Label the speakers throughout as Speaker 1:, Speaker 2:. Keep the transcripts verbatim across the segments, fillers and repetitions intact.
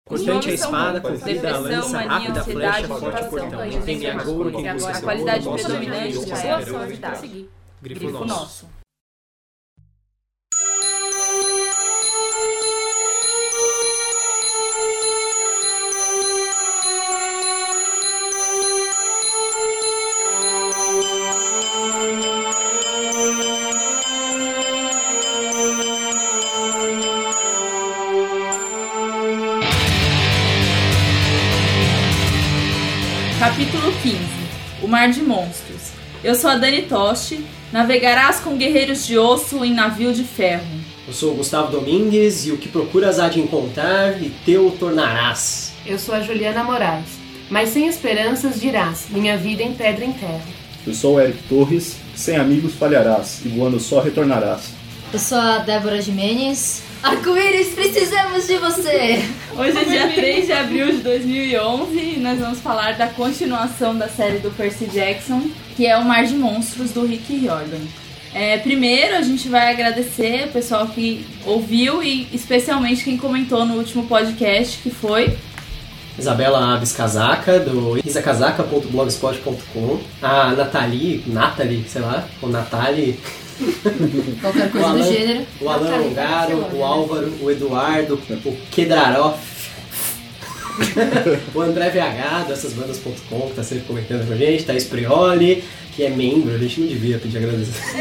Speaker 1: Cortante a espada, comprida, a lança, rápida, a flecha, forte o portão. Quem tem agouro, quem busca seu
Speaker 2: a qualidade
Speaker 1: ouro,
Speaker 2: predominante
Speaker 1: gosta
Speaker 2: é
Speaker 1: de
Speaker 2: a
Speaker 1: ser
Speaker 2: sorte.
Speaker 1: Grifo
Speaker 2: Grifo
Speaker 1: nosso.
Speaker 2: nosso. Capítulo quinze. O Mar de Monstros. Eu sou a Dani Toshi. Navegarás com guerreiros de osso em navio de ferro.
Speaker 1: Eu sou o Gustavo Domingues e o que procuras há de encontrar e teu tornarás.
Speaker 3: Eu sou a Juliana Moraes. Mas sem esperanças dirás, minha vida em pedra em terra.
Speaker 4: Eu sou o Eric Torres. Sem amigos falharás, e voando só retornarás.
Speaker 5: Eu sou a Débora Jimenez. Arco-íris, precisamos de você!
Speaker 2: Hoje é dia três de abril de dois mil e onze e nós vamos falar da continuação da série do Percy Jackson, que é O Mar de Monstros, do Rick Riordan. É, primeiro, a gente vai agradecer o pessoal que ouviu e especialmente quem comentou no último podcast, que foi...
Speaker 1: Isabela Aves Casaca, do isacasaca ponto blogspot ponto com. A Nathalie, Nathalie, sei lá, ou Nathalie...
Speaker 5: Qualquer coisa
Speaker 1: o Alan,
Speaker 5: do gênero.
Speaker 1: O Alan Ongaro, o Álvaro, o Eduardo, o Kedraroff, o André V H, dessas bandas ponto com, que tá sempre comentando com a gente, Thaís Prioli, que é membro, a gente não devia pedir agradecimento.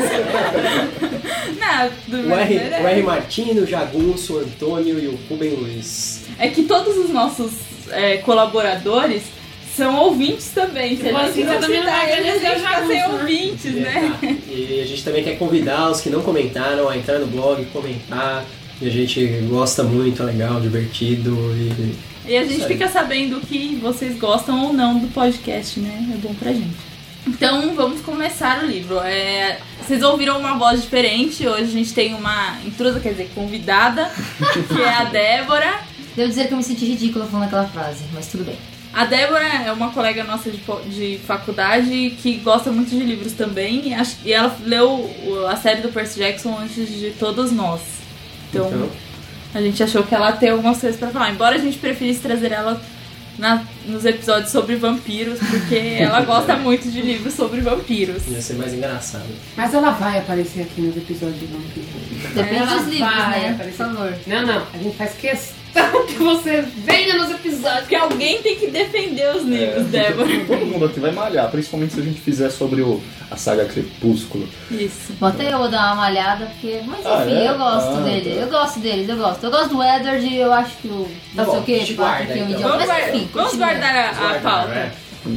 Speaker 2: Não,
Speaker 1: o, R, o R Martino, o Jagunço, o Antônio e o Rubem Luiz.
Speaker 2: É que todos os nossos é, colaboradores são ouvintes também. Se a gente não citar eles, eles já ser ouvintes, né?
Speaker 1: É, e a gente também quer convidar os que não comentaram a entrar no blog, comentar. E a gente gosta muito, é legal, divertido. E,
Speaker 2: e a gente fica sabendo o que vocês gostam ou não do podcast, né? É bom pra gente. Então vamos começar o livro. É, vocês ouviram uma voz diferente. Hoje a gente tem uma intrusa, quer dizer, convidada, que é a Débora.
Speaker 5: Devo dizer que eu me senti ridícula falando aquela frase, mas tudo bem.
Speaker 2: A Débora é uma colega nossa de, de faculdade que gosta muito de livros também. E ela leu a série do Percy Jackson antes de todos nós. Então, então, a gente achou que ela tem algumas coisas pra falar. Embora a gente preferisse trazer ela na, nos episódios sobre vampiros, porque ela gosta muito de livros sobre vampiros.
Speaker 1: Ia ser mais engraçado.
Speaker 3: Mas ela vai aparecer aqui nos episódios de vampiros.
Speaker 5: Depende
Speaker 3: ela
Speaker 5: dos livros,
Speaker 3: vai
Speaker 5: né?
Speaker 3: Aparecer.
Speaker 5: Por favor.
Speaker 3: Não, não. A gente faz questão que você venha nos episódios.
Speaker 2: Porque alguém tem que defender os livros, é, Débora.
Speaker 4: Todo mundo aqui vai malhar, principalmente se a gente fizer sobre o, a saga Crepúsculo.
Speaker 2: Isso.
Speaker 5: Bota eu vou dar uma malhada, porque... Mas enfim,
Speaker 4: ah, é?
Speaker 5: eu gosto
Speaker 4: ah,
Speaker 5: dele.
Speaker 4: tá.
Speaker 5: Eu gosto deles, eu gosto. Eu gosto do Edward, eu acho que o...
Speaker 1: Tá
Speaker 5: Não sei
Speaker 1: bom,
Speaker 5: o que,
Speaker 1: te
Speaker 5: tipo,
Speaker 1: guarda,
Speaker 5: filme
Speaker 1: então.
Speaker 5: de...
Speaker 2: Vamos,
Speaker 5: Mas
Speaker 2: guarda,
Speaker 5: enfim,
Speaker 2: vamos
Speaker 5: continua.
Speaker 2: guardar a, a
Speaker 1: Guardar,
Speaker 2: pauta.
Speaker 1: é.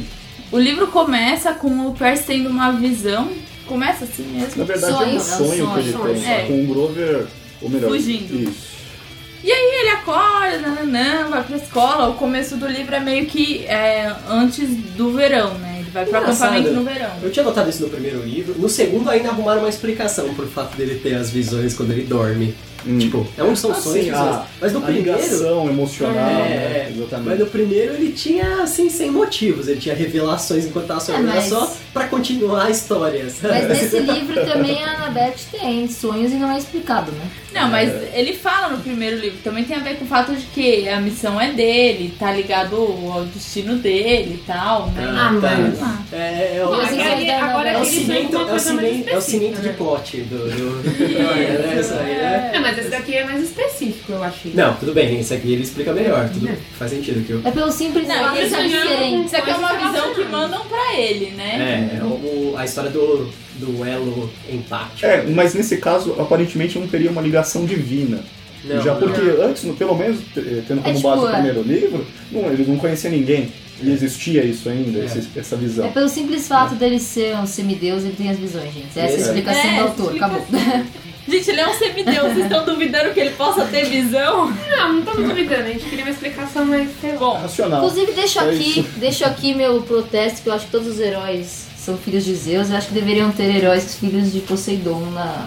Speaker 2: O livro começa com o Percy tendo uma visão. Começa assim mesmo.
Speaker 4: Na verdade
Speaker 5: Sonho,
Speaker 4: é um sonho,
Speaker 5: é um
Speaker 4: que ele
Speaker 5: sonho.
Speaker 4: tem,
Speaker 2: É.
Speaker 4: com o Grover, ou melhor,
Speaker 2: Fugindo.
Speaker 4: Isso.
Speaker 2: E aí ele acorda, nananã, vai pra escola. O começo do livro é meio que é, antes do verão, né? Ele vai pro
Speaker 1: Engraçado.
Speaker 2: acampamento no verão.
Speaker 1: Eu tinha notado isso no primeiro livro. No segundo ainda arrumaram uma explicação pro fato dele ter as visões quando ele dorme.
Speaker 4: Hum.
Speaker 1: Tipo, é um são
Speaker 4: Assim,
Speaker 1: sonhos, visões.
Speaker 4: a,
Speaker 1: Mas no
Speaker 4: a
Speaker 1: primeiro...
Speaker 4: ligação emocional,
Speaker 1: É,
Speaker 4: né? Exatamente.
Speaker 1: mas no primeiro ele tinha, assim, sem motivos. Ele tinha revelações enquanto tava sonhando.
Speaker 5: É, mas-
Speaker 1: Era só pra continuar a história, sabe?
Speaker 5: Mas nesse livro também a Annabeth tem sonhos e não é explicado, né?
Speaker 2: Não, mas ele fala no primeiro livro. Também tem a ver com o fato de que a missão é dele, tá ligado ao destino dele e tal, né?
Speaker 1: Ah, tá.
Speaker 3: mas-
Speaker 2: Ah.
Speaker 1: É, é, o-
Speaker 5: Mas
Speaker 1: é,
Speaker 5: isso
Speaker 3: Agora,
Speaker 5: aí da
Speaker 3: agora
Speaker 1: é o
Speaker 3: eles são
Speaker 1: cimento,
Speaker 3: uma
Speaker 1: é o
Speaker 3: coisa mais
Speaker 1: cimento, é o cimento de
Speaker 3: específica,
Speaker 1: plot do... do, do né? Isso aí, né?
Speaker 3: Não, mas esse daqui é mais específico, eu achei.
Speaker 1: Não, tudo bem, esse aqui ele explica melhor, tudo faz sentido que eu...
Speaker 5: É pelo simples
Speaker 2: Não,
Speaker 5: fato de
Speaker 2: isso
Speaker 5: ser
Speaker 2: aqui-
Speaker 5: diferente.
Speaker 2: Isso aqui é uma
Speaker 3: Coisas
Speaker 2: visão que mandam pra ele, né?
Speaker 1: É, o, a história do, do elo empático.
Speaker 4: É, mas nesse caso, aparentemente não teria uma ligação divina.
Speaker 1: Não,
Speaker 4: Já
Speaker 1: não.
Speaker 4: porque antes, no- pelo menos, eh, tendo como
Speaker 5: É, tipo,
Speaker 4: base o
Speaker 5: é.
Speaker 4: primeiro livro, não, eles não conheciam ninguém. E existia isso ainda,
Speaker 1: É.
Speaker 4: esse- essa
Speaker 5: É
Speaker 4: visão.
Speaker 5: pelo simples fato dele ser um semideus, ele tem as visões, gente. Essa é a
Speaker 1: É.
Speaker 5: explicação
Speaker 2: É,
Speaker 5: do autor, acabou.
Speaker 2: Gente, ele é um semideus. Vocês estão duvidando que ele possa ter visão?
Speaker 3: Não, não estamos duvidando. A gente queria uma explicação mais... sei lá.
Speaker 2: Bom,
Speaker 4: Racional.
Speaker 5: Inclusive, deixo
Speaker 4: É
Speaker 5: aqui,
Speaker 4: isso.
Speaker 5: deixo aqui meu protesto, que eu acho que todos os heróis são filhos de Zeus. Eu acho que deveriam ter heróis filhos de Poseidon na...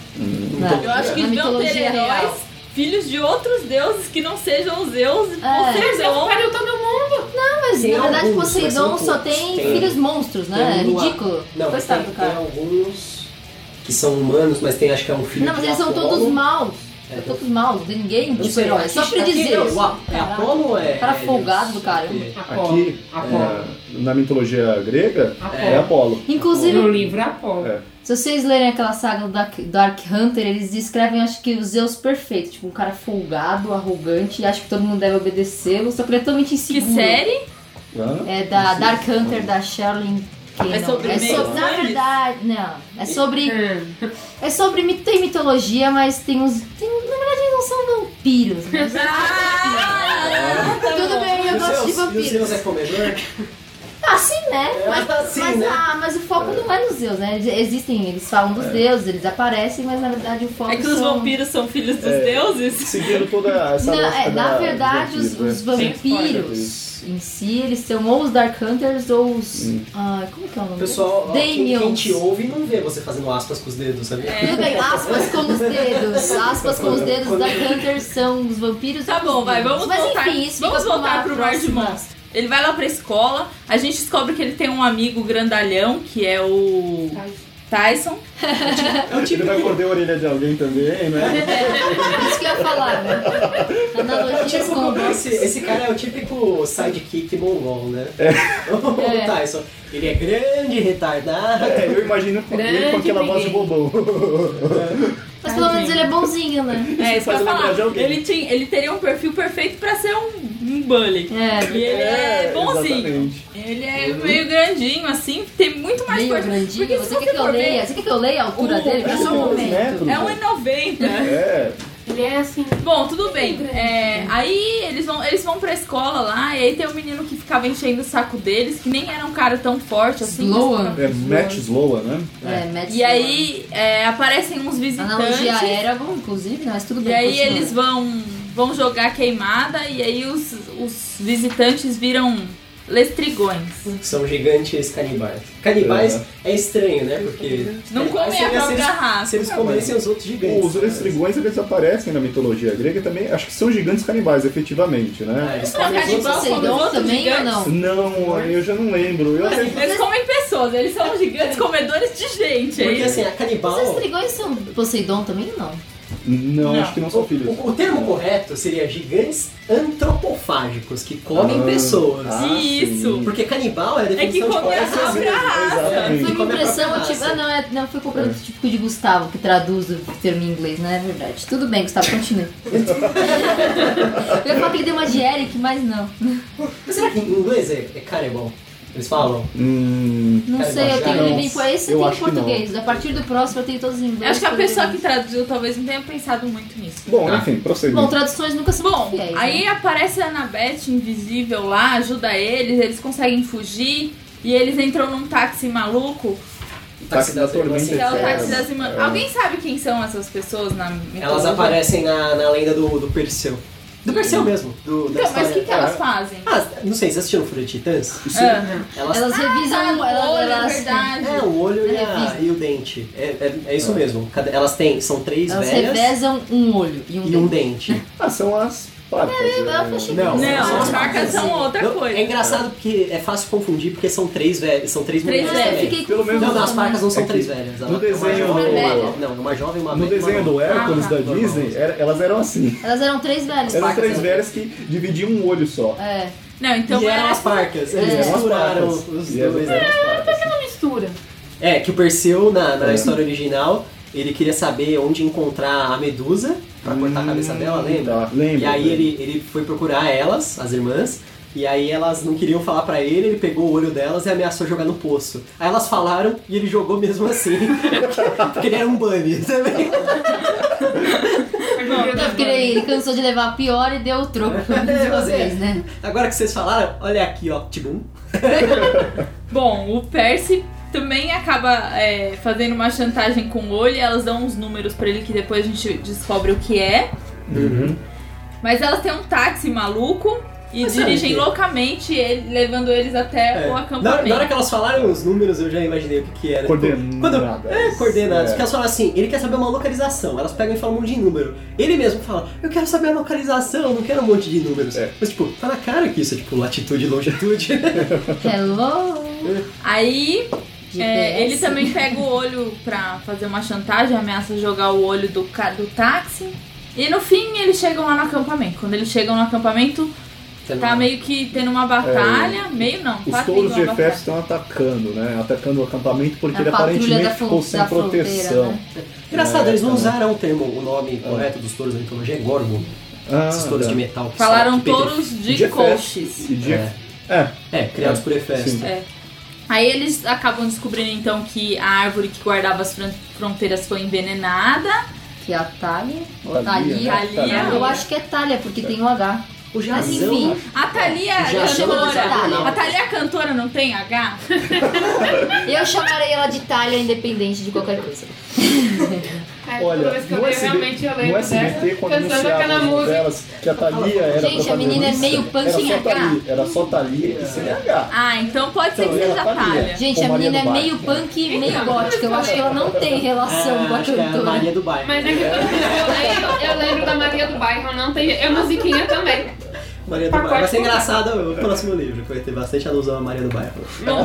Speaker 5: na
Speaker 2: eu acho que
Speaker 5: na
Speaker 2: deviam ter
Speaker 5: mitologia
Speaker 2: heróis
Speaker 5: real.
Speaker 2: filhos de outros deuses que não sejam os Zeus e
Speaker 5: É.
Speaker 2: Poseidon.
Speaker 3: Pariu todo mundo.
Speaker 5: Não, mas
Speaker 1: Tem
Speaker 5: na verdade
Speaker 1: alguns, mas
Speaker 5: Poseidon
Speaker 1: são
Speaker 5: só
Speaker 1: poucos.
Speaker 5: tem,
Speaker 1: Tem-
Speaker 5: filhos monstros, né? É
Speaker 1: Tem um-
Speaker 5: ridículo.
Speaker 1: Não, mas
Speaker 5: Coitado
Speaker 1: tem,
Speaker 5: do
Speaker 1: tem
Speaker 5: cara.
Speaker 1: alguns que são humanos, mas tem acho que é um filho
Speaker 5: Não, mas
Speaker 1: de
Speaker 5: eles são
Speaker 1: Apolo.
Speaker 5: todos maus. É todos maus, ninguém
Speaker 1: Não
Speaker 5: tipo
Speaker 1: sei,
Speaker 5: herói.
Speaker 1: aqui-
Speaker 5: Só pra
Speaker 1: aqui
Speaker 5: dizer.
Speaker 1: não, o- é Apolo ou é?
Speaker 5: Cara
Speaker 1: é
Speaker 5: folgado
Speaker 1: Deus?
Speaker 5: do caramba.
Speaker 1: É.
Speaker 3: Apolo.
Speaker 4: Aqui,
Speaker 3: Apolo.
Speaker 4: é, na mitologia grega,
Speaker 3: Apolo.
Speaker 4: é Apolo.
Speaker 5: Inclusive,
Speaker 3: No livro é Apolo.
Speaker 4: É.
Speaker 5: se vocês lerem aquela saga do Dark, Dark Hunter, eles descrevem, acho que, o Zeus perfeito. Tipo, um cara folgado, arrogante, e acha que todo mundo deve obedecê-lo, só que ele é totalmente
Speaker 2: Que
Speaker 5: inseguro.
Speaker 2: série?
Speaker 4: Hã?
Speaker 5: É da Dark Hunter, da Sherlyn Cannon.
Speaker 2: É sobre
Speaker 5: é
Speaker 2: meio
Speaker 5: sobre, Na
Speaker 2: sangue?
Speaker 5: verdade, não. É sobre...
Speaker 3: Hum.
Speaker 5: É sobre... mito- Tem mitologia, mas tem uns... Tem, na verdade, eles não são vampiros, né?
Speaker 2: Ah,
Speaker 5: Tudo bem, eu
Speaker 1: E o
Speaker 5: gosto de
Speaker 1: Zeus- E o
Speaker 5: vampiros.
Speaker 1: Zeus é comedor?
Speaker 5: Ah, sim, né?
Speaker 1: É,
Speaker 5: Mas,
Speaker 1: assim,
Speaker 5: mas,
Speaker 1: né?
Speaker 5: ah, mas o foco não é nos deuses, né? Eles Existem, eles falam dos deuses, eles aparecem, mas na verdade o foco
Speaker 2: É que os
Speaker 5: são...
Speaker 2: vampiros são filhos dos
Speaker 4: É.
Speaker 2: deuses?
Speaker 4: Seguindo toda essa
Speaker 5: Não,
Speaker 4: lógica
Speaker 5: é, na
Speaker 4: da-
Speaker 5: verdade,
Speaker 4: dos
Speaker 5: os, os
Speaker 4: vampiros, né?
Speaker 5: vampiros em si, eles são ou os Dark Hunters ou os...
Speaker 4: Hum.
Speaker 5: Ah, como que é o nome?
Speaker 1: Pessoal, ó, quem, quem
Speaker 5: Damians.
Speaker 1: te ouve não vê você fazendo aspas com os dedos, sabia?
Speaker 5: Tudo bem, aspas com os dedos. Aspas com os dedos, os Dark Hunters são os vampiros.
Speaker 2: Tá
Speaker 5: e
Speaker 2: bom,
Speaker 5: os
Speaker 2: vai,
Speaker 5: deuses.
Speaker 2: vamos
Speaker 5: Mas
Speaker 2: voltar,
Speaker 5: enfim, isso
Speaker 2: vamos
Speaker 5: fica pra
Speaker 2: voltar
Speaker 5: uma
Speaker 2: pro Mar de
Speaker 5: próxima-
Speaker 2: Monstros. Ele vai lá pra escola, a gente descobre que ele tem um amigo grandalhão, que é o Tyson.
Speaker 1: É o
Speaker 4: Ele
Speaker 1: típico,
Speaker 4: vai morder a orelha de alguém também, né?
Speaker 5: Isso que eu ia falar, né?
Speaker 1: é o
Speaker 5: Analogias com o
Speaker 1: típico esse, esse cara é o típico sidekick mongol, né? O
Speaker 5: É.
Speaker 1: Tyson. Ele é grande, retardado.
Speaker 4: É, eu imagino ele
Speaker 3: Grande
Speaker 4: com aquela voz de
Speaker 3: ninguém.
Speaker 4: bobão.
Speaker 5: Mas pelo menos ele é bonzinho, né?
Speaker 2: É, isso que eu
Speaker 4: faz
Speaker 2: ia
Speaker 4: lembrar de
Speaker 2: falar.
Speaker 4: alguém.
Speaker 2: Ele, tinha, ele teria um perfil perfeito pra ser um, um bully.
Speaker 5: É,
Speaker 2: E ele é,
Speaker 4: É,
Speaker 2: bonzinho.
Speaker 4: exatamente.
Speaker 2: Ele é meio grandinho, assim, tem muito mais
Speaker 5: meio
Speaker 2: força.
Speaker 5: grandinho.
Speaker 2: Porque se
Speaker 5: Você
Speaker 2: você
Speaker 5: quer que eu
Speaker 2: for ver,
Speaker 5: leia? Você quer que eu leia a altura
Speaker 2: o-
Speaker 5: dele? Só um
Speaker 4: dois
Speaker 5: momento.
Speaker 4: metros,
Speaker 2: é um
Speaker 4: né?
Speaker 2: e noventa.
Speaker 4: É,
Speaker 3: Ele é assim.
Speaker 2: Bom, tudo bem. É, aí eles vão, eles vão pra escola lá, e aí tem um menino que ficava enchendo o saco deles, que nem era um cara tão forte assim.
Speaker 5: Sloan.
Speaker 4: é Matt Sloan, né?
Speaker 5: É, Matt
Speaker 2: E aí é, aparecem uns visitantes.
Speaker 5: Analogia a Eragon, inclusive, mas tudo
Speaker 2: E
Speaker 5: bem.
Speaker 2: aí
Speaker 5: continua.
Speaker 2: eles vão, vão jogar queimada, e aí os, os visitantes viram lestrigões.
Speaker 1: São gigantes canibais. Canibais é, estranho, né? Porque.
Speaker 2: Não
Speaker 1: canibais
Speaker 2: comem a
Speaker 1: seria se
Speaker 2: própria
Speaker 1: eles-
Speaker 2: raça.
Speaker 1: Se eles comessem os outros gigantes.
Speaker 4: Os lestrigões, eles aparecem na mitologia grega também, acho que são gigantes canibais, efetivamente,
Speaker 1: Ah,
Speaker 4: né?
Speaker 1: eles
Speaker 2: Não,
Speaker 1: comem os
Speaker 2: canibal
Speaker 1: outros.
Speaker 2: come os
Speaker 5: Poseidon
Speaker 2: outros
Speaker 5: também ou
Speaker 2: gigantes.
Speaker 5: não?
Speaker 4: Não, eu já não lembro. Eu até-
Speaker 2: Eles comem pessoas, eles são gigantes comedores de gente.
Speaker 1: Porque
Speaker 2: aí-
Speaker 1: assim, a canibal.
Speaker 5: Os estrigões são Poseidon também ou não?
Speaker 4: Não,
Speaker 2: Não.
Speaker 4: acho que não são filhos.
Speaker 1: O, o termo correto seria gigantes antropofágicos, que comem
Speaker 4: Ah,
Speaker 1: pessoas.
Speaker 4: ah,
Speaker 2: Isso.
Speaker 4: sim.
Speaker 1: Porque canibal é a
Speaker 2: É que
Speaker 1: definição de
Speaker 2: come a
Speaker 1: qualquer
Speaker 2: própria
Speaker 1: ser.
Speaker 2: raça.
Speaker 4: Exatamente.
Speaker 5: Foi minha
Speaker 1: come a
Speaker 5: impressão,
Speaker 1: própria
Speaker 5: eu tive...
Speaker 1: raça.
Speaker 5: Ah, não, é, não, foi completamente típico de Gustavo, que traduz o termo em inglês, não é verdade. Tudo bem, Gustavo, continue. Eu ia falar que ele deu uma de Eric, mas não.
Speaker 1: Mas será que em inglês é, é cannibal? Eles falam?
Speaker 4: Hum,
Speaker 5: Não
Speaker 1: Cara,
Speaker 5: sei, eu
Speaker 1: baixar,
Speaker 5: tenho
Speaker 1: não.
Speaker 5: ele bem... Esse
Speaker 4: Eu
Speaker 5: tem em
Speaker 4: acho que não.
Speaker 5: português. A partir do próximo eu tenho todos em inglês.
Speaker 2: Eu acho que a
Speaker 5: pra ler.
Speaker 2: pessoa que traduziu talvez não tenha pensado muito nisso.
Speaker 4: bom,
Speaker 1: Tá.
Speaker 4: enfim, prosseguindo.
Speaker 5: Bom, traduções nunca são
Speaker 2: Bom,
Speaker 5: fiéis,
Speaker 2: aí
Speaker 5: né?
Speaker 2: aparece a Annabeth invisível lá, ajuda eles, eles conseguem fugir e eles entram num táxi maluco,
Speaker 4: Táxi da tormenta.
Speaker 2: que é o táxi
Speaker 4: É,
Speaker 2: das irmãs.
Speaker 4: é.
Speaker 2: Alguém sabe quem são essas pessoas na mitologia?
Speaker 1: Elas aparecem na, na lenda do, do Perseu. Do Perseu mesmo. Do, da
Speaker 2: Então, mas o
Speaker 1: história.
Speaker 2: que, que elas
Speaker 4: É.
Speaker 2: fazem?
Speaker 1: Ah, não sei, vocês assistiram Fúria de Titãs?
Speaker 2: Ah.
Speaker 1: Elas
Speaker 5: Elas revisam...
Speaker 2: Ah, no
Speaker 5: elas,
Speaker 2: olho, é
Speaker 5: elas,
Speaker 2: verdade.
Speaker 1: É, o olho e, a-
Speaker 5: Revisa.
Speaker 1: e o dente. É, é, é isso mesmo. Cada- Elas têm, são três
Speaker 5: elas
Speaker 1: velhas
Speaker 5: revezam um olho e um
Speaker 1: e um
Speaker 5: dente.
Speaker 1: dente.
Speaker 4: Ah, são as parcas.
Speaker 5: eu
Speaker 4: né?
Speaker 5: achei
Speaker 1: Não,
Speaker 2: Não,
Speaker 1: são
Speaker 2: as marcas são outra
Speaker 1: Não,
Speaker 2: coisa.
Speaker 1: É engraçado porque é fácil confundir porque são três velhas, são três,
Speaker 2: Três
Speaker 1: mulheres
Speaker 2: velhas.
Speaker 1: também.
Speaker 5: Fiquei
Speaker 4: Pelo menos-
Speaker 1: Não,
Speaker 5: confusa
Speaker 1: não, as
Speaker 5: também.
Speaker 1: marcas não são
Speaker 4: É que
Speaker 1: três velhas.
Speaker 4: no
Speaker 1: Ela-
Speaker 4: desenho
Speaker 1: uma jovem,
Speaker 5: do-
Speaker 1: uma- Não, uma jovem e uma
Speaker 4: No
Speaker 1: velha,
Speaker 4: desenho
Speaker 1: uma
Speaker 4: do
Speaker 1: nova.
Speaker 4: Hércules
Speaker 2: Ah,
Speaker 4: da
Speaker 1: normal.
Speaker 4: Disney, era- elas eram assim.
Speaker 5: Elas eram três velhas.
Speaker 4: Eram
Speaker 1: Parcas,
Speaker 4: três
Speaker 1: né?
Speaker 4: velhas que dividiam um olho só.
Speaker 5: É.
Speaker 2: Não, então
Speaker 1: e
Speaker 2: é
Speaker 1: eram as parcas. Eles
Speaker 5: É.
Speaker 1: misturaram
Speaker 4: As parcas.
Speaker 1: os
Speaker 4: E elas
Speaker 1: dois.
Speaker 4: eram
Speaker 1: né?
Speaker 4: as parcas.
Speaker 3: Uma mistura.
Speaker 1: É, que o Perseu, na, na
Speaker 4: É.
Speaker 1: história original, ele queria saber onde encontrar a Medusa pra cortar a cabeça dela, lembra?
Speaker 4: Tá, lembro.
Speaker 1: E aí
Speaker 4: lembro.
Speaker 1: ele, ele foi procurar elas, as irmãs, e aí elas não queriam falar pra ele, ele pegou o olho delas e ameaçou jogar no poço. Aí elas falaram e ele jogou mesmo assim, porque ele era um bunny também.
Speaker 5: Não, porque ele, ele cansou de levar a pior e deu o troco de uma
Speaker 1: Você-
Speaker 5: vez, né?
Speaker 1: Agora que vocês falaram, olha aqui, ó, tibum.
Speaker 2: Bom, o Percy também acaba é, fazendo uma chantagem com o olho e elas dão uns números pra ele que depois a gente descobre o que é.
Speaker 4: Uhum.
Speaker 2: Mas elas têm um táxi maluco e
Speaker 1: Mas sabe
Speaker 2: dirigem
Speaker 1: que-
Speaker 2: loucamente, ele- levando eles até
Speaker 1: É.
Speaker 2: o
Speaker 1: Na,
Speaker 2: acampamento.
Speaker 1: na hora que elas falaram os números, eu já imaginei o que, que era.
Speaker 4: Coordenadas.
Speaker 1: Quando, é, coordenadas.
Speaker 4: É.
Speaker 1: Porque elas falam assim, ele quer saber uma localização. Elas pegam e falam um monte de número. Ele mesmo fala, eu quero saber a localização, não quero um monte de números.
Speaker 4: É.
Speaker 1: Mas tipo, tá na cara que isso é tipo latitude e longitude.
Speaker 5: Hello!
Speaker 2: Aí
Speaker 5: G P S.
Speaker 2: é, ele também pega o olho pra fazer uma chantagem, ameaça jogar o olho do, ca- do táxi. E no fim eles chegam lá no acampamento. Quando eles chegam no acampamento, tá meio que tendo uma batalha. É, meio não,
Speaker 4: os touros de Éfeso estão atacando, né? Atacando o acampamento porque
Speaker 5: a
Speaker 4: ele aparentemente
Speaker 5: da
Speaker 4: ficou sem proteção.
Speaker 5: Né?
Speaker 1: Engraçado,
Speaker 4: é,
Speaker 1: eles não
Speaker 4: é.
Speaker 1: usaram o termo, o nome é. correto dos touros da mitologia é Gorgon. Ah, esses touros é. de metal. Que
Speaker 2: falaram
Speaker 1: que
Speaker 2: touros de, de coxes.
Speaker 4: De...
Speaker 1: É.
Speaker 4: É.
Speaker 1: é, criados é. por Hefesto.
Speaker 2: É. Aí eles acabam descobrindo então que a árvore que guardava as fronteiras foi envenenada.
Speaker 5: Que é a Thalia. Ou
Speaker 2: Thalia.
Speaker 5: Thalia. Eu acho que é Thalia, porque tem o H.
Speaker 1: O
Speaker 5: Mas enfim.
Speaker 2: A Thalia é cantora. A Thalia cantora não tem H?
Speaker 5: Eu chamarei ela de Thalia independente de qualquer coisa.
Speaker 4: Olha, no, S B, no S B T, quando anunciavam delas que a Thalia era
Speaker 5: gente, a menina é meio punk em H.
Speaker 4: Era só Thalia e sem H.
Speaker 2: Ah, então pode ser
Speaker 4: então,
Speaker 2: que seja Thalia.
Speaker 5: Gente, a menina é meio punk e meio gótica. Eu acho que ela não tem relação
Speaker 1: é,
Speaker 5: com a
Speaker 1: cantora. É a Maria do Bairro.
Speaker 3: Mas é que eu, lembro, eu lembro da Maria do Bairro, não tem. É musiquinha também.
Speaker 1: Maria do Bairro. Vai ser engraçado o próximo livro, que vai ter bastante alusão a Maria do Bairro.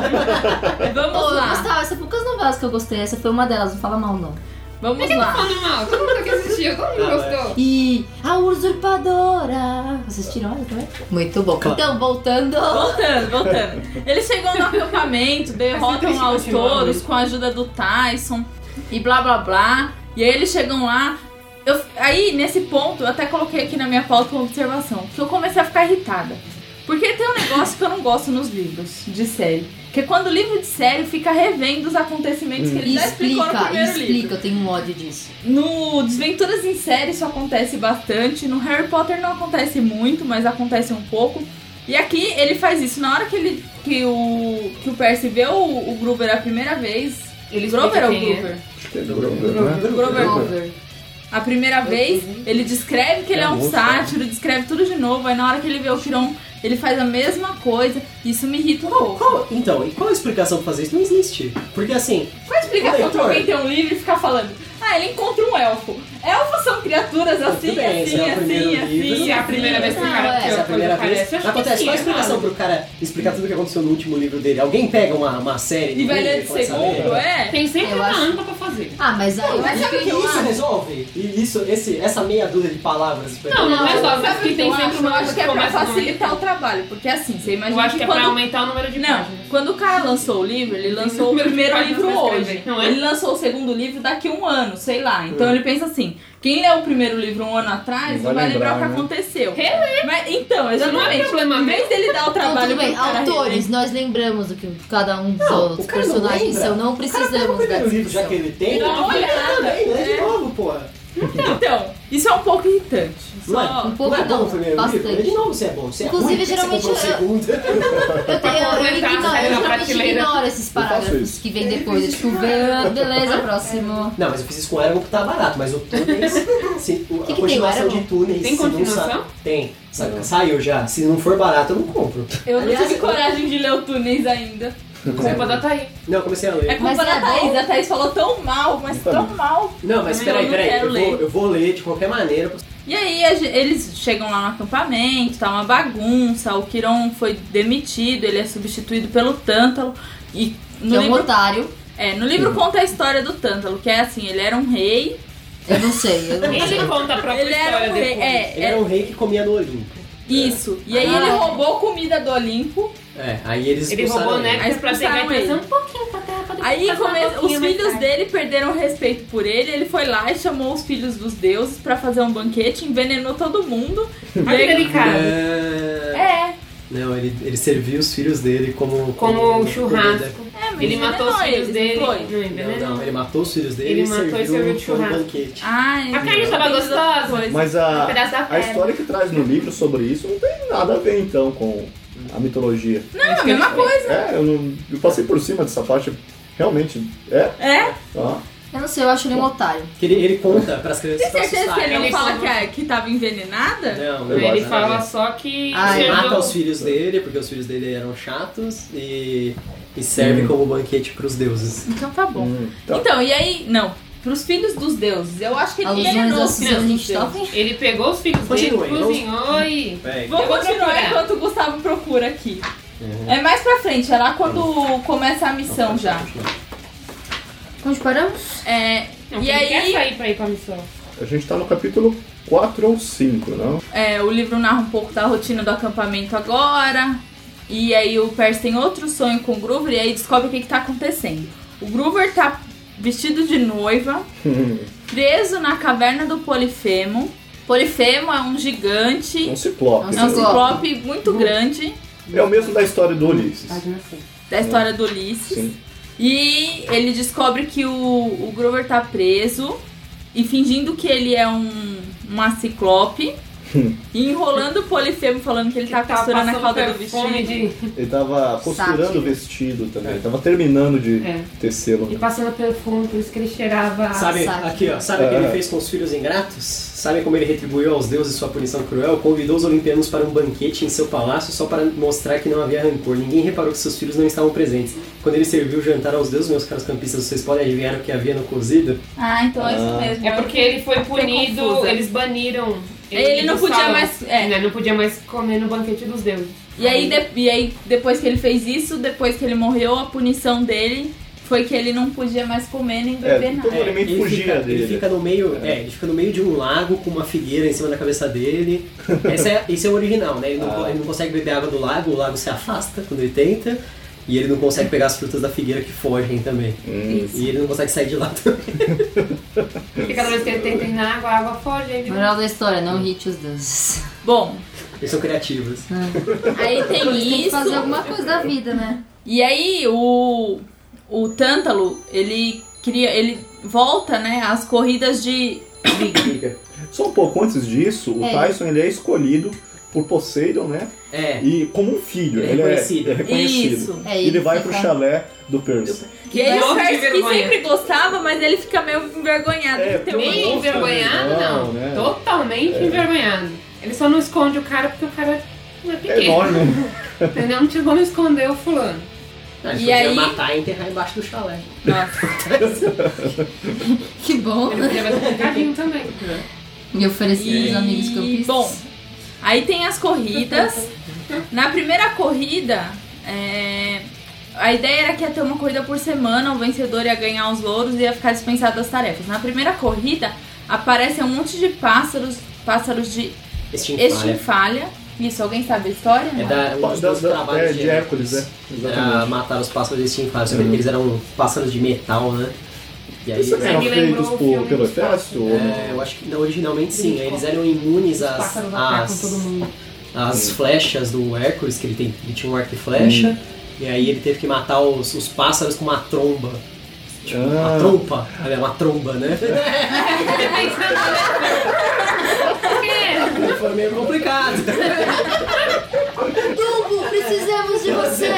Speaker 2: Vamos
Speaker 5: Pô,
Speaker 2: lá.
Speaker 5: Eu gostava, essas poucas novelas que eu gostei, essa foi uma delas, não fala mal não.
Speaker 2: Vamos
Speaker 3: Mas
Speaker 2: lá.
Speaker 3: Não falando mal, todo mundo que assistiu, todo mundo ah, gostou.
Speaker 5: E a usurpadora. Vocês tiram ela também? Muito bom. Então, voltando.
Speaker 2: Voltando, voltando. Eles chegam no acampamento, derrotam os touros com a ajuda do Tyson e blá blá blá. E aí eles chegam lá. Eu, aí, nesse ponto, eu até coloquei aqui na minha pauta uma observação, que eu comecei a ficar irritada. Porque tem um negócio que eu não gosto nos livros de série. Que é quando o livro de série fica revendo os acontecimentos hum. que ele já explicou no primeiro
Speaker 5: explica,
Speaker 2: livro.
Speaker 5: Explica, eu tenho um ódio disso.
Speaker 2: No Desventuras em Série isso acontece bastante. No Harry Potter não acontece muito, mas acontece um pouco. E aqui ele faz isso. Na hora que, ele, que, o, que o Percy vê o, o Gruber a primeira vez...
Speaker 3: Ele
Speaker 2: Grover ou
Speaker 3: Gruber?
Speaker 2: Gruber?
Speaker 4: Acho que é Gruber, né?
Speaker 2: Gruber.
Speaker 5: Grover.
Speaker 2: A primeira vez, ele descreve que ele é um sátiro, descreve tudo de novo. Aí na hora que ele vê o Quirón, ele faz a mesma coisa. Isso me irrita um
Speaker 1: qual,
Speaker 2: pouco.
Speaker 1: Qual, então, e qual a explicação pra fazer isso? Não existe. Porque assim...
Speaker 2: Qual a explicação pra alguém ter um livro e ficar falando? Ah, ele encontra um elfo. Elfos são criaturas assim,
Speaker 1: bem,
Speaker 2: assim,
Speaker 1: é
Speaker 2: assim, assim.
Speaker 3: Se é a primeira vez que o cara
Speaker 1: é, é a primeira vez. Acontece, qual a explicação pro cara explicar tudo o que aconteceu no último livro dele? Alguém pega uma, uma série
Speaker 2: e vai ler de segundo, é?
Speaker 3: Tem sempre
Speaker 5: eu
Speaker 3: uma
Speaker 5: acho...
Speaker 3: anta pra fazer.
Speaker 5: Ah, mas aí...
Speaker 1: Mas sabe o que isso resolve? E isso, esse, essa meia dúzia de palavras?
Speaker 3: Não, não resolve.
Speaker 2: Sabe o que tem sempre uma acho que é pra facilitar o trabalho. Porque assim, você imagina
Speaker 3: Eu acho que,
Speaker 2: que
Speaker 3: é
Speaker 2: quando...
Speaker 3: pra aumentar o número de
Speaker 2: Não,
Speaker 3: páginas.
Speaker 2: quando o cara lançou o livro, ele lançou o primeiro livro hoje.
Speaker 3: Não é?
Speaker 2: Ele lançou o segundo livro daqui a um ano, sei lá. Então ele pensa assim, quem leu o primeiro livro um ano atrás não vai lembrar o que aconteceu. Mas, então, exatamente. Em vez dele dar o trabalho
Speaker 5: tudo bem,
Speaker 2: pro cara
Speaker 5: autores,
Speaker 2: reler.
Speaker 5: nós lembramos do que cada um dos outros personagens são, não precisamos
Speaker 1: da livro já que ele tem,
Speaker 2: Dá uma olhada.
Speaker 1: Lê de novo, porra.
Speaker 2: Então, isso é um pouco irritante. Só...
Speaker 5: Um pouco
Speaker 1: não é bom o primeiro
Speaker 5: bastante.
Speaker 1: livro? Lê de novo se é bom. Se é
Speaker 5: Inclusive,
Speaker 1: ruim,
Speaker 5: geralmente
Speaker 1: você comprou o segundo.
Speaker 5: Eu, tenho, eu, eu, ignoro, eu geralmente
Speaker 3: prateleira.
Speaker 5: ignoro esses parágrafos que vem depois. Eu, tipo, vê, beleza, próximo.
Speaker 1: Não, mas eu fiz isso com o Eragon porque tá barato, mas o Túneis, se, o,
Speaker 5: que
Speaker 1: a
Speaker 5: que
Speaker 1: continuação
Speaker 5: tem,
Speaker 1: de Túneis,
Speaker 3: tem
Speaker 1: se não
Speaker 3: continuação?
Speaker 1: sa... Tem. Sa... Saiu já. Se não for barato, eu não compro.
Speaker 2: Eu não
Speaker 1: Aliás,
Speaker 2: tive coragem de ler o Túneis ainda.
Speaker 3: Culpa da Thaís.
Speaker 1: Não, eu comecei a ler.
Speaker 2: É culpa
Speaker 5: Mas
Speaker 2: da
Speaker 5: é
Speaker 2: Thaís.
Speaker 5: bom.
Speaker 2: A Thaís falou tão mal, mas tão mal.
Speaker 1: Não, mas
Speaker 2: Também
Speaker 1: peraí,
Speaker 2: eu não
Speaker 1: peraí.
Speaker 2: quero
Speaker 1: Eu
Speaker 2: ler.
Speaker 1: vou, eu vou ler de qualquer maneira.
Speaker 2: E aí a ge- eles chegam lá no acampamento, tá uma bagunça, o Quirón foi demitido, ele é substituído pelo Tântalo. E no
Speaker 5: Que é um
Speaker 2: livro,
Speaker 5: otário.
Speaker 2: é, no livro conta a história do Tântalo, que é assim, ele era um rei.
Speaker 5: Eu não sei, eu não sei.
Speaker 3: Ele conta a própria
Speaker 2: Ele era
Speaker 3: história
Speaker 2: um rei,
Speaker 3: depois.
Speaker 2: é,
Speaker 1: Ele era um rei que comia no Olimpo.
Speaker 2: Isso. E aí
Speaker 5: Ah.
Speaker 2: ele roubou comida do Olimpo.
Speaker 1: É, aí eles
Speaker 3: Ele
Speaker 1: expulsaram
Speaker 3: roubou
Speaker 1: ele.
Speaker 3: néctar pra
Speaker 2: Expulsaram
Speaker 3: pegar e trazer
Speaker 2: ele.
Speaker 3: um pouquinho pra terra pra depois
Speaker 2: Aí
Speaker 3: fazer uma
Speaker 2: come- os
Speaker 3: boquinha mais
Speaker 2: filhos
Speaker 3: tarde.
Speaker 2: dele perderam respeito por ele, ele foi lá e chamou os filhos dos deuses pra fazer um banquete, envenenou todo mundo.
Speaker 3: Olha que delicado.
Speaker 1: É...
Speaker 2: É,
Speaker 1: Não, ele, ele serviu os filhos dele como...
Speaker 3: Como churrasco.
Speaker 2: é, mas
Speaker 3: Ele matou os
Speaker 2: envenenou
Speaker 3: filhos
Speaker 2: eles,
Speaker 3: dele.
Speaker 2: não foi?
Speaker 3: Não,
Speaker 1: Não,
Speaker 3: envenenou.
Speaker 1: não, ele matou os filhos dele
Speaker 3: Ele
Speaker 1: e
Speaker 3: matou e
Speaker 1: serviu
Speaker 3: serviu de
Speaker 1: como
Speaker 3: churrasco.
Speaker 1: banquete.
Speaker 2: Ai,
Speaker 3: A carne
Speaker 2: meu
Speaker 3: tava
Speaker 2: Deus,
Speaker 3: gostosa.
Speaker 2: coisa.
Speaker 4: Mas
Speaker 3: Um
Speaker 4: a,
Speaker 3: pedaço da
Speaker 4: a
Speaker 3: perna.
Speaker 4: história que traz no livro sobre isso não tem nada a ver, então, com a mitologia.
Speaker 2: Não, é a mesma coisa.
Speaker 4: É, eu, não, eu passei por cima dessa parte. Realmente, é?
Speaker 2: É?
Speaker 4: Tá.
Speaker 5: Eu não sei, eu acho ele um otário.
Speaker 1: Que ele, ele conta pras crianças
Speaker 2: Tem
Speaker 1: pra
Speaker 2: certeza que
Speaker 1: assustarem.
Speaker 2: ele não
Speaker 3: Ele
Speaker 2: fala
Speaker 3: conta.
Speaker 2: que, é, que tava envenenada?
Speaker 1: Não, não
Speaker 4: Eu
Speaker 3: Ele
Speaker 4: acho,
Speaker 3: fala
Speaker 1: né?
Speaker 3: só que...
Speaker 5: Ah,
Speaker 1: Ele
Speaker 5: é.
Speaker 1: mata os filhos dele, porque os filhos dele eram chatos, e, e serve
Speaker 4: Hum.
Speaker 1: como banquete pros deuses.
Speaker 2: Então tá bom.
Speaker 4: Hum, tá.
Speaker 2: Então, e aí, não, pros filhos dos deuses, eu acho que ele
Speaker 5: Alusões
Speaker 2: envenenou
Speaker 5: às
Speaker 2: os filhos dos
Speaker 5: Susan
Speaker 2: deuses.
Speaker 5: Richthofen?
Speaker 3: Ele pegou os filhos dele,
Speaker 1: Continue, vamos-
Speaker 3: cozinhou e...
Speaker 1: Véi.
Speaker 2: Vamos
Speaker 3: Eu vou
Speaker 2: continuar
Speaker 3: procurar.
Speaker 2: enquanto o Gustavo procura aqui.
Speaker 1: Uhum.
Speaker 2: É mais pra frente, é lá quando começa a missão já.
Speaker 5: Onde paramos?
Speaker 2: É,
Speaker 3: Não,
Speaker 2: e
Speaker 3: ele quer
Speaker 2: aí,
Speaker 3: sair pra ir pra missão.
Speaker 4: A gente tá no capítulo quatro ou cinco, não?
Speaker 2: É, o livro narra um pouco da rotina do acampamento agora. E aí o Percy tem outro sonho com o Groover e aí descobre o que, que tá acontecendo. O Groover tá vestido de noiva, preso na caverna do Polifemo. Polifemo é um gigante.
Speaker 4: Um ciclope.
Speaker 2: É um ciclope muito uhum. grande.
Speaker 4: É o mesmo da história do Ulisses.
Speaker 2: Da história do Ulisses. Sim. E ele descobre que o, o Groover tá preso e fingindo que ele é um, uma ciclope. E enrolando o Polifemo, falando que ele que tá costurando a cauda do vestido. De...
Speaker 4: Ele tava costurando o vestido também, ele tava terminando de é. tecê-lo.
Speaker 3: E passando perfume, por isso que ele cheirava...
Speaker 1: Sabe,
Speaker 3: saco.
Speaker 1: aqui ó, sabe o é. que ele fez com os filhos ingratos? Sabe como ele retribuiu aos deuses sua punição cruel? Convidou os olimpianos para um banquete em seu palácio só para mostrar que não havia rancor. Ninguém reparou que seus filhos não estavam presentes. Quando ele serviu jantar aos deuses, meus caros campistas, vocês podem adivinhar o que havia no cozido?
Speaker 2: Ah, então é isso
Speaker 3: ah.
Speaker 2: mesmo.
Speaker 3: É porque ele foi punido, eles baniram...
Speaker 2: Ele, ele não podia falam, mais. É.
Speaker 3: Né, não podia mais comer no banquete dos deuses.
Speaker 2: E aí, de, e aí, depois que ele fez isso, depois que ele morreu, a punição dele foi que ele não podia mais comer nem beber
Speaker 4: é,
Speaker 2: nada.
Speaker 4: É, ele,
Speaker 1: fugia
Speaker 4: fica,
Speaker 1: dele. Ele fica no meio, é. É, ele fica no meio de um lago com uma figueira em cima da cabeça dele. Esse é, esse é o original, né? Ele não, ah. ele não consegue beber água do lago, o lago se afasta quando ele tenta. E ele não consegue pegar as frutas da figueira que fogem também. Hum. E ele não consegue sair de lá também.
Speaker 3: Porque cada vez que ele tenta ir na água, a água foge. Ele...
Speaker 5: Moral da história, não irrite os deuses.
Speaker 2: Bom.
Speaker 1: Eles são criativos.
Speaker 2: É. Aí tem
Speaker 5: Eles
Speaker 2: isso.
Speaker 5: Tem que fazer alguma coisa da vida, né?
Speaker 2: E aí o, o Tântalo, ele cria, ele volta, né, às corridas de
Speaker 4: briga. Só um pouco antes disso, o é. Tyson ele é escolhido por Poseidon, né?
Speaker 1: É.
Speaker 4: E como um filho, ele, ele é reconhecido. É, é reconhecido. Isso. É, ele, ele vai fica... pro chalé do Percy.
Speaker 2: E aí o Percy que sempre gostava, mas ele fica meio envergonhado
Speaker 3: é,
Speaker 2: de ter
Speaker 3: um envergonhado, não. não. Né? Totalmente é. envergonhado. Ele só não esconde o cara porque o cara não é pequeno. É enorme. Entendeu? Não tinha como esconder o fulano.
Speaker 1: Não, ele e podia aí... matar e enterrar embaixo do chalé.
Speaker 2: Nossa.
Speaker 5: Que bom.
Speaker 3: Ele podia fazer um picadinho também.
Speaker 5: E oferecer aos amigos campistas.
Speaker 2: Bom, aí tem as corridas. Na primeira corrida, é... a ideia era que ia ter uma corrida por semana, o vencedor ia ganhar os louros e ia ficar dispensado das tarefas. Na primeira corrida, aparece um monte de pássaros, pássaros de Estinfalha. Isso, alguém sabe a história?
Speaker 1: É da, um dos, dos trabalhos é, de, de Hércules, né? Exatamente. É, mataram os pássaros de Estinfalha, só que uhum. eles eram pássaros de metal, né? E aí,
Speaker 4: eles eram feitos por, pelo exército?
Speaker 1: É, eu acho que não, originalmente sim, eles eram imunes às, às, às flechas do Hércules, que ele, tem, ele tinha um arco e flecha, hum. e aí ele teve que matar os, os pássaros com uma tromba. Tipo, ah. uma trompa, uma tromba, né? Foi meio complicado.
Speaker 5: Dumbo, precisamos de você!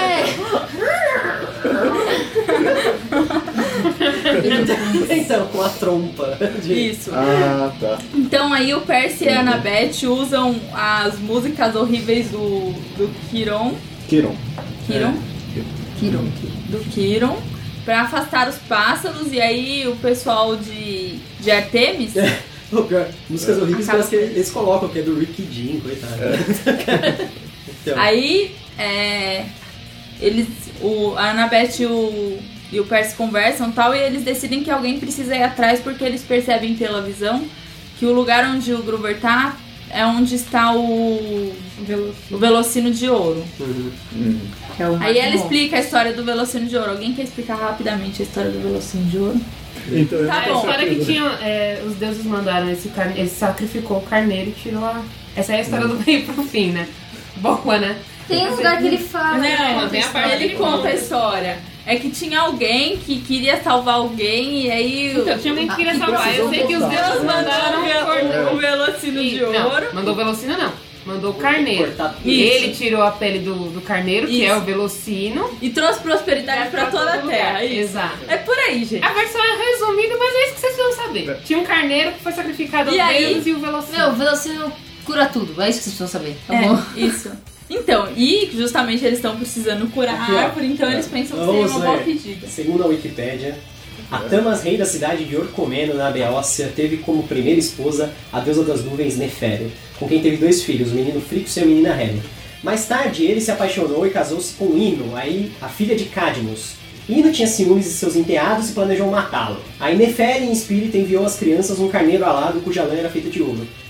Speaker 1: Então, com a trompa.
Speaker 2: De... Isso.
Speaker 4: Ah, tá.
Speaker 2: Então aí o Percy e a Annabeth usam as músicas horríveis do, do Quiron.
Speaker 4: Quiron.
Speaker 2: Quiron.
Speaker 5: É. Quiron.
Speaker 2: Do Quiron. Pra afastar os pássaros. E aí o pessoal de, de Artemis...
Speaker 1: É. Oh, pior, músicas é. horríveis parece que eles colocam, que é do Ricky Jean, coitado. É. Então.
Speaker 2: Aí, é, eles, o, a Annabeth e o, e o Percy conversam e tal, e eles decidem que alguém precisa ir atrás porque eles percebem pela visão que o lugar onde o Groover tá é onde está o, o Velocino de Ouro. Uhum. Uhum. É Aí ela bom. explica a história do Velocino de Ouro. Alguém quer explicar rapidamente a história do Velocino de Ouro?
Speaker 4: Então,
Speaker 3: tá bom. A história que tinha, é, os deuses mandaram esse carneiro, ele sacrificou o carneiro e tirou a... Essa é a história do meio pro fim, né? Boa, né?
Speaker 5: Tem um lugar que ele fala.
Speaker 2: Não, tem a parte ele conta a história. É que tinha alguém que queria salvar alguém e aí...
Speaker 3: Então, tinha alguém que queria salvar. Eu sei que os deuses mandaram
Speaker 2: o Velocino de Ouro.
Speaker 3: Não, mandou o Velocino não. Mandou o carneiro. Ele tirou a pele do, do carneiro, que Isso. é o Velocino.
Speaker 2: E trouxe prosperidade pra toda a Terra.
Speaker 3: Exato.
Speaker 2: É por aí, gente.
Speaker 3: A versão é resumida, mas é isso que vocês precisam saber. É. Tinha um carneiro que foi sacrificado aos deuses e o Velocino.
Speaker 5: Não, o Velocino cura tudo. É isso que vocês precisam saber. Tá
Speaker 2: é,
Speaker 5: bom?
Speaker 2: Isso. Então, e justamente eles estão precisando curar Aqui, a árvore, então é. eles pensam que seria uma boa pedida.
Speaker 1: Segundo a Wikipédia, a Tamas, rei da cidade de Orcomeno, na Beócia, teve como primeira esposa a deusa das nuvens Nefere, com quem teve dois filhos, o menino Frixo e a menina Helen. Mais tarde, ele se apaixonou e casou-se com Ino, aí a filha de Cadmus. Ino tinha ciúmes de seus enteados e planejou matá-lo. Aí Nefere, em espírito, enviou às crianças um carneiro alado cuja lã era feita de ouro.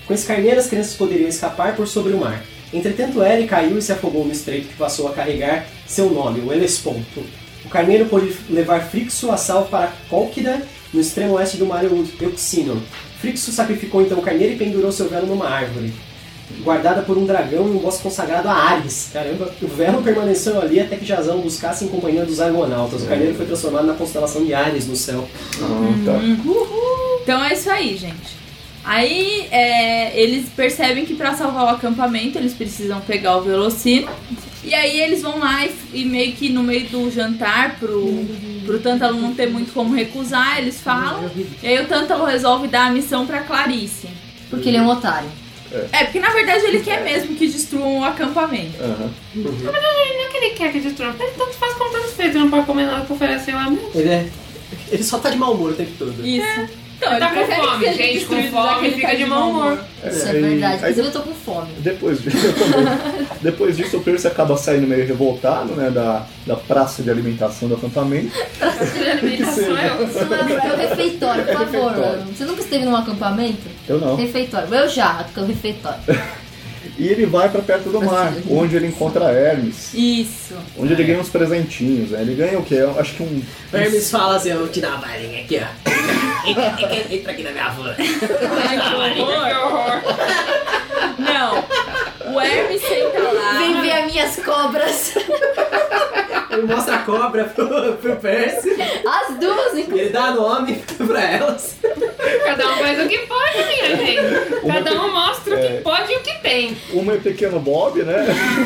Speaker 1: Com esse carneiro, as crianças poderiam escapar por sobre o mar. Entretanto, Ellie caiu e se afogou no estreito que passou a carregar seu nome, o Helesponto. O carneiro pôde levar Frixo a salvo para Cólquida, no extremo oeste do mar Euxino. Frixo sacrificou então o carneiro e pendurou seu velo numa árvore, guardada por um dragão em um bosque consagrado a Ares. Caramba, o velo permaneceu ali até que Jazão buscasse em companhia dos Argonautas. O carneiro foi transformado na constelação de Ares no céu.
Speaker 4: Ah, tá.
Speaker 2: Uhul. Então é isso aí, gente. Aí é, eles percebem que para salvar o acampamento eles precisam pegar o Velocino. E aí eles vão lá e, e meio que no meio do jantar, pro, pro Tântalo não ter muito como recusar, eles falam. E aí o Tântalo resolve dar a missão pra Clarice.
Speaker 5: Porque ele é um otário.
Speaker 2: É, é porque na verdade ele quer mesmo que destruam o acampamento.
Speaker 3: Uhum. Uhum. Na verdade não é que ele quer que destruam, ele tanto faz como tanto feito, não pode comer nada que oferecer lá mesmo.
Speaker 1: Ele, é, ele só tá de mau humor o tempo todo.
Speaker 2: Isso. É. Então,
Speaker 3: ele tá com fome, gente, com fome fica tá de mau humor.
Speaker 5: É, Isso é verdade, inclusive eu tô com fome.
Speaker 4: Depois disso, eu também. Depois disso, o Percy acaba saindo meio revoltado, né, da, da praça de alimentação do acampamento.
Speaker 3: Praça de alimentação é o...
Speaker 5: Isso é o refeitório, por favor. Refeitório. Você nunca esteve num acampamento?
Speaker 4: Eu não.
Speaker 5: Refeitório. Eu já, porque é o refeitório.
Speaker 4: E ele vai pra perto do mar, onde ele encontra Hermes.
Speaker 2: Isso.
Speaker 4: Onde ele ganha uns presentinhos, né? Ele ganha o quê? Eu acho que um...
Speaker 1: O Hermes fala assim, eu vou te dar uma varinha aqui, ó. Entra, entra, entra aqui na minha flor.
Speaker 2: Ai, que horror. Não. O Hermes senta lá.
Speaker 5: Vem ver as minhas cobras.
Speaker 1: Ele mostra a cobra pro, pro Percy.
Speaker 5: As duas, inclusive.
Speaker 1: Ele dá nome pra elas.
Speaker 3: Cada um faz o que pode, minha gente. Cada um mostra o que é. pode e o que tem.
Speaker 4: Uma é pequeno Bob, né?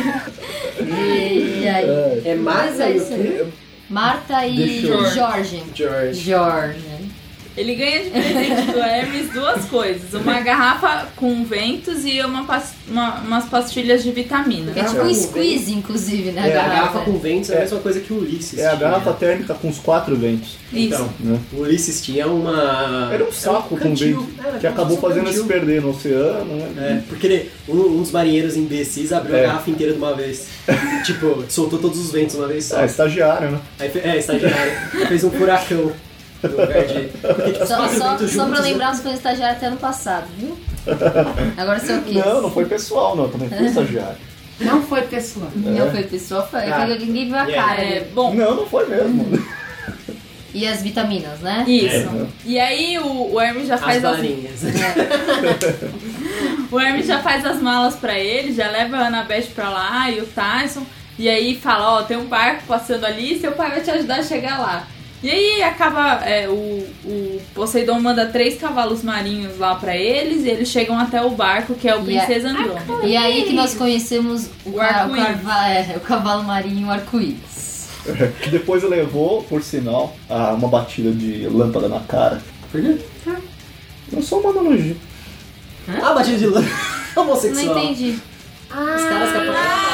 Speaker 5: E aí?
Speaker 1: É, é Marta e o quê?
Speaker 5: Marta e Jorge.
Speaker 1: George.
Speaker 5: George.
Speaker 2: Ele ganha de presente do Hermes duas coisas. Uma garrafa com ventos e uma, uma, umas pastilhas de vitamina.
Speaker 5: É tipo um squeeze, inclusive, né?
Speaker 1: É, a garrafa com ventos é a mesma coisa que o Ulisses
Speaker 4: É a
Speaker 1: tinha.
Speaker 4: garrafa térmica com os quatro ventos.
Speaker 2: Isso.
Speaker 1: Então,
Speaker 4: né?
Speaker 1: o Ulisses tinha uma...
Speaker 4: Era um saco com vento,
Speaker 1: Era,
Speaker 4: que acabou fazendo ele se perder no oceano, né?
Speaker 1: É, porque ele, um, um dos marinheiros imbecis abriu
Speaker 4: É.
Speaker 1: a garrafa inteira de uma vez. Tipo, soltou todos os ventos uma vez só.
Speaker 4: É, estagiário, né?
Speaker 1: Aí, fe- é, estagiário. Aí fez um furacão. No lugar de... Porque, tipo, os
Speaker 5: Só,
Speaker 1: quatro
Speaker 5: só,
Speaker 1: ventos
Speaker 5: só pra
Speaker 1: juntos,
Speaker 5: lembrar, nós fomos estagiários até ano passado, viu? Agora você é o quê?
Speaker 4: Não, não foi pessoal, não. Também foi estagiário.
Speaker 3: Não foi pessoal.
Speaker 5: Não foi pessoa, foi.
Speaker 1: Ah.
Speaker 5: É que ninguém viu a
Speaker 1: Yeah.
Speaker 5: cara.
Speaker 2: É,
Speaker 5: dele.
Speaker 2: bom,
Speaker 4: Não, não foi mesmo.
Speaker 5: E as vitaminas, né?
Speaker 2: isso.
Speaker 4: É.
Speaker 2: E aí o, o Hermes já faz
Speaker 1: As
Speaker 2: as,
Speaker 1: varinhas.
Speaker 2: o Hermes já faz as malas pra ele, já leva a Annabeth pra lá e o Tyson. E aí fala, ó, tem um barco passando ali, seu pai vai te ajudar a chegar lá. E aí acaba, é, o, o Poseidon manda três cavalos marinhos lá pra eles e eles chegam até o barco que é o
Speaker 5: E
Speaker 2: Princesa
Speaker 5: a-
Speaker 2: Andrômeda.
Speaker 5: E aí que nós conhecemos o,
Speaker 2: O
Speaker 5: ca- o,
Speaker 2: arco-íris.
Speaker 5: carva- é, o cavalo marinho arco-íris.
Speaker 4: Que depois levou, por sinal, a uma batida de lâmpada na cara.
Speaker 1: Por quê?
Speaker 4: Não só uma analogia.
Speaker 1: Ah, batida de lã.
Speaker 5: Não
Speaker 1: Homossexual.
Speaker 5: entendi.
Speaker 1: Os caras que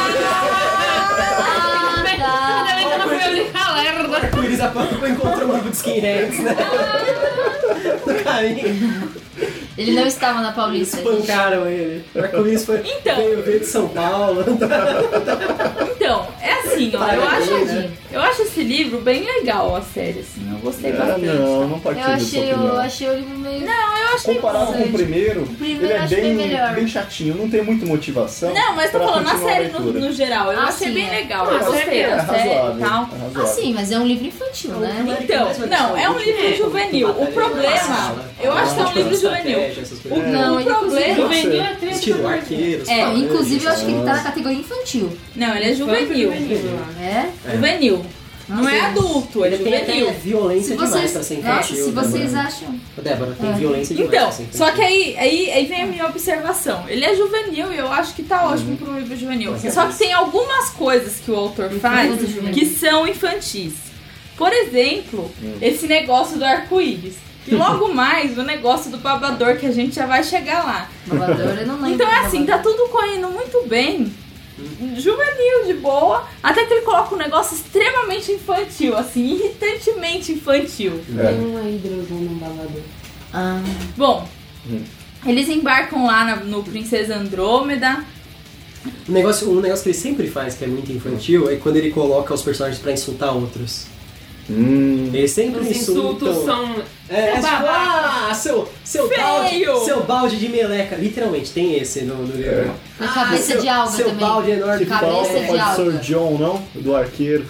Speaker 5: Ah,
Speaker 3: Ainda bem que eu não fui eu de alerta.
Speaker 1: O Iris Apampa encontrou um grupo de skinheads, né? No caminho.
Speaker 5: ele não estava na Paulista. gente.
Speaker 1: Espancaram ele. O arco-íris foi...
Speaker 2: Então.
Speaker 1: Veio, veio de São Paulo.
Speaker 2: Então, é assim, ó,
Speaker 1: Para
Speaker 2: eu
Speaker 1: aí,
Speaker 2: acho,
Speaker 1: né?
Speaker 2: eu acho esse livro bem legal, a série, assim, eu gostei
Speaker 4: É,
Speaker 2: bastante.
Speaker 4: não, não
Speaker 5: Eu
Speaker 4: partilho dessa
Speaker 5: achei,
Speaker 4: opinião.
Speaker 5: eu achei o livro meio...
Speaker 2: Não, eu achei
Speaker 4: Comparado com o
Speaker 5: interessante.
Speaker 4: primeiro,
Speaker 5: primeiro
Speaker 4: ele
Speaker 5: eu
Speaker 4: é
Speaker 5: achei
Speaker 4: bem,
Speaker 5: melhor.
Speaker 4: bem chatinho, não tem muita motivação.
Speaker 2: Não, mas tô
Speaker 4: pra
Speaker 2: falando na
Speaker 4: continuar a
Speaker 2: série no,
Speaker 4: leitura.
Speaker 2: no geral. Eu
Speaker 5: Ah,
Speaker 2: achei
Speaker 5: sim,
Speaker 2: bem
Speaker 5: é.
Speaker 2: legal.
Speaker 3: Ah,
Speaker 2: Eu gostei
Speaker 4: É
Speaker 2: da série e
Speaker 4: razoável.
Speaker 2: tal.
Speaker 4: é razoável.
Speaker 5: Ah, sim, mas é um livro infantil, né?
Speaker 2: Então, não, é um livro juvenil. O problema, eu acho que é um livro juvenil. O,
Speaker 5: Não,
Speaker 2: o
Speaker 5: ele
Speaker 2: problema.
Speaker 3: Juvenil é triste.
Speaker 1: Estilo arqueiros.
Speaker 5: É,
Speaker 1: falanges,
Speaker 5: inclusive eu acho que ele tá na
Speaker 1: nossa.
Speaker 5: categoria infantil.
Speaker 2: Não, ele é juvenil.
Speaker 5: É?
Speaker 2: Juvenil. Não é
Speaker 5: Sim.
Speaker 2: adulto, ele é
Speaker 1: Tem até
Speaker 2: juvenil.
Speaker 1: violência
Speaker 5: Se
Speaker 1: demais
Speaker 5: vocês,
Speaker 1: pra ser
Speaker 5: nossa,
Speaker 1: infantil.
Speaker 5: se vocês
Speaker 1: Débora.
Speaker 5: acham...
Speaker 1: Débora, tem
Speaker 5: É.
Speaker 1: violência demais
Speaker 2: Então,
Speaker 1: pra ser infantil.
Speaker 2: só que aí, aí, aí vem a minha observação. Ele é juvenil e eu acho que tá ótimo para um livro juvenil.
Speaker 1: Mas é
Speaker 2: Só que
Speaker 1: isso.
Speaker 2: tem algumas coisas que o autor faz
Speaker 5: Infantil juvenil.
Speaker 2: que são infantis. Por exemplo, esse negócio do arco-íris. E logo mais o negócio do babador, que a gente já vai chegar lá.
Speaker 5: Babador, eu não lembro.
Speaker 2: Então é
Speaker 5: do
Speaker 2: assim, tá
Speaker 5: babador.
Speaker 2: tudo correndo muito bem. Juvenil, de boa. Até que ele coloca um negócio extremamente infantil, assim, irritantemente infantil.
Speaker 4: É.
Speaker 3: Tem uma hidrosona no babador.
Speaker 5: Ah,
Speaker 2: Bom,
Speaker 4: Hum.
Speaker 2: eles embarcam lá na- no Princesa Andrômeda.
Speaker 1: Um negócio, um negócio que ele sempre faz, que é muito infantil, é quando ele coloca os personagens pra insultar outros.
Speaker 4: Hum.
Speaker 1: Eles sempre
Speaker 3: Os insultos
Speaker 1: insultam.
Speaker 3: são...
Speaker 1: É, tipo, ah, seu, seu, balde,
Speaker 2: Feio.
Speaker 1: seu balde de meleca. Literalmente, tem esse no, no livro.
Speaker 5: A cabeça de alga
Speaker 1: seu
Speaker 5: também.
Speaker 1: balde enorme.
Speaker 4: Que
Speaker 5: Cabeça
Speaker 4: falta
Speaker 5: de
Speaker 4: pode
Speaker 5: alga.
Speaker 4: Sir John, não? Do arqueiro.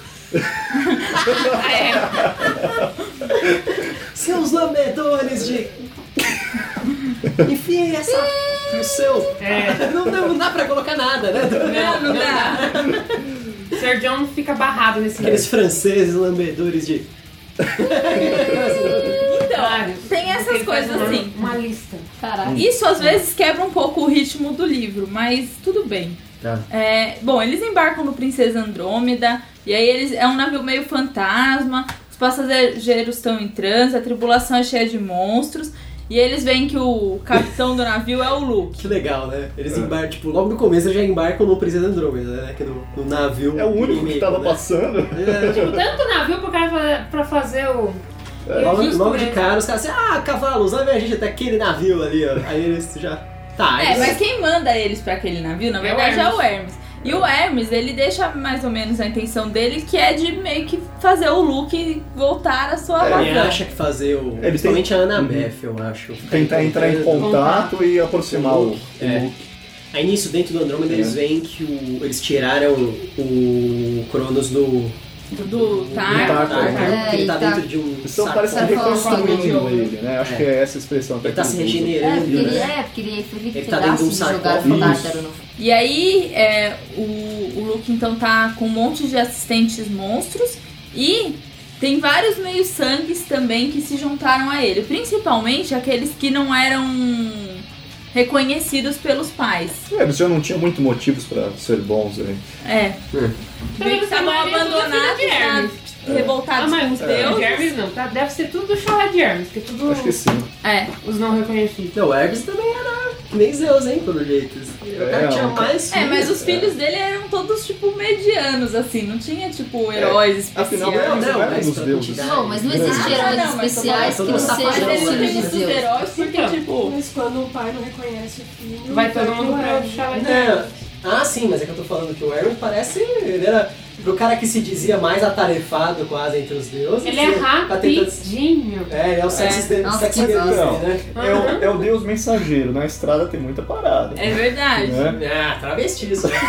Speaker 3: É.
Speaker 1: Seus lambedores de... Enfim, essa... O seu...
Speaker 3: É.
Speaker 1: Não, não, não dá pra colocar nada, né?
Speaker 2: Não, não dá.
Speaker 3: Sir John fica barrado nesse
Speaker 1: Aqueles franceses lambedores de...
Speaker 2: Então, tem essas
Speaker 3: Ele
Speaker 2: coisas
Speaker 3: faz uma,
Speaker 2: assim.
Speaker 3: Uma lista.
Speaker 5: Caraca.
Speaker 2: Isso às vezes quebra um pouco o ritmo do livro, mas tudo bem.
Speaker 1: Tá.
Speaker 2: É, bom, eles embarcam no Princesa Andrômeda, e aí eles é um navio meio fantasma, os passageiros estão em transe, a tripulação é cheia de monstros, e eles veem que o capitão do navio é o Luke.
Speaker 1: Que legal, né? Eles embarcam, tipo, logo no começo eles já embarcam no Princesa Andrômeda, né? Que no, no navio...
Speaker 4: É o único
Speaker 1: inimigo,
Speaker 4: que tava
Speaker 1: né?
Speaker 4: passando.
Speaker 1: É, tipo,
Speaker 3: Tanto navio pro cara fa- pra fazer o...
Speaker 1: logo,
Speaker 3: justo
Speaker 1: logo de
Speaker 3: mesmo.
Speaker 1: cara, os caras assim, ah, cavalos, leve a gente até aquele navio ali, ó. Aí eles já... Tá,
Speaker 2: É,
Speaker 1: eles...
Speaker 2: mas quem manda eles pra aquele navio, na
Speaker 3: É o
Speaker 2: verdade, é o
Speaker 3: Hermes.
Speaker 2: Hermes. E o Hermes, ele deixa mais ou menos a intenção dele, que é de meio que fazer o Luke voltar à sua
Speaker 1: Ele
Speaker 2: razão.
Speaker 1: acha que fazer o...
Speaker 4: Ele
Speaker 1: principalmente
Speaker 4: tem-
Speaker 1: a Annabeth, eu acho.
Speaker 4: Tentar entrar em contato e aproximar o, o
Speaker 1: É.
Speaker 4: Luke.
Speaker 1: Aí nisso, dentro do Andrômeda, eles veem que o, eles tiraram o Cronos do...
Speaker 2: Do Tar.
Speaker 1: Tar,
Speaker 4: Tar,
Speaker 1: né?
Speaker 5: é,
Speaker 1: Ele tá
Speaker 5: e tá-
Speaker 1: dentro de um
Speaker 4: Eles estão parecendo
Speaker 5: sarcófago.
Speaker 4: reconstruindo ele, né? Acho
Speaker 1: É.
Speaker 4: que é essa a expressão. até
Speaker 1: Ele tá
Speaker 4: que
Speaker 1: se
Speaker 4: eles usam.
Speaker 5: É,
Speaker 1: regenerando,
Speaker 5: porque ele
Speaker 1: né?
Speaker 5: é, porque ele foi
Speaker 1: Ele tá dentro de um
Speaker 5: pedaços de jogado
Speaker 1: sarcófago.
Speaker 5: pro Tártaro. no-
Speaker 2: E aí, é, o, o Luke então tá com um monte de assistentes monstros e tem vários meio-sangues também que se juntaram a ele, principalmente aqueles que não eram reconhecidos pelos pais.
Speaker 4: É, eles já não tinham muito motivos pra ser bons, né?
Speaker 2: É,
Speaker 1: Hum.
Speaker 2: meio que estavam
Speaker 3: maioria tudo
Speaker 2: abandonados,
Speaker 3: filho de Hermes.
Speaker 2: tá, revoltados
Speaker 3: Ah,
Speaker 2: com
Speaker 3: mas
Speaker 2: os
Speaker 3: de
Speaker 2: deuses.
Speaker 3: Hermes não, tá? Deve ser tudo Charlotte de Hermes, que é tudo
Speaker 4: Acho que sim.
Speaker 2: É,
Speaker 3: os não reconhecidos.
Speaker 1: Não, o Hermes também era que nem Zeus, hein, pelo jeito. O cara
Speaker 4: É,
Speaker 1: tinha
Speaker 4: um-
Speaker 1: mais
Speaker 2: é, mas
Speaker 1: filhos.
Speaker 2: os filhos dele eram todos, tipo, medianos, assim, não tinha, tipo, heróis
Speaker 4: Afinal,
Speaker 2: especiais.
Speaker 1: Não,
Speaker 4: Eles
Speaker 1: não,
Speaker 4: não eram
Speaker 1: mas
Speaker 4: dos
Speaker 1: pra
Speaker 4: deuses.
Speaker 1: quantidade.
Speaker 5: Não, mas não existe
Speaker 2: Ah,
Speaker 5: heróis
Speaker 2: não, mas
Speaker 5: especiais
Speaker 1: tô
Speaker 5: que não
Speaker 1: falando
Speaker 5: sejam
Speaker 1: safadão,
Speaker 2: Mas
Speaker 5: filhos
Speaker 2: ele
Speaker 5: de
Speaker 2: tem muitos
Speaker 5: Zeus.
Speaker 2: heróis porque,
Speaker 3: Então.
Speaker 2: tipo...
Speaker 6: Mas quando o pai não reconhece o filho,
Speaker 3: Vai todo mundo
Speaker 6: pro
Speaker 3: pra
Speaker 6: Hermes.
Speaker 3: Charlotte de
Speaker 1: Não.
Speaker 3: Hermes.
Speaker 1: Ah, sim, mas é que eu tô falando que o Hermes parece... Ele era... Pro cara que se dizia mais atarefado quase entre os deuses.
Speaker 3: Ele é
Speaker 1: tá tentando-
Speaker 3: rapidinho.
Speaker 1: É, ele é o sexy
Speaker 2: É.
Speaker 1: é.
Speaker 5: Nossa,
Speaker 1: sexy
Speaker 5: que
Speaker 1: dele,
Speaker 4: Não,
Speaker 1: né?
Speaker 4: é, o, é o deus mensageiro. Na estrada tem muita parada.
Speaker 2: É verdade.
Speaker 4: Né?
Speaker 1: Ah, travestiço. né?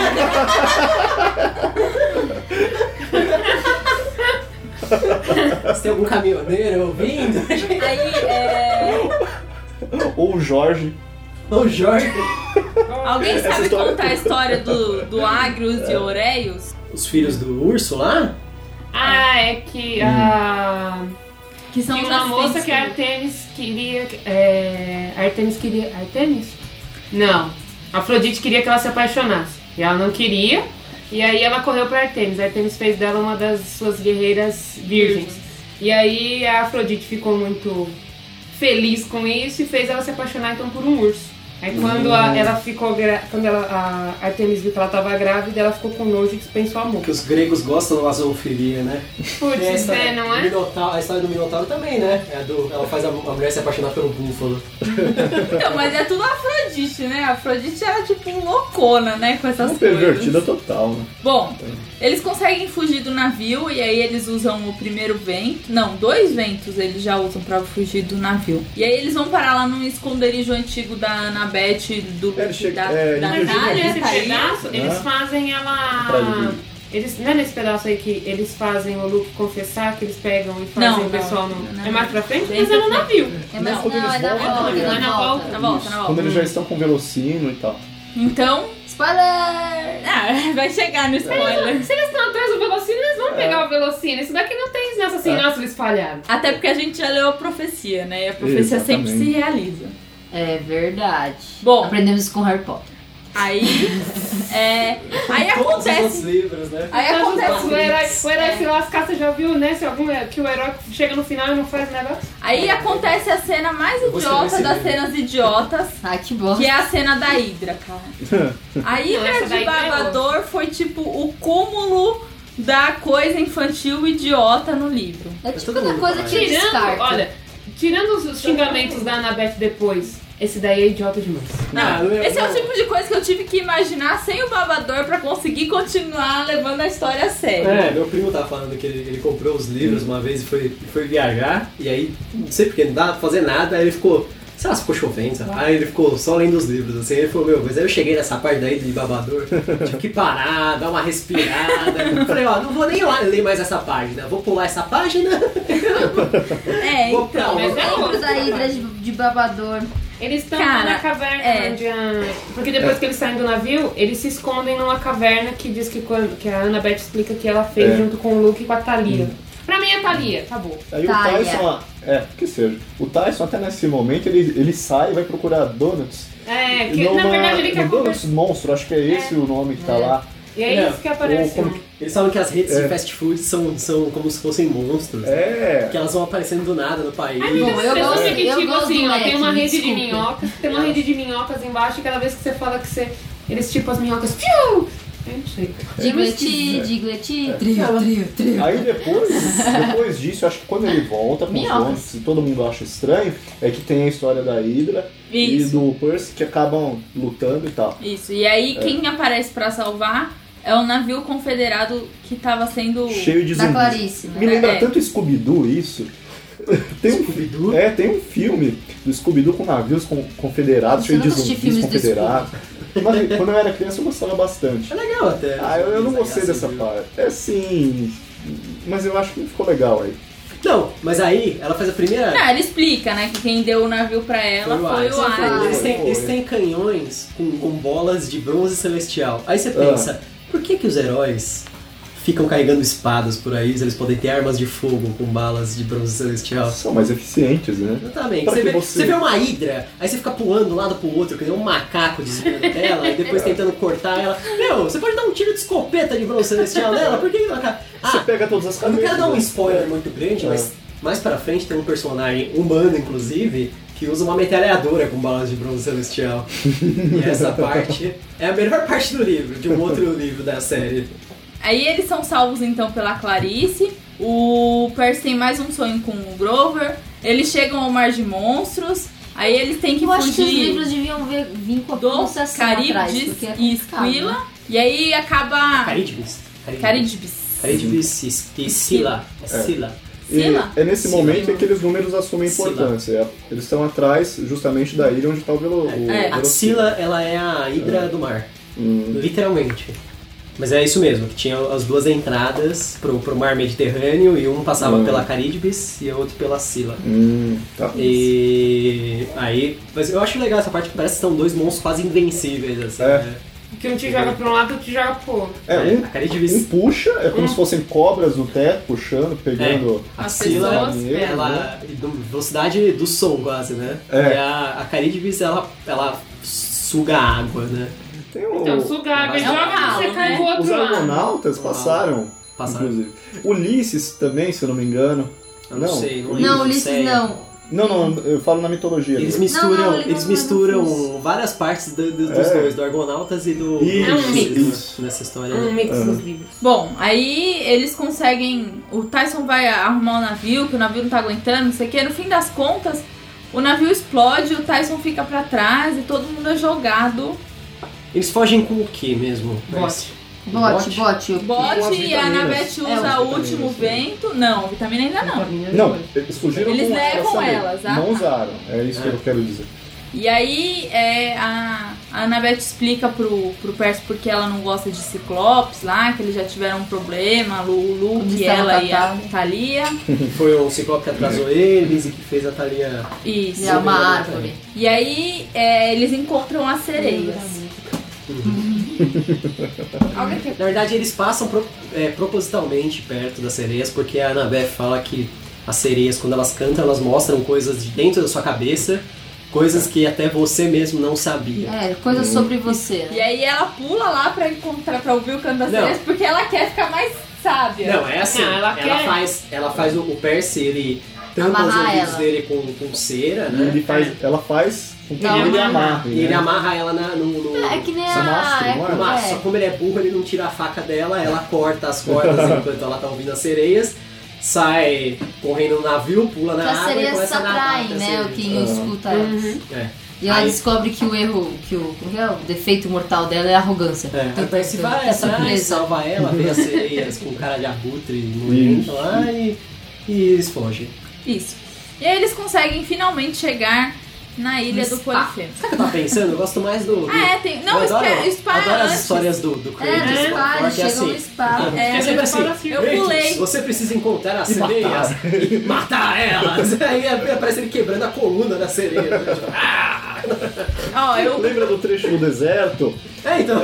Speaker 1: Se tem algum caminhoneiro ouvindo,
Speaker 2: Aí, é...
Speaker 4: Ou o Jorge.
Speaker 1: o Jorge.
Speaker 2: Alguém
Speaker 4: Essa
Speaker 2: sabe
Speaker 4: história-
Speaker 2: contar a história do, do Agrius e Oreios?
Speaker 1: Os filhos do urso lá?
Speaker 3: Ah, é que a...
Speaker 2: Que são
Speaker 3: Tinha
Speaker 2: os
Speaker 3: uma moça
Speaker 2: assistentes
Speaker 3: que a
Speaker 2: do-
Speaker 3: Artemis queria... É... Artemis queria... Artemis? Não. A Afrodite queria que ela se apaixonasse. E ela não queria. E aí ela correu pra Artemis. A Artemis fez dela uma das suas guerreiras virgens. E aí a Afrodite ficou muito feliz com isso e fez ela se apaixonar então por um urso. Aí quando a- ela ficou gra... quando ela, a Artemis viu que ela tava grávida, ela ficou com nojo e dispensou amor.
Speaker 1: Que os gregos gostam da zoofilia, né?
Speaker 3: Putz,
Speaker 1: Tem a história-
Speaker 3: é, não
Speaker 1: o
Speaker 3: é?
Speaker 1: Minotauro- a história do Minotauro também, né? É a do, ela faz a, a mulher se apaixonar pelo búfalo.
Speaker 2: Então, mas é tudo Afrodite, né? A Afrodite era tipo loucona, né? Com essas
Speaker 4: Uma
Speaker 2: coisas.
Speaker 4: pervertida total, né?
Speaker 2: Bom, eles conseguem fugir do navio e aí eles usam o primeiro vento. Não, dois ventos eles já usam pra fugir do navio. E aí eles vão parar lá num esconderijo antigo da Annabeth, do
Speaker 4: É, ele
Speaker 2: Luke,
Speaker 4: chega-
Speaker 2: da,
Speaker 4: é,
Speaker 2: da
Speaker 4: ele
Speaker 2: Natália,
Speaker 3: Nesse
Speaker 2: tá aí.
Speaker 3: pedaço, eles
Speaker 4: Ah.
Speaker 3: fazem
Speaker 4: Pra
Speaker 3: ela.
Speaker 4: ele.
Speaker 3: Eles, não é nesse pedaço aí que eles fazem o Luke confessar, que eles pegam e fazem
Speaker 2: Não,
Speaker 3: o
Speaker 2: não,
Speaker 3: pessoal no.
Speaker 2: não,
Speaker 3: É mais pra frente?
Speaker 2: Bem
Speaker 3: Mas é no
Speaker 2: pra
Speaker 3: navio.
Speaker 5: É, mas
Speaker 2: Não,
Speaker 5: não,
Speaker 4: eles
Speaker 5: é na
Speaker 4: voltam,
Speaker 5: volta,
Speaker 3: é
Speaker 5: é
Speaker 3: na
Speaker 5: na
Speaker 3: volta.
Speaker 5: volta.
Speaker 2: Na volta,
Speaker 4: Isso.
Speaker 2: na volta.
Speaker 4: Quando eles já estão com velocino e tal.
Speaker 2: Então,
Speaker 5: Spoiler!
Speaker 2: ah, vai chegar no spoiler.
Speaker 3: Se eles estão atrás do Velocino, eles vão pegar o Velocino. Isso daqui não tem nessa assim,
Speaker 4: É.
Speaker 3: nossa, eles falharam.
Speaker 2: Até porque a gente já leu a profecia, né? E a profecia
Speaker 4: Exatamente.
Speaker 2: sempre se realiza.
Speaker 5: É verdade.
Speaker 2: Bom.
Speaker 5: Aprendemos isso com Harry Potter.
Speaker 2: Aí, é, aí
Speaker 1: Todos os outros
Speaker 2: acontece...
Speaker 1: livros, né?
Speaker 2: Aí
Speaker 3: Então,
Speaker 2: acontece...
Speaker 3: o herói, o herói
Speaker 2: É.
Speaker 3: se lascar, você já viu, né? Se algum, que o herói chega no final e não faz negócio.
Speaker 2: Aí acontece a cena mais
Speaker 1: Eu vou escrever
Speaker 2: idiota
Speaker 1: esse
Speaker 2: das
Speaker 1: livro.
Speaker 2: cenas idiotas,
Speaker 5: Ai, que bom.
Speaker 2: que é a cena da Hydra, cara. A
Speaker 3: Não,
Speaker 2: Hydra
Speaker 3: essa
Speaker 2: de
Speaker 3: daí
Speaker 2: Barbador foi tipo o cúmulo da coisa infantil idiota no livro.
Speaker 5: É
Speaker 1: Mas
Speaker 5: tipo
Speaker 1: todo
Speaker 5: da
Speaker 1: mundo
Speaker 5: coisa
Speaker 1: faz.
Speaker 5: que
Speaker 3: Tirando,
Speaker 5: descarta.
Speaker 3: olha, tirando os, os xingamentos da Annabeth depois, esse daí é idiota demais.
Speaker 2: Não, não, esse não. É o tipo de coisa que eu tive que imaginar sem o babador pra conseguir continuar levando a história a sério.
Speaker 1: É, meu primo tava falando que ele, ele comprou os livros uma vez e foi, foi viajar, e aí, não sei porque, não dava pra fazer nada, aí ele ficou... Sei lá, se ficou chovendo, sabe? Aí ele ficou só lendo os livros, assim, ele falou, meu, mas aí eu cheguei nessa parte daí de babador, tive que parar, dar uma respirada, eu falei, ó, não vou nem lá ler mais essa página, vou pular essa página.
Speaker 2: É,
Speaker 1: vou
Speaker 2: então,
Speaker 5: mas é lembro da hidra de, de babador.
Speaker 3: Eles estão na caverna, é. onde a... Porque depois é. que eles saem do navio, eles se escondem numa caverna que diz que, quando, que a Annabeth explica que ela fez é. junto com o Luke e com a Thalia. Hum. Pra mim é Thalia, acabou.
Speaker 4: Aí o Tyson, é, que seja. O Tyson até nesse momento ele, ele sai e vai procurar donuts.
Speaker 3: É, que numa, na verdade ele quer
Speaker 4: Donuts Monstro, acho que é esse é. o nome que tá é. lá.
Speaker 3: E é, é isso que aparece.
Speaker 1: Como, eles falam que as redes é. de fast food são, são como se fossem monstros.
Speaker 4: É.
Speaker 1: Né? Que elas vão aparecendo do nada no país.
Speaker 3: Ai, bom, eu gosto, é. que, eu tipo gosto assim, ó, tem uma rede de minhocas, tem uma rede de minhocas embaixo e cada vez que você fala que você... Eles tipo as minhocas... Piu! Eu não sei.
Speaker 5: Digleti, Digleti, trio, trio, trio.
Speaker 4: Aí depois, depois disso, acho que quando ele volta com os donos, e todo mundo acha estranho, é que tem a história da Hydra Isso. e do Percy que acabam lutando e tal.
Speaker 2: Isso, e aí é. quem aparece pra salvar é o navio confederado que tava sendo...
Speaker 4: Cheio de zumbis.
Speaker 5: Da Clarice.
Speaker 4: Me lembra é. tanto Scooby-Doo isso. Tem um,
Speaker 1: Scooby-Doo?
Speaker 4: É, tem um filme do Scooby-Doo com navios com, confederados, cheio de zumbis confederados. Mas quando eu era criança eu gostava bastante.
Speaker 1: É legal até.
Speaker 4: Ah, eu, eu não gostei assim, dessa viu? parte. É sim, mas eu acho que não ficou legal aí.
Speaker 1: Não, mas aí ela faz a primeira...
Speaker 2: Não, ela explica, né, que quem deu o navio pra ela foi o Ares.
Speaker 1: Eles têm, eles têm canhões com, com bolas de bronze celestial. Aí você pensa, ah. por que que os heróis ficam carregando espadas por aí, eles podem ter armas de fogo com balas de bronze celestial?
Speaker 4: São mais eficientes, né?
Speaker 1: Exatamente. Você vê, você... você vê uma hidra, aí você fica pulando de um lado pro outro, que nem um macaco desviando dela, e depois tentando cortar ela. Meu, você pode dar um tiro de escopeta de bronze celestial nela? Por que ela...
Speaker 4: Ah, você pega todas as cabeças.
Speaker 1: Eu não quero dar um spoiler muito grande, é. mas mais pra frente tem um personagem humano, inclusive, que usa uma metralhadora com balas de bronze celestial. E essa parte é a melhor parte do livro, de um outro livro da série.
Speaker 2: Aí eles são salvos então pela Clarice, o Percy tem mais um sonho com o Grover, eles chegam ao Mar de Monstros, aí eles têm que
Speaker 5: Eu
Speaker 2: fugir
Speaker 5: acho que os livros deviam vir, vir com a pronunciação
Speaker 2: Caribdis
Speaker 5: atrás,
Speaker 2: e Squilla, né? E aí acaba...
Speaker 1: Caribdis.
Speaker 2: Caribdis.
Speaker 1: Caribdis e Scylla. É Scylla.
Speaker 4: E é nesse
Speaker 1: Scylla.
Speaker 4: momento em que aqueles números assumem importância. É. Eles estão atrás justamente da ilha onde está o Velo.
Speaker 1: É, a Scylla, ela é a Hidra é. do mar. Hum. Literalmente. Mas é isso mesmo, que tinha as duas entradas pro, pro mar Mediterrâneo e um passava hum. pela Caribdis e o outro pela Scylla.
Speaker 4: Hum, tá.
Speaker 1: E aí, mas eu acho legal essa parte que parece que são dois monstros quase invencíveis, assim,
Speaker 4: é.
Speaker 1: né?
Speaker 3: Que um te joga pra um lado e outro te joga pro outro.
Speaker 4: É, um, a Caribdis... um puxa, é como hum. se fossem cobras no teto, puxando, pegando...
Speaker 1: É. A Scylla, ela... velocidade do som quase, né? É. E a, a Caribdis, ela, ela suga água, né?
Speaker 3: O... Então, sugar água, joga e você cai pro outro
Speaker 4: Os
Speaker 3: lado.
Speaker 4: Argonautas passaram, passaram, inclusive. Ulisses também, se eu não me engano.
Speaker 1: Eu não, não sei. Não,
Speaker 5: não Ulisses não.
Speaker 4: Não, não, eu falo na mitologia.
Speaker 1: Eles misturam, não, não, eles misturam várias partes do, do, dos é. dois, do Argonautas e do...
Speaker 3: Isso, é um mix.
Speaker 1: Isso. Nessa história.
Speaker 3: Um mix
Speaker 4: uhum.
Speaker 3: dos livros.
Speaker 2: Bom, aí eles conseguem... O Tyson vai arrumar o navio, que o navio não tá aguentando, não sei o que. No fim das contas, o navio explode, o Tyson fica pra trás e todo mundo é jogado...
Speaker 1: Eles fogem com o que mesmo?
Speaker 3: Bote.
Speaker 5: Bote, bote.
Speaker 2: Bote e a Annabeth usa é, o último vento. Não, vitamina ainda não.
Speaker 4: Não, eles fugiram
Speaker 2: eles
Speaker 4: com
Speaker 2: levam
Speaker 4: elas.
Speaker 2: elas
Speaker 4: não usaram, é isso é. que eu quero dizer.
Speaker 2: E aí é, a, a Annabeth explica pro, pro Percy porque ela não gosta de Ciclopes lá, que eles já tiveram um problema, o Luke, ela e a Thalia.
Speaker 1: Foi o Ciclope que atrasou eles e que fez a Thalia...
Speaker 2: Isso.
Speaker 5: E uma árvore.
Speaker 2: E aí é, eles encontram as sereias.
Speaker 1: Na verdade eles passam pro, é, propositalmente perto das sereias porque a Annabeth fala que as sereias, quando elas cantam, elas mostram coisas de dentro da sua cabeça, coisas que até você mesmo não sabia.
Speaker 5: É, coisas hum. sobre você, né?
Speaker 2: E aí ela pula lá pra encontrar, pra ouvir o canto das sereias porque ela quer ficar mais sábia.
Speaker 1: Não, é assim, não, ela, ela, faz, ela faz o, o Percy, ele tampa os ouvidos dele com, com cera, né?
Speaker 4: Ele faz, ela faz...
Speaker 5: Não,
Speaker 4: ele amarra.
Speaker 1: E ele amarra ela na, no, no...
Speaker 5: É que nem a... Mastro, é,
Speaker 1: uma, é. Só como ele é burro, ele não tira a faca dela, ela corta as cordas enquanto ela tá ouvindo as sereias, sai correndo no navio, pula na água e começa a nadar.
Speaker 5: As sereias atraem, né? Quem uhum. escuta elas.
Speaker 1: É.
Speaker 5: E ela
Speaker 1: Aí-
Speaker 5: descobre que o erro, que o, como que é? O defeito mortal dela é a arrogância.
Speaker 1: É,
Speaker 5: Então,
Speaker 1: aí Percy vai
Speaker 5: é
Speaker 1: atrás,
Speaker 5: surpresa.
Speaker 1: salva ela, vê as sereias com cara de abutre nojento lá e, e eles fogem.
Speaker 2: Isso. E aí eles conseguem finalmente chegar na ilha
Speaker 5: No
Speaker 2: do
Speaker 5: spa.
Speaker 2: Polifemo.
Speaker 1: Sabe o que eu tava pensando? Eu gosto mais do... do-
Speaker 2: Ah, é, tem. Não,
Speaker 1: eu adoro,
Speaker 2: espera, Spa
Speaker 1: eu adoro as
Speaker 2: antes.
Speaker 1: histórias do, do
Speaker 5: É,
Speaker 1: Kratos.
Speaker 5: no spa,
Speaker 1: porque
Speaker 5: eles chegam
Speaker 1: assim,
Speaker 5: no spa.
Speaker 2: É,
Speaker 1: é sempre assim,
Speaker 2: eu
Speaker 1: Kratos,
Speaker 2: pulei.
Speaker 1: você precisa encontrar as sereias e matar elas. Aí aparece ele quebrando a coluna da sereia. Né? Tipo, ah!
Speaker 2: Ó, eu.
Speaker 4: Lembra do trecho do deserto?
Speaker 1: É, então.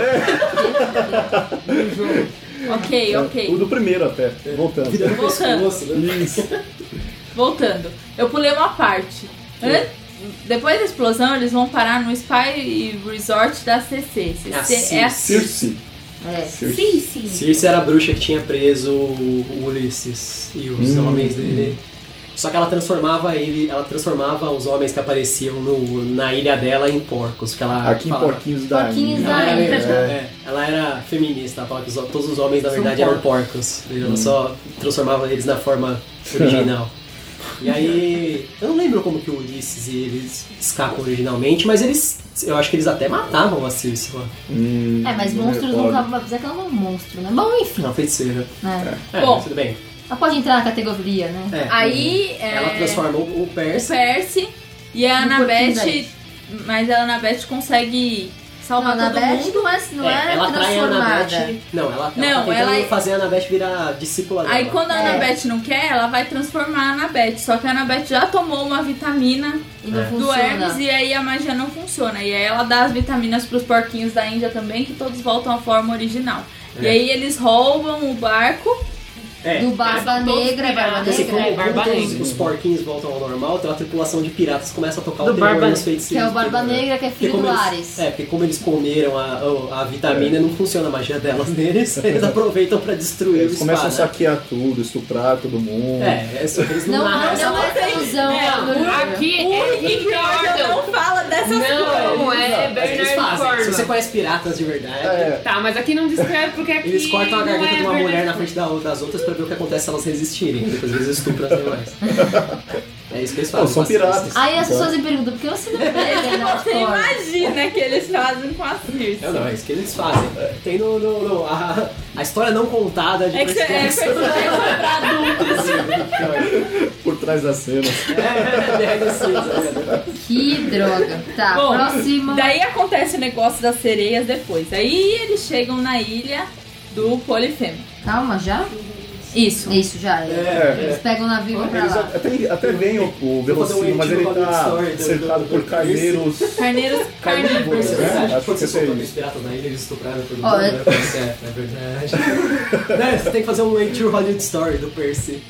Speaker 2: Ok, ok.
Speaker 4: O do primeiro até, voltando.
Speaker 1: Virando
Speaker 2: Voltando.
Speaker 1: pescoço, né?
Speaker 4: Isso.
Speaker 2: Voltando. Eu pulei uma parte. An- Depois da explosão, eles vão parar no Spy Resort da C C. C
Speaker 1: A
Speaker 2: C é a
Speaker 4: Circe.
Speaker 5: É.
Speaker 4: Circe.
Speaker 3: Sim, sim.
Speaker 1: Circe era a bruxa que tinha preso o Ulisses e os
Speaker 4: Hum.
Speaker 1: homens dele. Só que ela transformava ele, ela transformava os homens que apareciam no, na ilha dela em porcos. Porque ela
Speaker 4: Aqui em
Speaker 1: falava-
Speaker 4: Porquinhos da
Speaker 5: Porquinhos
Speaker 4: Ilha.
Speaker 5: da
Speaker 1: Ela era,
Speaker 5: ilha.
Speaker 1: é, ela era feminista, ela falava que os- todos os homens na
Speaker 3: São
Speaker 1: verdade eram porcos. E ela só transformava eles na forma original. E aí, eu não lembro como que o Ulisses e eles escapam originalmente, mas eles, eu acho que eles até matavam a Circe lá.
Speaker 4: Hum,
Speaker 5: É, mas
Speaker 4: não
Speaker 5: monstros
Speaker 4: recordo.
Speaker 5: nunca. Apesar que ela não é um monstro, né? Bom, enfim.
Speaker 1: Uma feiticeira.
Speaker 5: Né?
Speaker 1: É,
Speaker 2: Bom.
Speaker 1: tudo bem.
Speaker 5: Ela pode entrar na categoria, né?
Speaker 1: É,
Speaker 2: Aí. é,
Speaker 1: ela transforma o, o
Speaker 2: o
Speaker 1: Percy.
Speaker 2: Percy e a
Speaker 5: No porquinho da
Speaker 2: Annabeth. Mas a Annabeth consegue
Speaker 5: Não,
Speaker 2: salvar
Speaker 5: na
Speaker 2: todo
Speaker 5: Beth
Speaker 2: mundo.
Speaker 5: não é, não é,
Speaker 1: ela trai a
Speaker 5: transformada.
Speaker 1: Annabeth. Não, ela, ela
Speaker 2: Não,
Speaker 1: tá tentando
Speaker 2: ela-
Speaker 1: fazer a Annabeth virar discípula dela.
Speaker 2: Aí quando a
Speaker 5: É.
Speaker 2: Annabeth não quer, ela vai transformar a Annabeth. Só que a Annabeth já tomou uma vitamina
Speaker 5: E não
Speaker 1: É.
Speaker 2: do
Speaker 5: funciona.
Speaker 2: Hermes e aí a magia não funciona. E aí ela dá as vitaminas pros porquinhos da Índia também, que todos voltam à forma original. E
Speaker 1: É.
Speaker 2: aí eles roubam o barco.
Speaker 1: É.
Speaker 5: Do Barba
Speaker 3: Todos
Speaker 5: Negra, é Barba
Speaker 3: piratas.
Speaker 1: Assim,
Speaker 5: Negra?
Speaker 1: como,
Speaker 3: É, Barba
Speaker 1: como todos
Speaker 3: Negra.
Speaker 1: os porquinhos voltam ao normal, então a tripulação de piratas começa a tocar
Speaker 3: Do
Speaker 1: o terror
Speaker 3: Barba-
Speaker 1: nos
Speaker 5: Que
Speaker 1: feiticeiros.
Speaker 5: é o Barba
Speaker 1: né?
Speaker 5: Negra, que é
Speaker 1: Porque
Speaker 5: filho do
Speaker 1: como
Speaker 5: Ares.
Speaker 1: eles, é, porque como eles comeram a, a vitamina, não funciona a magia delas neles, eles aproveitam pra destruir
Speaker 4: Eles
Speaker 1: o
Speaker 4: começam a
Speaker 1: spa, né?
Speaker 4: saquear tudo, estuprar todo mundo.
Speaker 1: É, é só que eles não,
Speaker 5: Não,
Speaker 1: narram
Speaker 5: não,
Speaker 1: essa
Speaker 5: não é ilusão.
Speaker 3: Aqui é Rick Gordon.
Speaker 2: Não fala dessas
Speaker 3: Não, é
Speaker 1: Mas eles
Speaker 3: Bernard
Speaker 1: fazem. Se você
Speaker 3: Corman.
Speaker 1: conhece piratas de verdade,
Speaker 4: É.
Speaker 3: Tá, mas aqui não descreve porque aqui
Speaker 1: eles cortam a
Speaker 3: não
Speaker 1: garganta
Speaker 3: é
Speaker 1: de uma
Speaker 3: Bernard
Speaker 1: mulher na
Speaker 3: Corman.
Speaker 1: frente da- das outras pra ver o que acontece se elas resistirem. Depois eles estupram as demais. É isso que eles
Speaker 4: Pô,
Speaker 1: fazem.
Speaker 4: são
Speaker 1: com as
Speaker 4: piratas.
Speaker 1: Circes.
Speaker 5: Aí as
Speaker 4: Então-
Speaker 5: pessoas me perguntam, por que você não vê Bernard
Speaker 2: Você
Speaker 5: Corman?
Speaker 2: imagina que eles fazem com a Circe.
Speaker 1: Não, não, é isso que eles fazem. Tem no, no, no- a, a história não contada de
Speaker 2: É que você é
Speaker 1: Percy Jackson.
Speaker 2: personagem pra adultos.
Speaker 4: Por trás das cenas.
Speaker 1: É, de Regra Cinza, né?
Speaker 5: Que droga. Tá,
Speaker 2: Bom,
Speaker 5: próxima.
Speaker 2: daí acontece o negócio das sereias depois. Aí eles chegam na ilha do Polifemo.
Speaker 5: Calma, já?
Speaker 2: Isso.
Speaker 5: Isso, já. É.
Speaker 4: É,
Speaker 5: Eles pegam o navio e vão pra
Speaker 4: Eles
Speaker 5: lá.
Speaker 4: até, até vem o, o
Speaker 1: Vou fazer um
Speaker 4: Velocinho, mas ele
Speaker 1: antigo
Speaker 4: tá
Speaker 1: Hollywood Story do-
Speaker 4: cercado
Speaker 1: do-
Speaker 4: por
Speaker 1: do-
Speaker 4: carneiros.
Speaker 2: Carneiros
Speaker 4: Carnívoros,
Speaker 2: carnívoros.
Speaker 4: né?
Speaker 1: Verdade,
Speaker 4: Acho
Speaker 1: quando
Speaker 4: que
Speaker 1: você
Speaker 4: é
Speaker 1: soltou
Speaker 4: isso.
Speaker 1: os piratas na ilha, eles estupraram todo mundo.
Speaker 5: Ó,
Speaker 1: né?
Speaker 5: é-
Speaker 1: Percy, é, é verdade. Né, você tem que fazer um True Hollywood Story do Percy.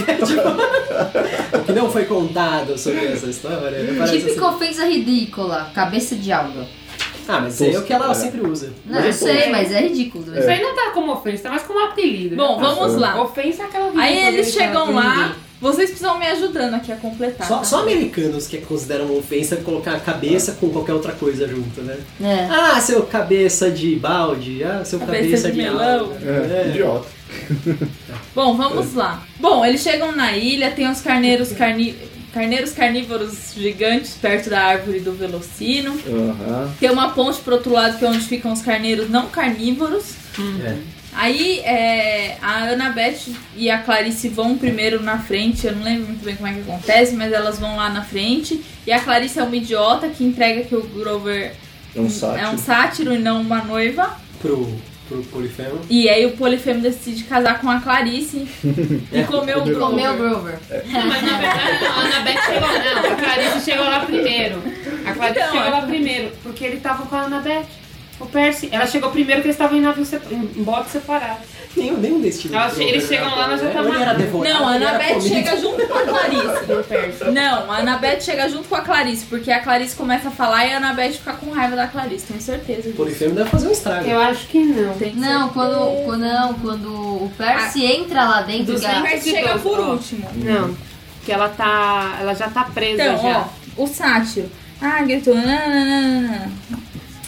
Speaker 1: Tipo, o que não foi contado sobre essa história. né? Parece
Speaker 5: Típica
Speaker 1: assim.
Speaker 5: ofensa ridícula, cabeça de alga.
Speaker 1: Ah, mas isso aí é o que ela
Speaker 4: É.
Speaker 1: sempre usa.
Speaker 5: Não, eu sei, mas é ridículo.
Speaker 3: Isso aí não tá como ofensa, tá mais como apelido.
Speaker 2: Bom,
Speaker 3: né?
Speaker 2: vamos lá.
Speaker 3: Ofensa é aquela
Speaker 2: Aí
Speaker 3: ridícula
Speaker 2: eles
Speaker 3: que ele
Speaker 2: chegam
Speaker 3: fala pra
Speaker 2: lá.
Speaker 3: ninguém.
Speaker 2: Vocês precisam me ajudando aqui a completar.
Speaker 1: Só,
Speaker 2: tá?
Speaker 1: só americanos que consideram uma ofensa colocar a cabeça com qualquer outra coisa junto, né?
Speaker 5: É.
Speaker 1: Ah, seu cabeça de balde. Ah, seu
Speaker 2: Cabeça
Speaker 1: cabeça,
Speaker 2: de
Speaker 1: de
Speaker 2: melão.
Speaker 1: alga.
Speaker 4: É, idiota.
Speaker 2: Bom, vamos lá. Bom, eles chegam na ilha, tem os carneiros, carni... carneiros carnívoros gigantes perto da árvore do Velocino.
Speaker 4: Aham.
Speaker 2: Tem uma ponte pro outro lado que é onde ficam os carneiros não carnívoros.
Speaker 1: É.
Speaker 2: Aí é, a Annabeth e a Clarice vão primeiro na frente, eu não lembro muito bem como é que acontece, mas elas vão lá na frente. E a Clarice é uma idiota que entrega que o Grover
Speaker 4: É um sátiro.
Speaker 2: é um sátiro e não uma noiva.
Speaker 1: Pro, pro Polifemo.
Speaker 2: E aí o Polifemo decide casar com a Clarice e comer o Grover.
Speaker 5: Comeu o Grover.
Speaker 3: Mas na verdade não, a Annabeth chegou, não, a Clarice chegou lá primeiro. A Clarice
Speaker 2: Então,
Speaker 3: chegou
Speaker 2: é-
Speaker 3: lá primeiro, porque ele tava com a Annabeth. O Percy, ela chegou primeiro porque eles estavam em navio separ- em bote separado.
Speaker 1: Nenhum, nenhum destino.
Speaker 3: Elas- eles chegam lá, nós já tá
Speaker 1: Ele era
Speaker 3: matando.
Speaker 1: devorado,
Speaker 2: Não, a
Speaker 1: ele era
Speaker 2: Annabeth
Speaker 1: comido.
Speaker 2: chega junto com a Clarice. Não, a Annabeth chega junto com a Clarice, porque a Clarice começa a falar e a Annabeth fica com raiva da Clarice, tenho certeza
Speaker 1: O
Speaker 2: disso.
Speaker 1: Polifemo deve fazer um estrago.
Speaker 3: Eu acho que não.
Speaker 2: Tenho
Speaker 5: Não,
Speaker 2: certeza.
Speaker 5: quando, quando, não, quando o Percy entra lá dentro
Speaker 3: Dos
Speaker 5: da...
Speaker 2: A Percy chega por último.
Speaker 3: Não, porque ela tá, ela já tá presa
Speaker 2: Então,
Speaker 3: já.
Speaker 2: ó, o sátiro. Ah, gritou. Nananana.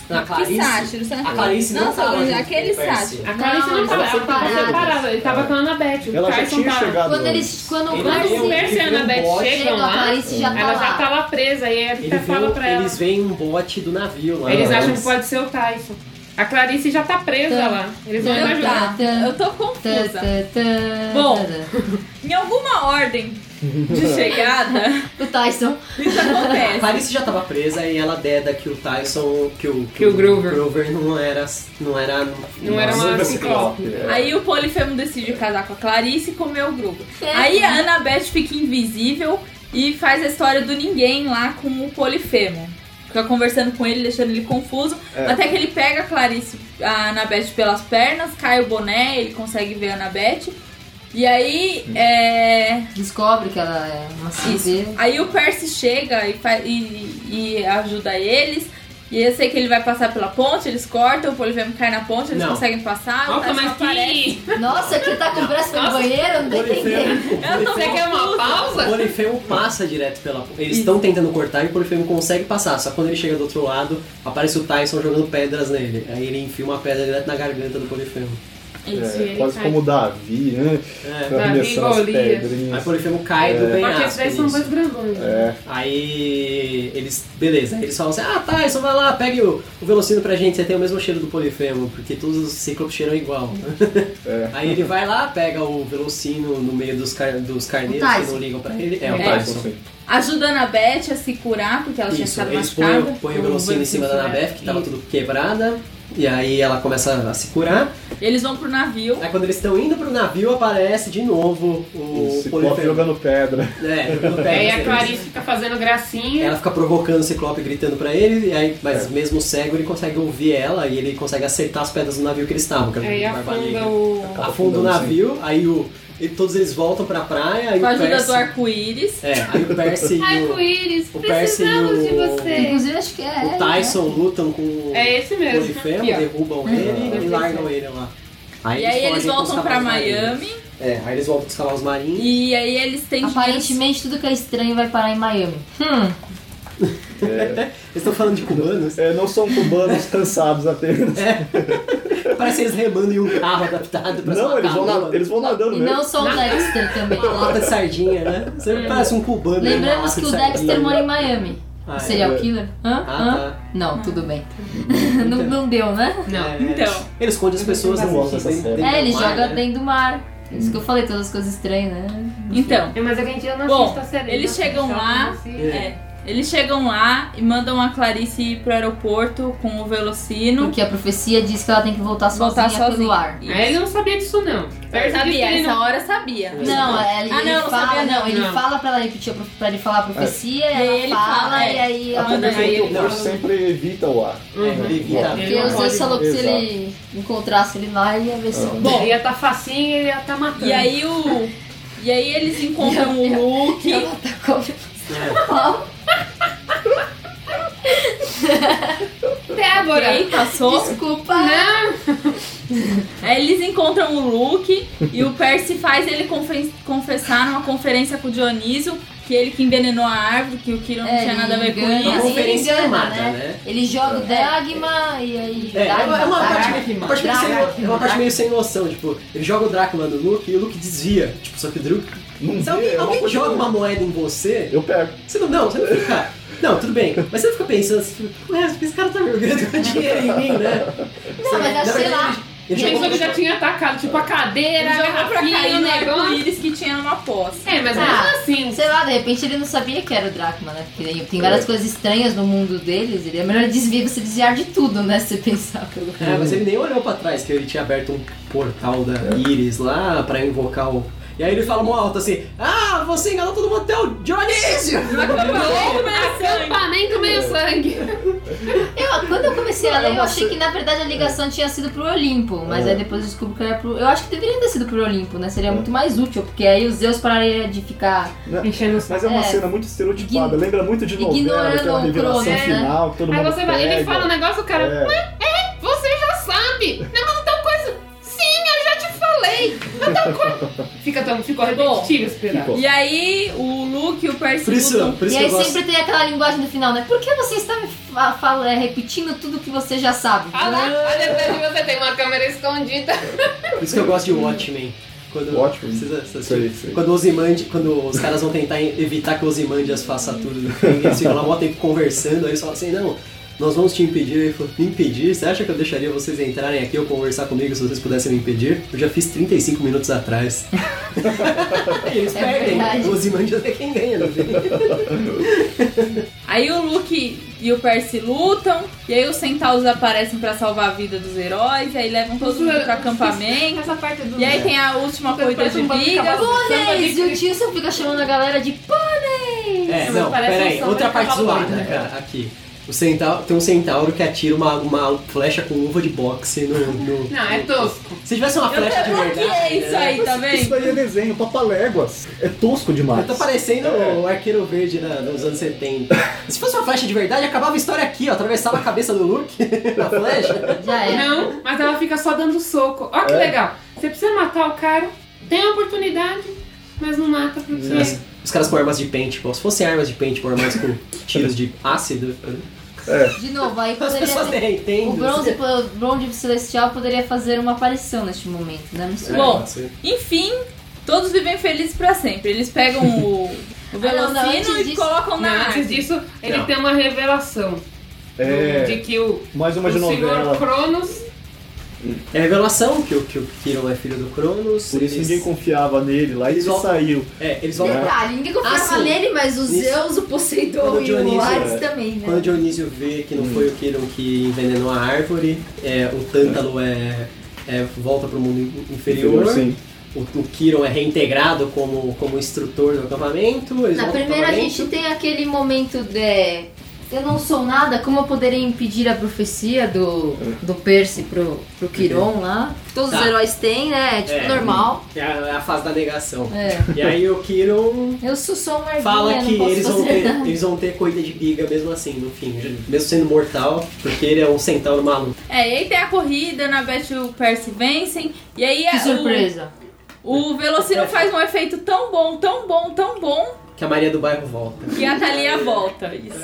Speaker 1: Na Clarice?
Speaker 2: Que sátiro, sabe?
Speaker 1: A Clarice não,
Speaker 2: não
Speaker 1: tava junto
Speaker 2: aquele
Speaker 1: com o Percy.
Speaker 2: sátiro.
Speaker 3: A Clarice não,
Speaker 5: Não,
Speaker 3: tava,
Speaker 5: eles
Speaker 3: ela tava
Speaker 5: separados.
Speaker 3: separada, ele tava com a Annabeth. O
Speaker 4: Ela já
Speaker 3: Tyson
Speaker 4: tinha
Speaker 3: tava-
Speaker 4: chegado
Speaker 5: Quando
Speaker 4: antes.
Speaker 5: eles. Quando
Speaker 1: Ele
Speaker 5: o
Speaker 3: Quando
Speaker 1: veio-
Speaker 3: o
Speaker 5: Percy
Speaker 3: Percy e a
Speaker 1: ele veio um
Speaker 3: Annabeth
Speaker 1: bote,
Speaker 3: chegam
Speaker 5: chegam, a
Speaker 3: lá,
Speaker 5: Clarice já tá
Speaker 3: ela
Speaker 5: lá.
Speaker 3: já tá lá presa, aí ele
Speaker 1: Ele
Speaker 3: até fala
Speaker 1: viu,
Speaker 3: pra ela.
Speaker 1: eles veem um bote do navio lá.
Speaker 3: Eles acham
Speaker 1: antes.
Speaker 3: que pode ser o Tyson. A Clarice já tá presa
Speaker 5: Tá.
Speaker 3: lá. Eles vão
Speaker 2: Eu,
Speaker 3: ajudar.
Speaker 2: tá, eu tô
Speaker 5: Tã,
Speaker 2: confusa.
Speaker 5: tã, tã,
Speaker 2: Bom.
Speaker 5: tã.
Speaker 2: Em alguma ordem de chegada,
Speaker 5: O Tyson.
Speaker 2: isso
Speaker 1: A
Speaker 2: acontece.
Speaker 1: Clarice já tava presa e ela deda que o Tyson, que o,
Speaker 3: Que o Grover.
Speaker 1: não era, não era,
Speaker 3: Não era uma
Speaker 4: Não,
Speaker 3: ciclope.
Speaker 4: é.
Speaker 2: Aí o Polifemo decide casar com a Clarice e comer o Grover.
Speaker 5: É.
Speaker 2: Aí a Annabeth fica invisível e faz a história do ninguém lá com o Polifemo. Fica conversando com ele, deixando ele confuso.
Speaker 4: É.
Speaker 2: Até que ele pega a Clarice, a Annabeth pelas pernas, cai o boné, ele consegue ver a Annabeth. E aí, é...
Speaker 5: Descobre que ela é uma
Speaker 2: Isso.
Speaker 5: civeira.
Speaker 2: Aí o Percy chega e, fa- e, e ajuda eles. E eu sei que ele vai passar pela ponte, eles cortam, o Polifemo cai na ponte, eles
Speaker 1: Não.
Speaker 2: conseguem passar. o
Speaker 3: Nossa,
Speaker 2: Tyson
Speaker 3: mas
Speaker 2: aparece.
Speaker 3: que...
Speaker 5: Nossa, que tá com pressa no banheiro, não tô entendendo.
Speaker 2: Eu tô
Speaker 3: Você quer uma
Speaker 1: O
Speaker 3: pausa?
Speaker 1: Polifemo passa direto pela ponte. Eles
Speaker 2: Isso.
Speaker 1: estão tentando cortar e o Polifemo consegue passar. Só que quando ele chega do outro lado, aparece o Tyson jogando pedras nele. Aí ele enfia uma pedra direto na garganta do Polifemo.
Speaker 3: Isso,
Speaker 4: É,
Speaker 3: ele
Speaker 4: quase
Speaker 3: cai.
Speaker 4: como o Davi, né?
Speaker 1: É.
Speaker 4: Arremessando as
Speaker 3: Golias.
Speaker 1: Aí o
Speaker 4: pedrinhas.
Speaker 1: Polifemo cai do
Speaker 3: Porque esses
Speaker 1: penhasco.
Speaker 3: daí são
Speaker 1: nisso.
Speaker 3: dois grandões. né?
Speaker 4: É.
Speaker 1: Aí eles. Beleza, aí eles falam assim: ah, Tyson, vai lá, pegue o, o Velocino pra gente, você tem o mesmo cheiro do Polifemo, porque todos os ciclopes cheiram igual.
Speaker 4: É.
Speaker 1: Aí ele vai lá, pega o Velocino no meio dos, car dos carneiros
Speaker 5: O
Speaker 1: que
Speaker 5: Tyson.
Speaker 1: não ligam pra ele. É, o
Speaker 2: É.
Speaker 1: Tyson.
Speaker 4: Sim.
Speaker 2: Ajuda a Annabeth a se curar, porque ela tinha
Speaker 1: Isso,
Speaker 2: ficado
Speaker 1: eles põem,
Speaker 2: machucada.
Speaker 1: põem o Velocino em cima da Annabeth, que tava
Speaker 2: Isso.
Speaker 1: tudo quebrada, e aí ela começa a se curar.
Speaker 2: Eles vão pro navio.
Speaker 1: Aí quando eles estão indo pro navio, aparece de novo o
Speaker 4: O Ciclope
Speaker 1: Polifemo.
Speaker 4: jogando pedra.
Speaker 1: É, jogando pedra.
Speaker 3: Aí a Clarice fica fazendo gracinha.
Speaker 1: Ela fica provocando o Ciclope, gritando pra ele, e aí, mas
Speaker 4: É.
Speaker 1: mesmo cego ele consegue ouvir ela e ele consegue acertar as pedras do navio que eles estavam. Que era
Speaker 3: Aí
Speaker 1: um barba
Speaker 3: afunda
Speaker 1: negra.
Speaker 3: o...
Speaker 1: Afunda o navio, aí o, e todos eles voltam pra praia, aí
Speaker 2: Com a
Speaker 1: o
Speaker 2: ajuda
Speaker 1: Percy...
Speaker 2: do arco-íris.
Speaker 1: É, aí o Percy e o,
Speaker 3: Arco-íris,
Speaker 1: o Percy e
Speaker 3: precisamos de
Speaker 1: o-
Speaker 3: você.
Speaker 5: Inclusive, acho que é.
Speaker 1: o Tyson lutam com o
Speaker 3: É esse mesmo.
Speaker 1: Polifemo,
Speaker 3: Aqui, ó.
Speaker 1: derrubam ele e largam ele lá.
Speaker 2: E aí eles
Speaker 1: fogem com os
Speaker 2: voltam pra
Speaker 1: cavalos
Speaker 2: Miami.
Speaker 1: marinhos. É, aí eles voltam com os cavalos marinhos.
Speaker 2: E aí eles têm
Speaker 5: Aparentemente, tudo que é estranho vai parar em Miami. Hum.
Speaker 1: Eles estão falando de cubanos.
Speaker 4: É, não são cubanos cansados apenas.
Speaker 1: É. Parece eles remando em um carro adaptado pra
Speaker 4: Não,
Speaker 1: ser
Speaker 4: eles vão,
Speaker 1: uma
Speaker 4: na-
Speaker 1: canoa.
Speaker 4: eles vão nadando
Speaker 5: E
Speaker 4: mesmo.
Speaker 5: não só o Dexter também.
Speaker 1: Uma lata de sardinha, né? Você parece um cubano. numa
Speaker 5: Lembramos
Speaker 1: lata
Speaker 5: que
Speaker 1: de
Speaker 5: o
Speaker 1: sardinha.
Speaker 5: Dexter mora em Miami.
Speaker 1: Ah, é.
Speaker 5: Serial killer? Hã?
Speaker 1: Ah,
Speaker 5: Hã?
Speaker 1: tá.
Speaker 5: Não, tudo bem. não, não deu, né?
Speaker 3: Não.
Speaker 1: É,
Speaker 2: Então.
Speaker 1: Ele esconde as pessoas
Speaker 4: Eu
Speaker 1: no
Speaker 4: gosto dessa
Speaker 1: dentro,
Speaker 4: série.
Speaker 1: dentro
Speaker 5: É, ele
Speaker 1: do mar,
Speaker 5: joga
Speaker 1: né?
Speaker 5: dentro do mar. Isso que eu falei, todas as coisas estranhas, né?
Speaker 2: Então,
Speaker 3: É, mas a gente já não
Speaker 2: bom,
Speaker 3: assiste a série.
Speaker 2: eles
Speaker 3: nossa,
Speaker 2: chegam
Speaker 3: só
Speaker 2: lá.
Speaker 3: conheci.
Speaker 2: É, eles chegam lá e mandam a Clarice ir pro aeroporto com o Velocino.
Speaker 5: Porque a profecia diz que ela tem que voltar sozinha,
Speaker 2: Voltar sozinha.
Speaker 5: pelo ar.
Speaker 2: Isso.
Speaker 3: Aí ele não sabia disso, não.
Speaker 2: Eu
Speaker 3: Percy disse que
Speaker 2: sabia,
Speaker 3: ele
Speaker 2: essa
Speaker 3: não-
Speaker 2: hora sabia.
Speaker 5: Não, é, ele,
Speaker 2: Ah, não,
Speaker 5: ele
Speaker 2: não
Speaker 5: fala,
Speaker 2: sabia, não.
Speaker 5: ele
Speaker 3: Não.
Speaker 5: fala pra ela repetir, a prof- pra ele falar a profecia,
Speaker 2: E
Speaker 5: ela
Speaker 2: aí ele
Speaker 5: fala,
Speaker 2: fala, é.
Speaker 5: e aí ela
Speaker 1: Até
Speaker 5: manda
Speaker 1: porque
Speaker 3: Aí
Speaker 1: o
Speaker 3: ele
Speaker 4: O Percy
Speaker 1: Percy
Speaker 4: sempre evita o ar.
Speaker 1: é, ele evita-
Speaker 3: Ele
Speaker 5: Porque
Speaker 3: não
Speaker 5: o Zeus
Speaker 3: pode-
Speaker 5: falou que se
Speaker 4: Exato.
Speaker 5: ele encontrasse ele lá, ele ia ver se...
Speaker 3: Bom, ia tá facinho e ia tá matando.
Speaker 2: E aí o. E aí eles encontram o Luke.
Speaker 5: Ela tá com...
Speaker 3: Débora!
Speaker 2: Ok, passou.
Speaker 5: Desculpa.
Speaker 3: Não!
Speaker 2: Aí eles encontram o Luke e o Percy faz ele confe- confessar numa conferência com o Dionísio que ele que envenenou a árvore, que o Kiro não
Speaker 5: É,
Speaker 2: tinha nada a ver com
Speaker 5: engana,
Speaker 2: isso.
Speaker 1: Uma
Speaker 5: assim,
Speaker 1: conferência
Speaker 5: ele engana,
Speaker 1: armada,
Speaker 5: né?
Speaker 1: né?
Speaker 5: Ele joga o Dagma e aí...
Speaker 1: É, é uma, é uma
Speaker 5: Dagma,
Speaker 1: parte,
Speaker 3: Dagma.
Speaker 1: uma parte meio sem,
Speaker 5: Dagma.
Speaker 1: é uma parte meio sem noção, tipo, ele joga o Drácula no Luke e o Luke desvia. Tipo, só que o Luke.
Speaker 4: Não
Speaker 1: Se
Speaker 4: vê,
Speaker 1: alguém,
Speaker 4: é uma
Speaker 1: alguém
Speaker 4: coisa
Speaker 1: joga
Speaker 4: que-
Speaker 1: uma moeda em você,
Speaker 4: Eu pego.
Speaker 1: você não, não, você não fica. Não, tudo bem, mas você não fica pensando assim, ué, esse cara tá jogando dinheiro em mim, né?
Speaker 5: Não, mas acho, sei lá.
Speaker 1: Ele
Speaker 3: Pensou
Speaker 1: jogou
Speaker 3: que já tinha atacado, tipo, a cadeira,
Speaker 2: Ele
Speaker 3: a
Speaker 2: jogou pra
Speaker 3: garrafinha,
Speaker 2: cair
Speaker 3: o
Speaker 2: no
Speaker 3: negócio.
Speaker 2: arco-íris que tinha numa poça.
Speaker 3: É, mas
Speaker 5: Ah,
Speaker 3: mesmo assim.
Speaker 5: Sei lá, de repente ele não sabia que era o Drácula, né? Porque tem- tem várias coisas estranhas no mundo deles. Ele é melhor desviar, você desviar de tudo, né? Se você pensar pelo
Speaker 1: É, mas ele nem olhou pra trás, que ele tinha aberto um portal da Iris lá pra invocar o. E aí ele fala mó alto assim: ah, você enganou todo mundo até o Dionísio!
Speaker 3: Acampamento meio sangue.
Speaker 5: Eu, quando eu comecei a ler, eu
Speaker 4: uma
Speaker 5: achei
Speaker 4: ce-
Speaker 5: que na verdade a ligação tinha sido pro Olimpo, mas aí depois eu descobri que era pro. Eu acho que deveria ter sido pro Olimpo, né? Seria muito mais útil, porque aí os Zeus parariam de ficar.
Speaker 3: Enchendo o saco.
Speaker 4: Mas é uma
Speaker 5: É.
Speaker 4: cena muito estereotipada.
Speaker 5: Ign-
Speaker 4: Lembra muito de novela,
Speaker 5: ignorando
Speaker 4: aquela
Speaker 5: o
Speaker 4: revelação
Speaker 5: Cronos, né?
Speaker 4: final que todo
Speaker 3: Aí
Speaker 4: mundo
Speaker 3: você vai, ele
Speaker 4: pega.
Speaker 3: fala um negócio, o cara,
Speaker 4: É.
Speaker 3: ué, é, você já sabe. Não, mas tal coisa. Sim, eu já te falei. Mas tal coisa. Fica tão, ficou repetitivo esse pedaço.
Speaker 2: E aí, o Luke e o Percy
Speaker 1: Por isso,
Speaker 2: lutam.
Speaker 1: por isso
Speaker 5: E
Speaker 1: que
Speaker 5: aí
Speaker 1: eu gosto.
Speaker 5: sempre tem aquela linguagem no final, né? Por que você está me fa- fala- é, repetindo tudo que você já sabe?
Speaker 3: Ah lá, olha atrás de você, tem uma câmera escondida.
Speaker 1: Por isso que eu gosto de Watchmen. Quando,
Speaker 4: Watchmen?
Speaker 1: Precisa, precisa
Speaker 4: Sei,
Speaker 1: assistir.
Speaker 4: sei.
Speaker 1: Quando, Ozymandias- quando os caras vão tentar evitar que Ozymandias faça tudo, eles ficam lá mó tempo conversando, aí eles falam assim, não, nós vamos te impedir. Aí ele falou, me impedir? Você acha que eu deixaria vocês entrarem aqui ou conversar comigo se vocês pudessem me impedir? Eu já fiz trinta e cinco minutos atrás. E eles
Speaker 5: É
Speaker 1: perdem.
Speaker 5: verdade.
Speaker 1: O Ozymandias é quem ganha, não tem?
Speaker 2: Aí o Luke e o Percy lutam, e aí os Centauros aparecem pra salvar a vida dos heróis, e aí levam todo mundo pro acampamento.
Speaker 3: Essa parte do...
Speaker 2: E aí tem a última corrida
Speaker 3: Parece
Speaker 2: de
Speaker 3: um banco de
Speaker 2: bigas.
Speaker 3: cavalo.
Speaker 5: Pôneis! E o Tilson fica chamando a galera de pôneis!
Speaker 1: É,
Speaker 3: Mas
Speaker 1: não,
Speaker 3: parece
Speaker 1: peraí,
Speaker 3: um som
Speaker 1: outra
Speaker 3: de
Speaker 1: parte
Speaker 3: cavalo
Speaker 1: zoada,
Speaker 3: doido,
Speaker 1: cara, aqui. O centauro, tem um centauro que atira uma, uma flecha com luva de boxe no... no
Speaker 3: Não, é tosco.
Speaker 1: Se tivesse uma
Speaker 2: Eu
Speaker 1: flecha de verdade...
Speaker 2: bloqueei isso
Speaker 1: né?
Speaker 2: aí, tá
Speaker 4: Isso
Speaker 2: vendo?
Speaker 4: daí é desenho, papaléguas. É tosco demais.
Speaker 1: Eu tô parecendo
Speaker 4: É.
Speaker 1: o Arqueiro Verde na- nos anos setenta. Se fosse uma flecha de verdade, acabava a história aqui, ó. Atravessava a cabeça do Luke na flecha.
Speaker 5: Já é.
Speaker 3: Não, mas ela fica só dando soco. Ó que
Speaker 4: É.
Speaker 3: legal. Você precisa matar o cara, tem a oportunidade, mas não mata porque...
Speaker 1: Os, os caras com armas de paintball. Se fossem armas de paintball, armas com tiros de ácido,
Speaker 5: De novo, aí
Speaker 1: as
Speaker 5: poderia
Speaker 1: pessoas
Speaker 5: ter...
Speaker 1: derretendo.
Speaker 5: O bronze, o bronze celestial poderia fazer uma aparição neste momento, né? Não sei.
Speaker 1: É,
Speaker 2: Bom,
Speaker 1: pode ser.
Speaker 2: enfim, todos vivem felizes pra sempre. Eles pegam o, o
Speaker 5: Ah, não, não,
Speaker 2: Velocino
Speaker 5: antes
Speaker 2: e
Speaker 5: disso-
Speaker 2: colocam na
Speaker 3: Não, antes
Speaker 2: árvore.
Speaker 3: disso, ele
Speaker 1: Não.
Speaker 3: tem uma revelação.
Speaker 4: É,
Speaker 3: De que o,
Speaker 4: mais uma
Speaker 3: o
Speaker 4: de
Speaker 3: senhor
Speaker 4: novela.
Speaker 3: Cronos...
Speaker 1: É a revelação que o, que o Kiron é filho do Cronos.
Speaker 4: Por isso
Speaker 1: eles-
Speaker 4: ninguém confiava nele lá e
Speaker 1: Eles
Speaker 4: ele
Speaker 1: voltam-
Speaker 4: saiu.
Speaker 1: É, eles vão...
Speaker 5: Detalhe, ninguém confiava
Speaker 1: Ah, sim.
Speaker 5: nele, mas os
Speaker 1: Isso.
Speaker 5: Zeus, o Poseidon
Speaker 1: Quando o
Speaker 5: e o
Speaker 1: Dionísio-
Speaker 5: Hades
Speaker 4: é.
Speaker 5: também, né?
Speaker 1: Quando o Dionísio vê que não foi o Kiron que envenenou a árvore, é, o Tântalo é, é, volta pro mundo inferior.
Speaker 4: Sim.
Speaker 1: O, o Kiron é reintegrado como, como instrutor do acampamento. Eles
Speaker 5: Na
Speaker 1: voltam pro
Speaker 5: primeira a
Speaker 1: acampamento.
Speaker 5: gente tem aquele momento de... Eu não sou nada, como eu poderia impedir a profecia do, do Percy pro, pro Kiron lá? Todos
Speaker 1: Tá.
Speaker 5: os heróis têm, né? É tipo
Speaker 1: É.
Speaker 5: normal.
Speaker 1: É a, é a fase da negação.
Speaker 5: É.
Speaker 1: E aí o Kiron
Speaker 5: Eu sou só uma
Speaker 1: fala
Speaker 5: ervinha,
Speaker 1: que
Speaker 5: não posso
Speaker 1: eles vão,
Speaker 5: fazer
Speaker 1: ter,
Speaker 5: nada.
Speaker 1: eles vão ter corrida de biga mesmo assim, no fim. Mesmo sendo mortal, porque ele é um centauro maluco.
Speaker 2: É, e aí tem a corrida, na Beth e o Percy vencem. E aí
Speaker 5: Que
Speaker 2: a-
Speaker 5: surpresa.
Speaker 2: o, o Velocino faz um efeito tão bom, tão bom, tão bom,
Speaker 1: Que a Maria do Bairro volta.
Speaker 2: que a Thalia volta. Isso.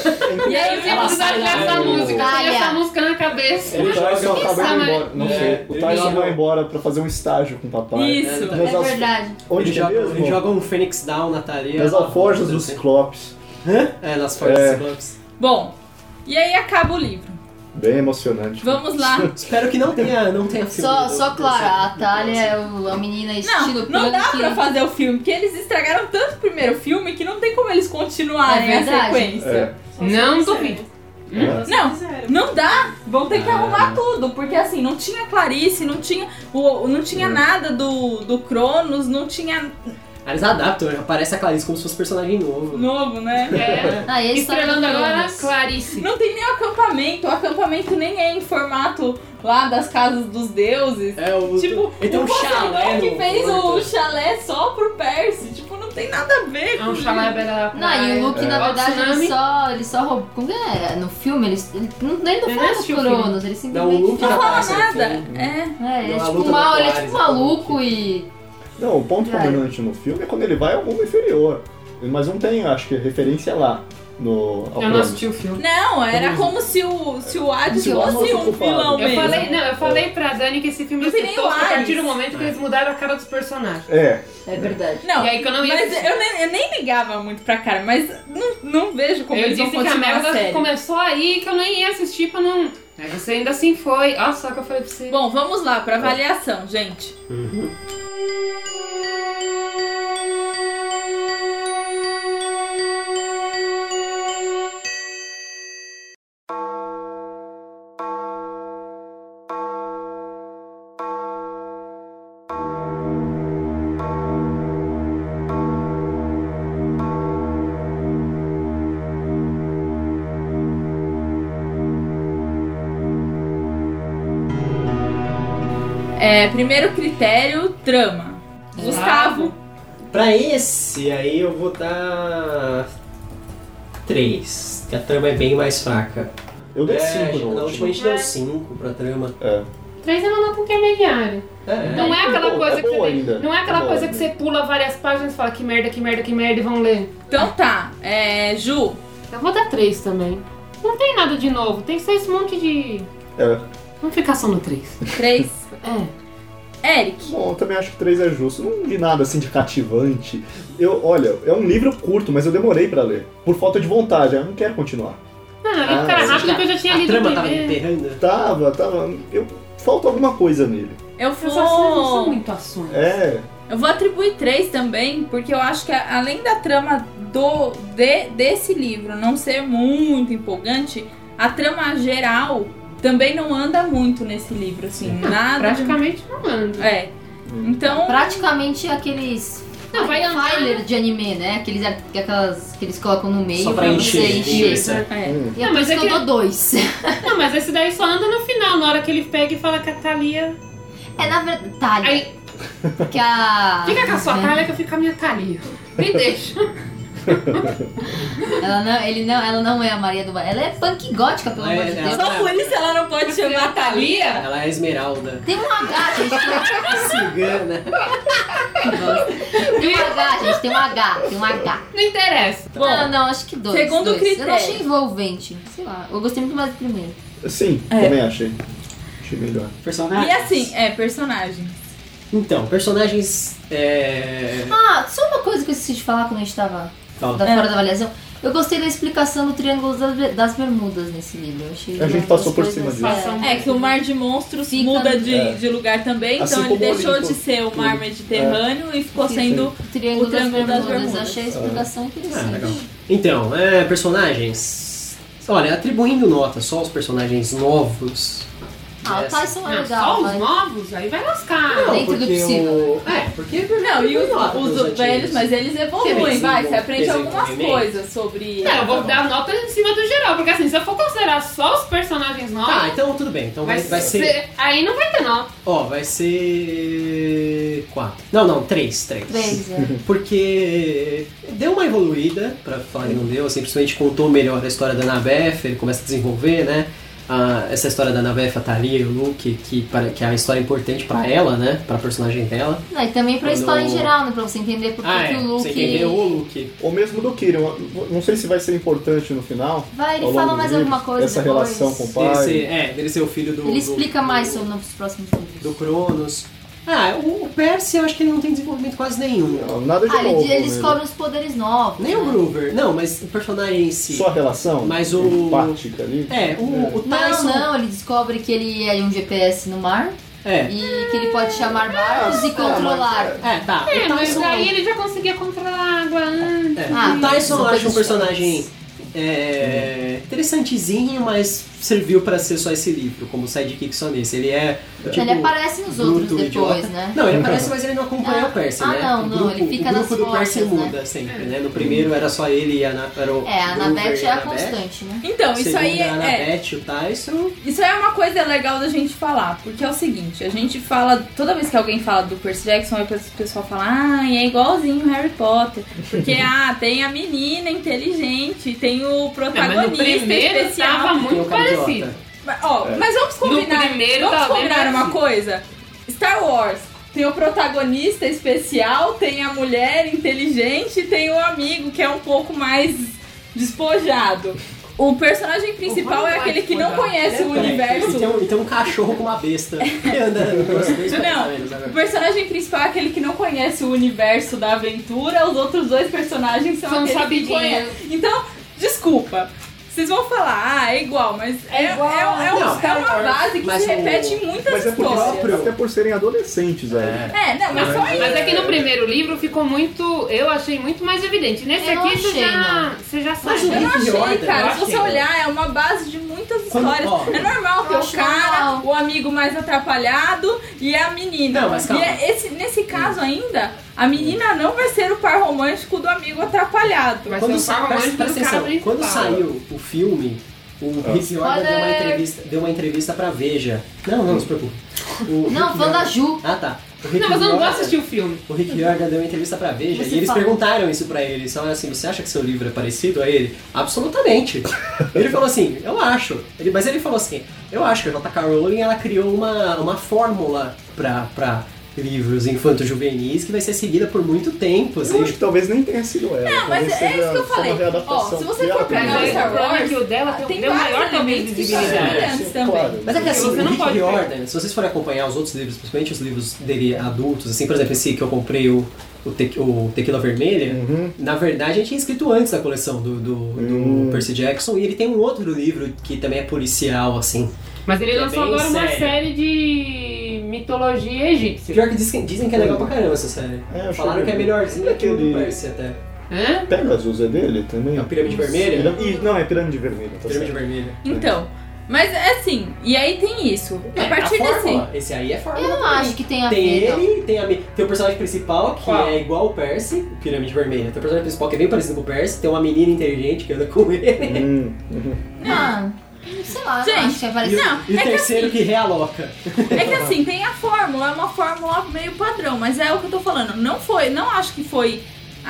Speaker 2: E aí
Speaker 3: Eu
Speaker 2: ela
Speaker 3: sempre
Speaker 2: sai
Speaker 3: precisava
Speaker 2: lá.
Speaker 3: essa
Speaker 4: no-
Speaker 3: música, eu tinha essa música na cabeça.
Speaker 4: O Tyson acabou
Speaker 3: sabe?
Speaker 4: indo embora. Não
Speaker 1: É,
Speaker 4: sei. O
Speaker 1: ele
Speaker 4: Tyson
Speaker 1: joga-
Speaker 4: vai embora pra fazer um estágio com o papai.
Speaker 2: Isso.
Speaker 1: É,
Speaker 4: Nas
Speaker 5: É
Speaker 4: as-
Speaker 5: verdade.
Speaker 4: Onde
Speaker 1: ele,
Speaker 4: que é
Speaker 1: joga,
Speaker 4: mesmo?
Speaker 1: ele joga um Fênix Down na Thalia.
Speaker 4: Nas
Speaker 1: ela
Speaker 4: alforjas
Speaker 1: volta,
Speaker 4: dos
Speaker 1: assim.
Speaker 4: Ciclopes.
Speaker 1: É, nas forjas
Speaker 4: É.
Speaker 1: dos Ciclopes.
Speaker 2: Bom, e aí acaba o livro.
Speaker 4: Bem emocionante.
Speaker 2: Vamos lá.
Speaker 1: Espero que não tenha, não tenha filme.
Speaker 5: Só,
Speaker 1: do-
Speaker 5: só
Speaker 1: do-
Speaker 5: claro, a
Speaker 1: desse-
Speaker 5: Thalia é o- a menina estilo
Speaker 2: Não, não dá
Speaker 5: punk.
Speaker 2: pra fazer o filme, porque eles estragaram tanto o primeiro filme que não tem como eles continuarem
Speaker 5: É
Speaker 2: a
Speaker 5: verdade.
Speaker 2: sequência.
Speaker 4: É.
Speaker 3: Não duvido.
Speaker 4: É.
Speaker 2: Não, não dá. Vão ter que
Speaker 1: Ah.
Speaker 2: arrumar tudo, porque assim, não tinha Clarice, não tinha, o, não tinha nada do, do Cronos, não tinha
Speaker 1: Ah, eles adaptam, aparece a Clarice como se fosse personagem novo.
Speaker 2: novo, né?
Speaker 3: É.
Speaker 5: Ah, e a história
Speaker 3: Estrelando
Speaker 5: do
Speaker 3: agora,
Speaker 5: Cronos.
Speaker 3: Clarice.
Speaker 2: Não tem nem o acampamento, o acampamento nem é em formato lá das casas dos deuses.
Speaker 1: É, o,
Speaker 2: Tipo,
Speaker 1: ele tem
Speaker 2: o
Speaker 1: um chalé
Speaker 2: Poseidon que
Speaker 1: no
Speaker 2: fez
Speaker 1: porto.
Speaker 2: o chalé só pro Percy. Tipo, não tem nada a ver
Speaker 3: É
Speaker 2: com
Speaker 3: um chalé beira da
Speaker 5: Não,
Speaker 3: praia.
Speaker 5: e o Luke,
Speaker 4: É.
Speaker 5: na verdade,
Speaker 3: Tsunami.
Speaker 5: ele só, ele só roubou. Como que é? No filme, ele, ele não, ele não
Speaker 3: Ele
Speaker 5: fala
Speaker 3: não
Speaker 5: dos
Speaker 3: assistiu o
Speaker 5: Cronos, ele
Speaker 1: Não, o
Speaker 5: simplesmente
Speaker 1: Luke
Speaker 2: Não
Speaker 1: já
Speaker 2: fala
Speaker 1: aparece no
Speaker 2: nada.
Speaker 1: filme.
Speaker 2: É.
Speaker 5: É, ele é
Speaker 1: A
Speaker 5: tipo
Speaker 1: luta
Speaker 5: mal,
Speaker 1: do
Speaker 5: ele é
Speaker 1: Ares,
Speaker 5: tipo
Speaker 1: né?
Speaker 5: maluco e.
Speaker 4: Não, o ponto
Speaker 5: Já é.
Speaker 4: culminante no filme é quando ele vai ao mundo inferior. Mas não tem, acho que, referência lá. No, ao
Speaker 3: Eu não
Speaker 4: Cronos.
Speaker 3: assisti o filme.
Speaker 2: Não, era como se o, se o Hades
Speaker 4: Se o Hades
Speaker 2: fosse
Speaker 4: fosse
Speaker 2: um
Speaker 4: o culpado.
Speaker 2: vilão
Speaker 3: Eu
Speaker 2: mesmo.
Speaker 3: falei, não, eu falei pra Dani que esse filme
Speaker 2: Não
Speaker 3: ia
Speaker 2: tem
Speaker 3: ser
Speaker 2: nem o
Speaker 3: tosco a partir
Speaker 2: Ares.
Speaker 3: do momento que eles mudaram a cara dos personagens.
Speaker 4: É,
Speaker 5: É verdade.
Speaker 2: Não,
Speaker 3: E aí que eu não ia
Speaker 2: mas
Speaker 3: assistir.
Speaker 2: eu nem, eu nem ligava muito pra cara, mas não, não vejo como
Speaker 3: Eu
Speaker 2: eles vão
Speaker 3: disse que a
Speaker 2: continuar a
Speaker 3: merda
Speaker 2: série.
Speaker 3: começou aí que eu nem ia assistir pra não... Aí você ainda assim foi. Olha só que eu falei pra você.
Speaker 2: Bom, vamos lá pra avaliação, gente. É, primeiro critério, trama. Gustavo.
Speaker 1: Pra esse aí eu vou dar três, que a trama é bem mais fraca.
Speaker 4: eu dei
Speaker 1: É,
Speaker 4: cinco no
Speaker 1: na
Speaker 4: último.
Speaker 1: última a gente deu cinco pra trama.
Speaker 4: É.
Speaker 3: três é uma nota intermediária.
Speaker 1: É,
Speaker 3: Não é aquela
Speaker 4: é
Speaker 3: coisa
Speaker 4: é
Speaker 3: que você tem,
Speaker 4: ainda.
Speaker 3: não é aquela
Speaker 4: É
Speaker 3: coisa
Speaker 4: boa
Speaker 3: que você pula várias páginas e fala que merda, que merda, que merda e vão ler.
Speaker 2: Então tá, é, Ju,
Speaker 3: Eu vou dar três também. Não tem nada de novo, tem que ser esse monte de...
Speaker 4: É.
Speaker 3: Vamos ficar só no três.
Speaker 2: três.
Speaker 3: É.
Speaker 2: Eric.
Speaker 4: Bom, eu também acho que três é justo. Não vi nada assim de cativante. Eu, olha, é um livro curto, mas eu demorei pra ler. Por falta de vontade, eu não quero continuar.
Speaker 3: Não, eu li
Speaker 4: Ah,
Speaker 3: cara
Speaker 4: você
Speaker 3: rápido
Speaker 1: já-
Speaker 3: porque eu já tinha
Speaker 1: a
Speaker 3: lido
Speaker 1: trama
Speaker 3: o
Speaker 1: tava
Speaker 3: primeiro.
Speaker 1: emperrando.
Speaker 4: Tava, tava. Eu, falta alguma coisa nele.
Speaker 2: Eu
Speaker 3: Essas ações não são
Speaker 2: vou.
Speaker 3: muito ações.
Speaker 4: É.
Speaker 2: Eu vou atribuir três também, porque eu acho que além da trama do, de, desse livro não ser muito empolgante, a trama geral também não anda muito nesse livro, assim, nada.
Speaker 3: Praticamente não anda.
Speaker 2: É. Então.
Speaker 5: Praticamente aqueles
Speaker 3: Não, vai andar.
Speaker 5: filler de anime, né? Aqueles, aquelas que eles colocam no meio
Speaker 1: Só pra
Speaker 5: você
Speaker 1: encher,
Speaker 5: encher.
Speaker 1: linguiça.
Speaker 2: É.
Speaker 4: Hum.
Speaker 5: E é
Speaker 3: Não,
Speaker 5: por
Speaker 3: mas
Speaker 5: isso
Speaker 3: é
Speaker 5: que eu
Speaker 3: que-
Speaker 5: dou dois.
Speaker 3: Não, mas esse daí só anda no final, na hora que ele pega e fala que a Thalia...
Speaker 5: É na verdade. Talha.
Speaker 3: Aí,
Speaker 5: Que a.
Speaker 3: fica com a sua Thalia que eu fico com a minha Thalia. Me deixa.
Speaker 5: Ela não, ele não, ela não é a Maria do Bairro. Ela é punk gótica, pelo
Speaker 1: É,
Speaker 5: amor de
Speaker 1: ela-
Speaker 5: Deus.
Speaker 2: Só por isso ela não pode chamar a Thalia.
Speaker 1: Ela é a Esmeralda.
Speaker 5: Tem um H, gente.
Speaker 1: Cigana.
Speaker 5: Tem um H, gente. Tem um H. Tem um H.
Speaker 3: Não interessa.
Speaker 2: Bom,
Speaker 5: não, não, acho que dois.
Speaker 2: segundo
Speaker 5: dois.
Speaker 2: critério.
Speaker 5: Eu não achei envolvente. Sei lá. Eu gostei muito mais do primeiro.
Speaker 4: Sim,
Speaker 2: É.
Speaker 4: também achei. Achei melhor.
Speaker 1: Personagens.
Speaker 2: E assim, é, personagem.
Speaker 1: Então, personagens. É...
Speaker 5: Ah, só uma coisa que eu esqueci de falar quando a gente tava
Speaker 1: Fala.
Speaker 5: da
Speaker 2: É.
Speaker 5: fora da avaliação. Eu gostei da explicação do Triângulo das, das Bermudas nesse livro. Eu achei
Speaker 4: A gente
Speaker 5: umas
Speaker 4: passou por
Speaker 5: coisas-
Speaker 4: cima disso.
Speaker 3: Passamos.
Speaker 2: É que o Mar de Monstros
Speaker 5: Fica-
Speaker 2: muda de,
Speaker 4: É.
Speaker 2: de lugar também,
Speaker 4: Assim
Speaker 2: então ele
Speaker 4: como o
Speaker 2: deixou
Speaker 4: Olimpo.
Speaker 2: de ser o Mar Mediterrâneo e ficou sendo
Speaker 5: O Triângulo,
Speaker 2: o Triângulo
Speaker 5: das,
Speaker 2: das
Speaker 5: Bermudas.
Speaker 2: Bermudas.
Speaker 5: Achei a explicação
Speaker 1: Ah,
Speaker 5: interessante.
Speaker 1: legal. Então, é, personagens. Olha, atribuindo nota só aos personagens novos.
Speaker 5: Ah, o
Speaker 1: dessa-
Speaker 5: Tyson é
Speaker 3: Não,
Speaker 5: legal.
Speaker 3: só os
Speaker 5: vai.
Speaker 3: novos? Aí vai lascar.
Speaker 1: Não,
Speaker 5: Dentro do
Speaker 1: porque
Speaker 5: possível.
Speaker 1: o- É, porque.
Speaker 2: Não, e os,
Speaker 1: nota
Speaker 2: os
Speaker 1: pros
Speaker 2: velhos,
Speaker 1: antigos.
Speaker 2: mas eles evoluem,
Speaker 1: Sim,
Speaker 2: vai,
Speaker 1: sim,
Speaker 2: você aprende algumas
Speaker 1: desenvolvimento.
Speaker 2: coisas sobre...
Speaker 3: Não, eu vou dar nota em cima do geral, porque assim, se eu for considerar só os personagens novos,
Speaker 1: Tá, então tudo bem. Então vai, vai ser.
Speaker 3: aí não vai ter nota.
Speaker 1: Ó, vai ser. quatro. Não, não, três. Três.
Speaker 5: Três, é.
Speaker 1: Porque deu uma evoluída, pra falar que não deu, assim, principalmente contou melhor a história da Annabeth, ele começa a desenvolver, né? Ah, essa história da Annabeth, a Thalia e o Luke, que, para, que é a história importante pra ela, né? Pra personagem dela.
Speaker 5: Não, e também pra
Speaker 1: Quando-
Speaker 5: história em geral, né? Pra você entender por que
Speaker 1: Ah,
Speaker 5: que
Speaker 1: é,
Speaker 5: o Luke...
Speaker 1: você entendeu o Luke.
Speaker 4: Ou mesmo do Kirion. Não sei se vai ser importante no final.
Speaker 5: Vai, ele
Speaker 4: ao
Speaker 5: fala
Speaker 4: longo
Speaker 5: mais
Speaker 4: do livro,
Speaker 5: alguma coisa
Speaker 4: Essa
Speaker 5: depois.
Speaker 4: relação com o
Speaker 1: Dele
Speaker 4: pai.
Speaker 1: ser, é, dele ser o filho do...
Speaker 5: Ele
Speaker 1: do-
Speaker 5: explica
Speaker 1: do-
Speaker 5: mais sobre nos próximos livros.
Speaker 1: Do Cronos. Ah, o, o Percy eu acho que ele não tem desenvolvimento quase nenhum.
Speaker 4: Não, nada de
Speaker 5: Ah,
Speaker 4: novo.
Speaker 5: ele, ele
Speaker 4: nele.
Speaker 5: descobre uns poderes novos.
Speaker 1: Nem o
Speaker 5: né?
Speaker 1: Groover. Não, mas o personagem em si.
Speaker 4: Só a relação?
Speaker 1: Mas o-
Speaker 4: Empática ali?
Speaker 1: É, o, o
Speaker 5: Não,
Speaker 1: Tyson...
Speaker 5: não, ele descobre que ele é um G P S no mar
Speaker 1: É.
Speaker 5: e que ele pode chamar barcos e controlar.
Speaker 1: É, tá.
Speaker 3: É,
Speaker 1: o
Speaker 3: mas
Speaker 1: Tyson...
Speaker 3: aí ele já conseguia controlar a água antes.
Speaker 1: É.
Speaker 5: Ah,
Speaker 1: o Tyson eu
Speaker 5: são
Speaker 1: acho um
Speaker 5: coisas
Speaker 1: personagem é, interessantezinho, mas serviu pra ser só esse livro, como sidekick só nesse. Ele é. Tipo,
Speaker 5: Ele aparece nos outros
Speaker 1: bruto,
Speaker 5: depois,
Speaker 1: idiota.
Speaker 5: né?
Speaker 1: Não, ele aparece, mas ele não acompanha
Speaker 5: Ah,
Speaker 1: o Percy,
Speaker 5: ah,
Speaker 1: né?
Speaker 5: não,
Speaker 1: o
Speaker 5: não,
Speaker 1: grupo,
Speaker 5: ele fica
Speaker 1: o grupo
Speaker 5: nas
Speaker 1: do Percy
Speaker 5: costas,
Speaker 1: muda
Speaker 5: né?
Speaker 1: sempre, né? No primeiro era só ele e a Ana, era o
Speaker 5: É, a
Speaker 1: Groover
Speaker 5: Annabeth
Speaker 1: e
Speaker 5: é a
Speaker 1: Annabeth.
Speaker 5: constante, né?
Speaker 2: Então,
Speaker 1: O
Speaker 2: isso
Speaker 1: segundo
Speaker 2: aí
Speaker 1: é a
Speaker 2: é...
Speaker 1: Annabeth, o Tyson.
Speaker 2: Isso aí é uma coisa legal da gente falar, porque é o seguinte, a gente fala, toda vez que alguém fala do Percy Jackson, aí o pessoal fala, ah, é igualzinho Harry Potter, porque, ah, tem a menina inteligente, tem o
Speaker 3: Não, mas
Speaker 2: protagonista
Speaker 3: no primeiro
Speaker 2: especial.
Speaker 3: tava
Speaker 1: Tem o
Speaker 3: muito
Speaker 1: cara idiota.
Speaker 3: parecido.
Speaker 2: Mas, ó, mas vamos combinar,
Speaker 3: primeiro
Speaker 2: vamos
Speaker 3: tava bem
Speaker 2: combinar uma
Speaker 3: parecido.
Speaker 2: coisa, Star Wars... Tem o protagonista especial, tem a mulher inteligente e tem o amigo que é um pouco mais despojado. O personagem principal é aquele que não conhece o
Speaker 1: É,
Speaker 2: universo.
Speaker 1: E tem, um, e tem um cachorro com uma besta andando pelos dois personagens,
Speaker 2: Não,
Speaker 1: sabe?
Speaker 2: o personagem principal é aquele que não conhece o universo da aventura, os outros dois personagens são,
Speaker 3: São
Speaker 2: aqueles que
Speaker 3: sabidinhos.
Speaker 2: conhecem. Então, desculpa. Vocês vão falar, ah, é igual, mas é, é,
Speaker 3: igual.
Speaker 2: é, um-
Speaker 1: Não,
Speaker 2: é uma base que
Speaker 1: mas
Speaker 2: se
Speaker 1: o-
Speaker 2: repete em muitas
Speaker 4: Mas é porque
Speaker 2: histórias.
Speaker 4: até por serem adolescentes, aí.
Speaker 2: É, não, mas só
Speaker 3: Mas é que no primeiro livro ficou muito. Eu achei muito mais evidente. Nesse
Speaker 5: Eu não
Speaker 3: aqui você
Speaker 5: achei,
Speaker 3: já,
Speaker 5: não.
Speaker 3: você já
Speaker 1: Mas
Speaker 3: sabe.
Speaker 1: o
Speaker 2: Eu não
Speaker 1: Rick
Speaker 2: achei,
Speaker 1: Riordan,
Speaker 2: cara.
Speaker 1: eu
Speaker 2: Se você
Speaker 1: achei.
Speaker 2: olhar, é uma base de muitas
Speaker 1: Quando-
Speaker 2: histórias.
Speaker 1: ó,
Speaker 2: é normal ter
Speaker 5: eu
Speaker 2: o
Speaker 5: acho
Speaker 2: cara,
Speaker 5: normal.
Speaker 2: o amigo mais atrapalhado e a menina.
Speaker 1: Não, mas calma.
Speaker 2: E é esse, nesse caso ainda, a menina não vai ser o par romântico do amigo atrapalhado.
Speaker 3: Vai
Speaker 1: Quando,
Speaker 3: ser o par
Speaker 1: sa-
Speaker 3: romântico
Speaker 1: presta
Speaker 3: do cara
Speaker 1: atenção, quando
Speaker 3: principal.
Speaker 1: saiu o filme, o Rick Riordan deu uma
Speaker 5: Spoiler!
Speaker 1: entrevista, deu uma entrevista pra Veja. Não, não, não se preocupe. O
Speaker 5: Não,
Speaker 1: Rick
Speaker 5: falando da
Speaker 1: Riordan-
Speaker 5: Ju.
Speaker 1: Ah, tá.
Speaker 3: Não, mas eu não gosto de assistir o filme.
Speaker 1: O Rick Riordan deu uma entrevista pra Veja e eles fala. perguntaram isso pra ele. Eles falaram assim, você acha que seu livro é parecido a ele? Absolutamente. Ele falou assim, eu acho. Ele, mas ele falou assim, eu acho que a J K. Rowling ela criou uma, uma fórmula pra... pra livros infanto-juvenis que vai ser seguida por muito tempo. Assim.
Speaker 4: Eu acho que talvez nem tenha sido ela.
Speaker 2: Não, mas é isso que eu falei. Ó, se você for pegar o Star Wars,
Speaker 3: o dela tem, tem
Speaker 2: maior elementos que são semelhantes também.
Speaker 1: Claro. Mas é que assim, o Rick Riordan, se vocês forem acompanhar os outros livros, principalmente os livros dele adultos, assim, por exemplo, esse que eu comprei, o O, te, o Tequila Vermelha, uhum. na verdade a gente tinha escrito antes da coleção do, do,
Speaker 4: uhum.
Speaker 1: do Percy Jackson, e ele tem um outro livro que também é policial, assim.
Speaker 3: Mas ele lançou
Speaker 1: é
Speaker 3: agora
Speaker 1: sério.
Speaker 3: uma série de mitologia egípcia.
Speaker 1: Pior que dizem, dizem que é legal pra caramba essa série. É, Falaram que é melhorzinha que o do Percy até.
Speaker 3: Hã?
Speaker 4: Pegasus é dele também?
Speaker 1: É o Pirâmide Vermelha?
Speaker 4: Piram... Não, é Pirâmide Vermelha. Tá
Speaker 1: Pirâmide
Speaker 4: certo.
Speaker 1: Vermelha.
Speaker 2: Então... Mas é assim, e aí tem isso.
Speaker 1: É,
Speaker 2: a partir
Speaker 1: a
Speaker 2: desse.
Speaker 1: Esse aí é fórmula.
Speaker 5: Eu não
Speaker 1: também.
Speaker 5: acho que tem a
Speaker 1: Tem
Speaker 5: ver,
Speaker 1: ele, tem, a, tem o personagem principal, que
Speaker 3: Qual?
Speaker 1: é igual o Percy, o Pirâmide Vermelha. Tem o personagem principal que é bem parecido com o Percy, tem uma menina inteligente que anda com ele.
Speaker 4: Hum, uhum.
Speaker 5: Ah, sei lá,
Speaker 2: Gente,
Speaker 5: eu acho que é parecido.
Speaker 1: E,
Speaker 2: Não,
Speaker 1: e o
Speaker 2: é que
Speaker 1: terceiro
Speaker 2: assim-
Speaker 1: que realoca.
Speaker 2: É que assim, tem a fórmula, é uma fórmula meio padrão, mas é o que eu tô falando. Não foi, não acho que foi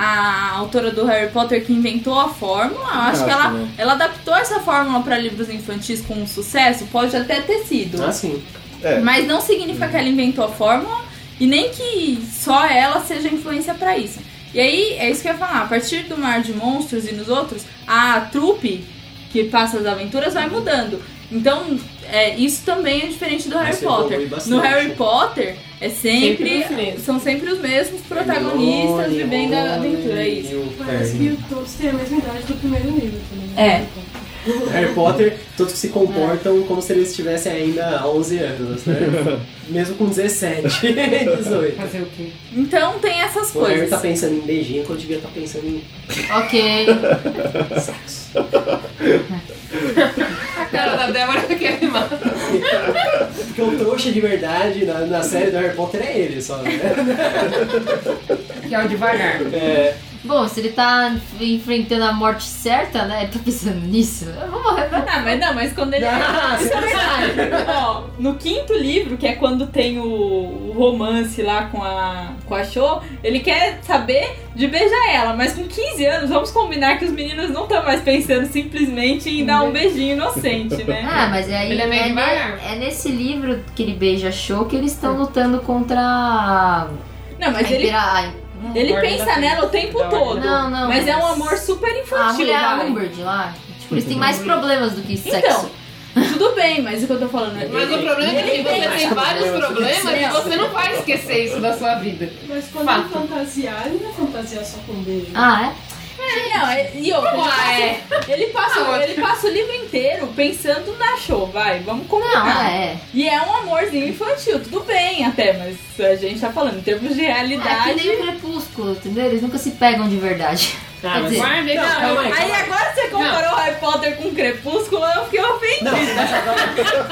Speaker 2: a autora do Harry Potter que inventou a fórmula. Eu acho,
Speaker 4: acho
Speaker 2: que ela,
Speaker 4: não.
Speaker 2: ela adaptou essa fórmula pra livros infantis com sucesso, pode até ter sido.
Speaker 1: Ah, sim.
Speaker 4: É.
Speaker 2: Mas não significa que ela inventou a fórmula e nem que só ela seja influência pra isso. E aí, é isso que eu ia falar, a partir do Mar de Monstros e nos outros, a trupe que passa as aventuras vai mudando. Então, é, isso também é diferente do Harry
Speaker 1: Mas evolui
Speaker 2: Potter.
Speaker 1: bastante.
Speaker 2: No Harry Potter, é sempre,
Speaker 3: Sempre os mesmos.
Speaker 2: são sempre os mesmos protagonistas
Speaker 1: Hermione,
Speaker 2: vivendo a
Speaker 1: Rony
Speaker 2: aventura, é
Speaker 1: e
Speaker 2: isso.
Speaker 1: o
Speaker 6: Parece
Speaker 1: Harry.
Speaker 6: que todos têm a mesma idade do primeiro livro também.
Speaker 2: É.
Speaker 1: Harry Potter, todos se comportam como se eles tivessem ainda onze anos, né? Mesmo com dezessete, dezoito.
Speaker 3: Fazer o quê?
Speaker 2: Então tem essas
Speaker 1: O Harry
Speaker 2: coisas.
Speaker 1: tá pensando em beijinho quando devia estar pensando em
Speaker 5: Ok.
Speaker 1: sexo.
Speaker 3: A cara da Débora que é animada.
Speaker 1: Porque o trouxa de verdade na, na série do Harry Potter é ele só, né?
Speaker 3: Que é o devagar.
Speaker 1: É,
Speaker 5: Bom, se ele tá enfrentando a morte certa, né? Ele tá pensando nisso. Eu vou morrer pra
Speaker 2: Ah, mas não, mas quando ele.
Speaker 1: Ah,
Speaker 2: Isso é verdade. Ó, no quinto livro, que é quando tem o, o romance lá com a, com a Cho, ele quer saber de beijar ela, mas com quinze anos, vamos combinar que os meninos não estão mais pensando simplesmente em dar um beijinho inocente, né?
Speaker 5: Ah, mas é aí
Speaker 3: Ele é meio
Speaker 5: é,
Speaker 3: devagar.
Speaker 5: ne- é nesse livro que ele beija a Show que eles estão lutando contra a.
Speaker 2: Não, mas
Speaker 5: a
Speaker 2: ele,
Speaker 5: impera- a-
Speaker 2: ele
Speaker 3: Ordem
Speaker 2: pensa
Speaker 3: da
Speaker 2: nela o tempo
Speaker 3: da ordem.
Speaker 2: todo.
Speaker 5: Não, não,
Speaker 2: Mas é um
Speaker 5: mas-
Speaker 2: amor super
Speaker 5: a
Speaker 2: infantil,
Speaker 5: mulher
Speaker 2: vai.
Speaker 5: Umbridge lá. Tipo, eles têm mais problemas do que sexo.
Speaker 2: Então, tudo bem, mas o que eu tô falando é.
Speaker 3: Mas o problema é que você tem vários problemas e você não vai esquecer isso da sua vida.
Speaker 6: Mas quando
Speaker 3: Fato.
Speaker 6: ele fantasiar, ele não vai fantasiar só com beijo.
Speaker 5: Ah, é?
Speaker 2: Não, é- e outra, ele
Speaker 3: Ah,
Speaker 2: passa,
Speaker 3: é.
Speaker 2: ele, passa,
Speaker 3: Ah,
Speaker 2: ele passa o livro inteiro pensando na Show, vai, vamos
Speaker 5: Não,
Speaker 2: combinar.
Speaker 5: é.
Speaker 2: E é um amorzinho infantil, tudo bem até, mas a gente tá falando em termos de
Speaker 5: É que
Speaker 2: realidade.
Speaker 5: nem o Crepúsculo, entendeu? Eles nunca se pegam de verdade.
Speaker 1: Ah,
Speaker 5: Quer
Speaker 1: mas-
Speaker 5: dizer,
Speaker 3: Guarda aí,
Speaker 1: Não,
Speaker 3: não,
Speaker 1: calma aí,
Speaker 2: Aí
Speaker 1: calma aí.
Speaker 2: agora você comparou Harry Potter com Crepúsculo, eu fiquei ofendida.
Speaker 1: Não, mas agora...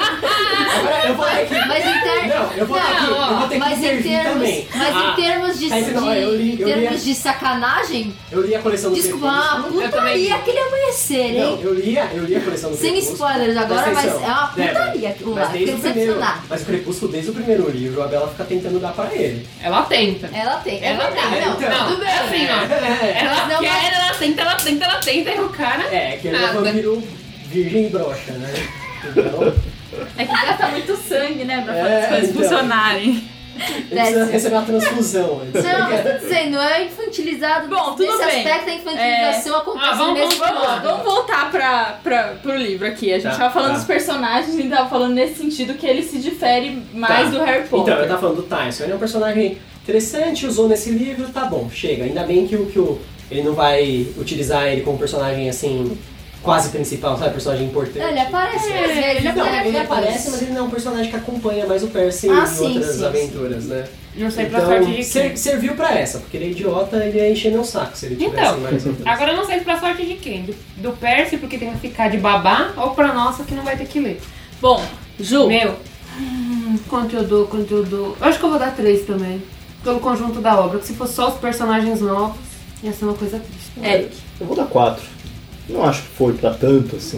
Speaker 1: agora eu vou aqui...
Speaker 5: mas em ter...
Speaker 1: Não, eu vou
Speaker 5: Não,
Speaker 1: aqui, eu vou ter que
Speaker 5: mas em
Speaker 1: intervir
Speaker 5: termos,
Speaker 1: também.
Speaker 5: mas
Speaker 1: Ah,
Speaker 5: em termos de,
Speaker 1: tá entendendo? Olha, eu li-
Speaker 5: de,
Speaker 1: eu li-
Speaker 5: termos de sacanagem,
Speaker 1: Eu li a coleção do
Speaker 5: desculpa, ah,
Speaker 1: Crepúsculo.
Speaker 3: Eu também
Speaker 5: putaria
Speaker 3: li.
Speaker 5: aquele amanhecer,
Speaker 1: Não,
Speaker 5: hein?
Speaker 1: eu li, a, eu li a coleção do
Speaker 5: Sem
Speaker 1: Crepúsculo.
Speaker 5: spoilers agora,
Speaker 1: Presta
Speaker 5: mas
Speaker 1: atenção.
Speaker 5: é uma
Speaker 1: Débora,
Speaker 5: putaria aquilo
Speaker 1: mas
Speaker 5: lá,
Speaker 1: desde o primeiro,
Speaker 5: decepcionar.
Speaker 1: mas o Crepúsculo, desde o primeiro livro, a Bela fica tentando dar pra ele.
Speaker 3: Ela tenta.
Speaker 5: Ela tem,
Speaker 3: Ela
Speaker 5: ela tem,
Speaker 3: tem,
Speaker 5: não,
Speaker 1: então.
Speaker 5: tudo bem.
Speaker 3: É assim, ó.
Speaker 1: É,
Speaker 3: Ela
Speaker 5: Não,
Speaker 3: quer,
Speaker 5: mas-
Speaker 3: ela tenta, ela tenta, ela tenta e o cara...
Speaker 1: é que ele é
Speaker 3: Nada.
Speaker 1: vampiro virgem e broxa, né? Então,
Speaker 2: É que gasta muito sangue, né, pra
Speaker 1: É,
Speaker 2: fazer as coisas
Speaker 1: então.
Speaker 2: funcionarem.
Speaker 1: ele precisa receber uma transfusão antes.
Speaker 5: Não, mas tô dizendo, é infantilizado.
Speaker 2: Bom, tudo
Speaker 5: nesse
Speaker 2: bem.
Speaker 5: aspecto, a infantilização acontece
Speaker 3: Ah, vamos-
Speaker 5: nesse
Speaker 3: vamos-
Speaker 5: modo.
Speaker 2: Vamos voltar pra, pra, pro livro aqui. A gente
Speaker 1: Tá,
Speaker 2: tava falando
Speaker 1: tá.
Speaker 2: dos personagens e tava falando nesse sentido que ele se difere mais
Speaker 1: Tá.
Speaker 2: do Harry Potter.
Speaker 1: Então, eu tava falando do Tyson. Ele é um personagem interessante, usou nesse livro, tá bom, chega. Ainda bem que o, que o ele não vai utilizar ele como personagem assim, quase principal, sabe? Personagem importante.
Speaker 5: Ele aparece
Speaker 3: É,
Speaker 5: às vezes.
Speaker 3: ele
Speaker 1: Não,
Speaker 5: né?
Speaker 1: ele aparece, mas ele não é um personagem que acompanha mais o Percy
Speaker 5: Ah,
Speaker 1: em
Speaker 5: sim,
Speaker 1: outras
Speaker 5: sim,
Speaker 1: aventuras, né?
Speaker 3: Não sei pra sorte
Speaker 1: Então,
Speaker 3: de
Speaker 1: ser-
Speaker 3: quem.
Speaker 1: serviu pra essa, porque ele é idiota, ele ia encher meu saco se ele tivesse
Speaker 3: Então,
Speaker 1: mais outras.
Speaker 3: agora eu não sei pra sorte de quem. Do, do Percy, porque tem que ficar de babá, ou pra nossa, que não vai ter que ler.
Speaker 2: Bom, Ju,
Speaker 3: Meu, hum, quanto eu dou, quanto eu dou... Eu acho que eu vou dar três também. Pelo conjunto da obra, que se fosse só os personagens novos, ia ser uma coisa triste.
Speaker 2: Eric.
Speaker 4: Eu vou dar quatro. Não acho que foi pra tanto assim.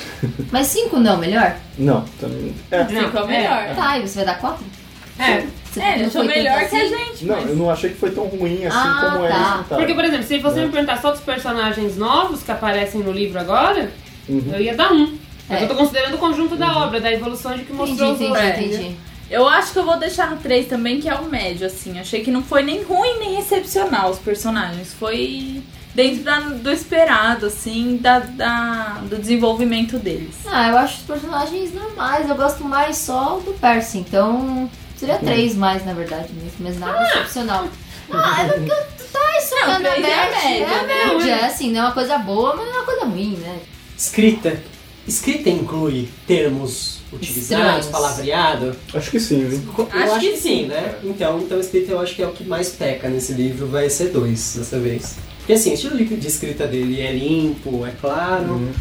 Speaker 5: Mas cinco não, melhor?
Speaker 4: Não, também. É.
Speaker 2: Cinco é o melhor.
Speaker 5: Tá, e você vai dar quatro?
Speaker 3: É,
Speaker 5: Você
Speaker 2: É, ele achou melhor que a
Speaker 5: assim?
Speaker 2: gente.
Speaker 4: Não,
Speaker 2: mas...
Speaker 4: eu não achei que foi tão ruim assim
Speaker 5: Ah,
Speaker 4: como
Speaker 5: tá.
Speaker 4: é escutado.
Speaker 3: Porque, por exemplo, se você
Speaker 4: É.
Speaker 3: me perguntar só dos personagens novos que aparecem no livro agora,
Speaker 4: Uhum.
Speaker 3: eu ia dar um. Mas
Speaker 5: É.
Speaker 3: eu tô considerando o conjunto da obra, da evolução de que mostrou
Speaker 5: Entendi,
Speaker 3: os
Speaker 5: entendi,
Speaker 3: outros.
Speaker 5: entendi.
Speaker 2: Eu acho que eu vou deixar no três também, que é o médio, assim. Achei que não foi nem ruim, nem excepcional os personagens. Foi dentro da- do esperado, assim, da, da- do desenvolvimento deles.
Speaker 5: Ah, eu acho os personagens normais, eu gosto mais só do Percy, então seria três mais, na verdade, mesmo, mas nada excepcional. Ah, é porque tá isso,
Speaker 2: Não,
Speaker 5: né?
Speaker 2: três é a
Speaker 5: É
Speaker 2: média,
Speaker 5: a
Speaker 2: né?
Speaker 5: média, é assim, não é uma coisa boa, mas não é uma coisa ruim, né?
Speaker 1: Escrita. Escrita inclui termos utilizados,
Speaker 5: Estranhos.
Speaker 1: palavreado?
Speaker 4: Acho que sim, viu?
Speaker 1: Eu
Speaker 2: Acho
Speaker 1: acho,
Speaker 2: que
Speaker 1: que, sim,
Speaker 2: sim.
Speaker 1: né? Então, então escrita eu acho que é o que mais peca nesse livro, vai ser dois dessa vez. Porque assim, o estilo de escrita dele é limpo, é claro,
Speaker 4: Uhum.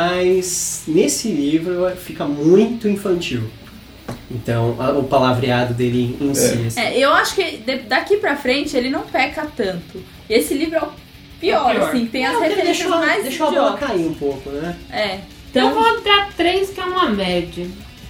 Speaker 1: mas nesse livro fica muito infantil. Então, a- o palavreado dele em si. assim.
Speaker 2: É, eu acho que de- daqui pra frente ele não peca tanto. Esse livro é o pior,
Speaker 3: É o pior.
Speaker 2: assim, tem as
Speaker 1: Não, porque
Speaker 2: referências
Speaker 1: deixou,
Speaker 2: mais
Speaker 1: deixou a bola
Speaker 2: idiotas.
Speaker 1: cair um pouco, né?
Speaker 2: É.
Speaker 3: Eu
Speaker 2: Então,
Speaker 3: vou dar três, que é uma média.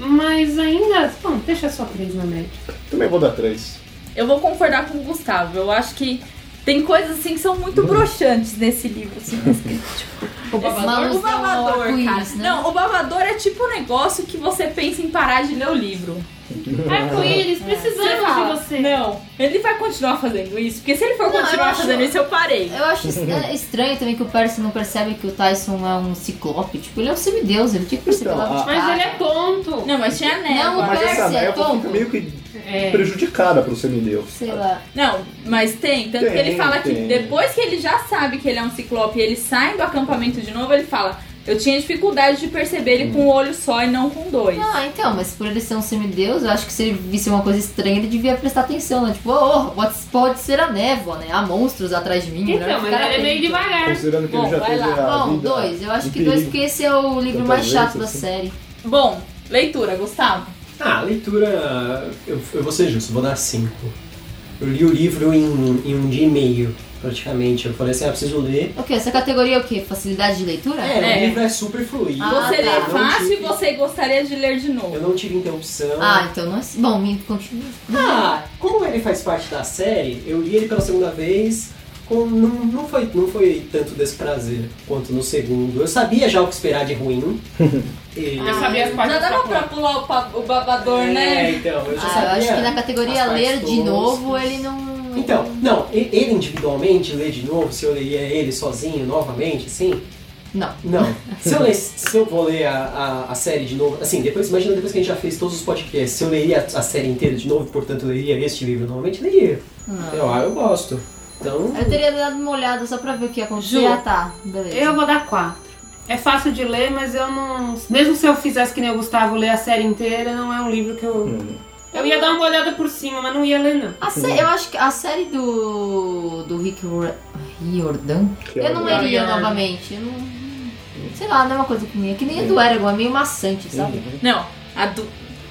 Speaker 3: Mas ainda. Bom, deixa só três na média.
Speaker 4: Também vou dar três.
Speaker 2: eu vou concordar com o Gustavo. Eu acho que tem coisas assim que são muito broxantes nesse livro, assim, escrito, tipo,
Speaker 3: O
Speaker 2: esse-
Speaker 3: babador?
Speaker 2: o babador,
Speaker 5: arco-íris,
Speaker 2: cara.
Speaker 5: né?
Speaker 2: Não, o babador é tipo um negócio que você pensa em parar de ler o livro.
Speaker 3: Arco-íris,
Speaker 2: Você
Speaker 3: precisamos
Speaker 2: fala,
Speaker 3: de você.
Speaker 2: Não, ele vai continuar fazendo isso, porque se ele for
Speaker 5: Não, eu
Speaker 2: continuar
Speaker 5: acho-
Speaker 2: fazendo isso, eu parei.
Speaker 5: Eu acho es- é estranho também que o Percy não percebe que o Tyson é um ciclope, tipo, ele é um semideus, ele tinha que perceber
Speaker 4: Então,
Speaker 5: logo de
Speaker 4: a-
Speaker 3: Mas
Speaker 5: cara.
Speaker 3: ele é tonto.
Speaker 2: Não, mas tinha névoa.
Speaker 5: Não,
Speaker 4: Mas
Speaker 5: Percy
Speaker 4: essa
Speaker 5: é
Speaker 4: névoa
Speaker 5: tonto.
Speaker 4: fica meio que
Speaker 3: É.
Speaker 4: prejudicada pro semideus.
Speaker 5: Sei lá.
Speaker 2: Não, mas tem. Tanto
Speaker 4: Tem,
Speaker 2: que ele fala que
Speaker 4: tem.
Speaker 2: depois que ele já sabe que ele é um ciclope e ele sai do acampamento de novo, ele fala: eu tinha dificuldade de perceber ele com um olho só e não com dois.
Speaker 5: Ah, então, mas por ele ser um semideus, eu acho que se ele visse uma coisa estranha, ele devia prestar atenção, né? Tipo, oh, pode, pode ser a névoa, né? Há monstros atrás de mim. melhor
Speaker 3: Então, mas
Speaker 5: ficar
Speaker 3: ele é meio
Speaker 5: atento.
Speaker 3: devagar.
Speaker 4: Considerando que
Speaker 2: Bom,
Speaker 4: ele já
Speaker 2: vai
Speaker 4: teve
Speaker 2: lá.
Speaker 4: a
Speaker 5: Bom,
Speaker 4: vida
Speaker 5: dois. Eu acho
Speaker 4: em
Speaker 5: que dois,
Speaker 4: perigo.
Speaker 5: porque esse é o livro
Speaker 4: Tantas
Speaker 5: mais chato
Speaker 4: vezes,
Speaker 5: da
Speaker 4: assim.
Speaker 5: série.
Speaker 2: Bom, leitura, Gustavo.
Speaker 1: Ah, a leitura, eu, eu vou ser justo, vou dar cinco. Eu li o livro em, em um dia e meio, praticamente. Eu falei assim, ah, preciso ler.
Speaker 5: O que? Essa categoria é o quê? Facilidade de leitura?
Speaker 1: É,
Speaker 2: É.
Speaker 1: o livro é super fluido.
Speaker 5: Ah,
Speaker 2: você
Speaker 5: tá.
Speaker 2: lê
Speaker 1: Não
Speaker 2: fácil e
Speaker 1: tive-
Speaker 2: você gostaria de ler de novo.
Speaker 1: Eu não tive interrupção.
Speaker 5: Ah, então não é. Bom, me continua.
Speaker 1: Ah, como ele faz parte da série, eu li ele pela segunda vez, com, não, não, foi, não foi tanto desprazer quanto no segundo. Eu sabia já o que esperar de ruim. E-
Speaker 3: Eu sabia as partes
Speaker 2: Já dava
Speaker 3: pra
Speaker 2: pra pular o, pa- o babador,
Speaker 1: É,
Speaker 2: né?
Speaker 1: então, eu já
Speaker 5: Ah, eu
Speaker 1: sabia.
Speaker 5: acho que na categoria
Speaker 1: as partes
Speaker 5: ler de novo,
Speaker 1: toscas.
Speaker 5: ele não.
Speaker 1: Então, não, e- ele individualmente, ler de novo, se eu leria ele sozinho, novamente, assim,
Speaker 5: Não.
Speaker 1: não. Se eu, ler, se eu vou ler a, a, a série de novo, assim, depois, imagina depois que a gente já fez todos os podcasts, se eu leria a, a série inteira de novo, portanto eu leria este livro novamente, leria.
Speaker 5: Não.
Speaker 1: Eu, ah, eu gosto. Então,
Speaker 5: Eu teria dado uma olhada só pra ver o que ia acontecer.
Speaker 2: Ju,
Speaker 5: Ah, tá. Beleza.
Speaker 3: Eu vou dar quatro. É fácil de ler, mas eu não. Mesmo se eu fizesse que nem o Gustavo ler a série inteira, não é um livro que eu.
Speaker 4: Hum.
Speaker 3: Eu ia dar uma olhada por cima, mas não ia ler, não.
Speaker 5: A sé- eu acho que a série do. do Rick Ro- Riordan, eu não
Speaker 3: Riordan.
Speaker 5: leria novamente. Eu não. Sei lá, não é uma coisa que me. É que nem a do Eragon, é meio maçante, sabe?
Speaker 2: Não, a do.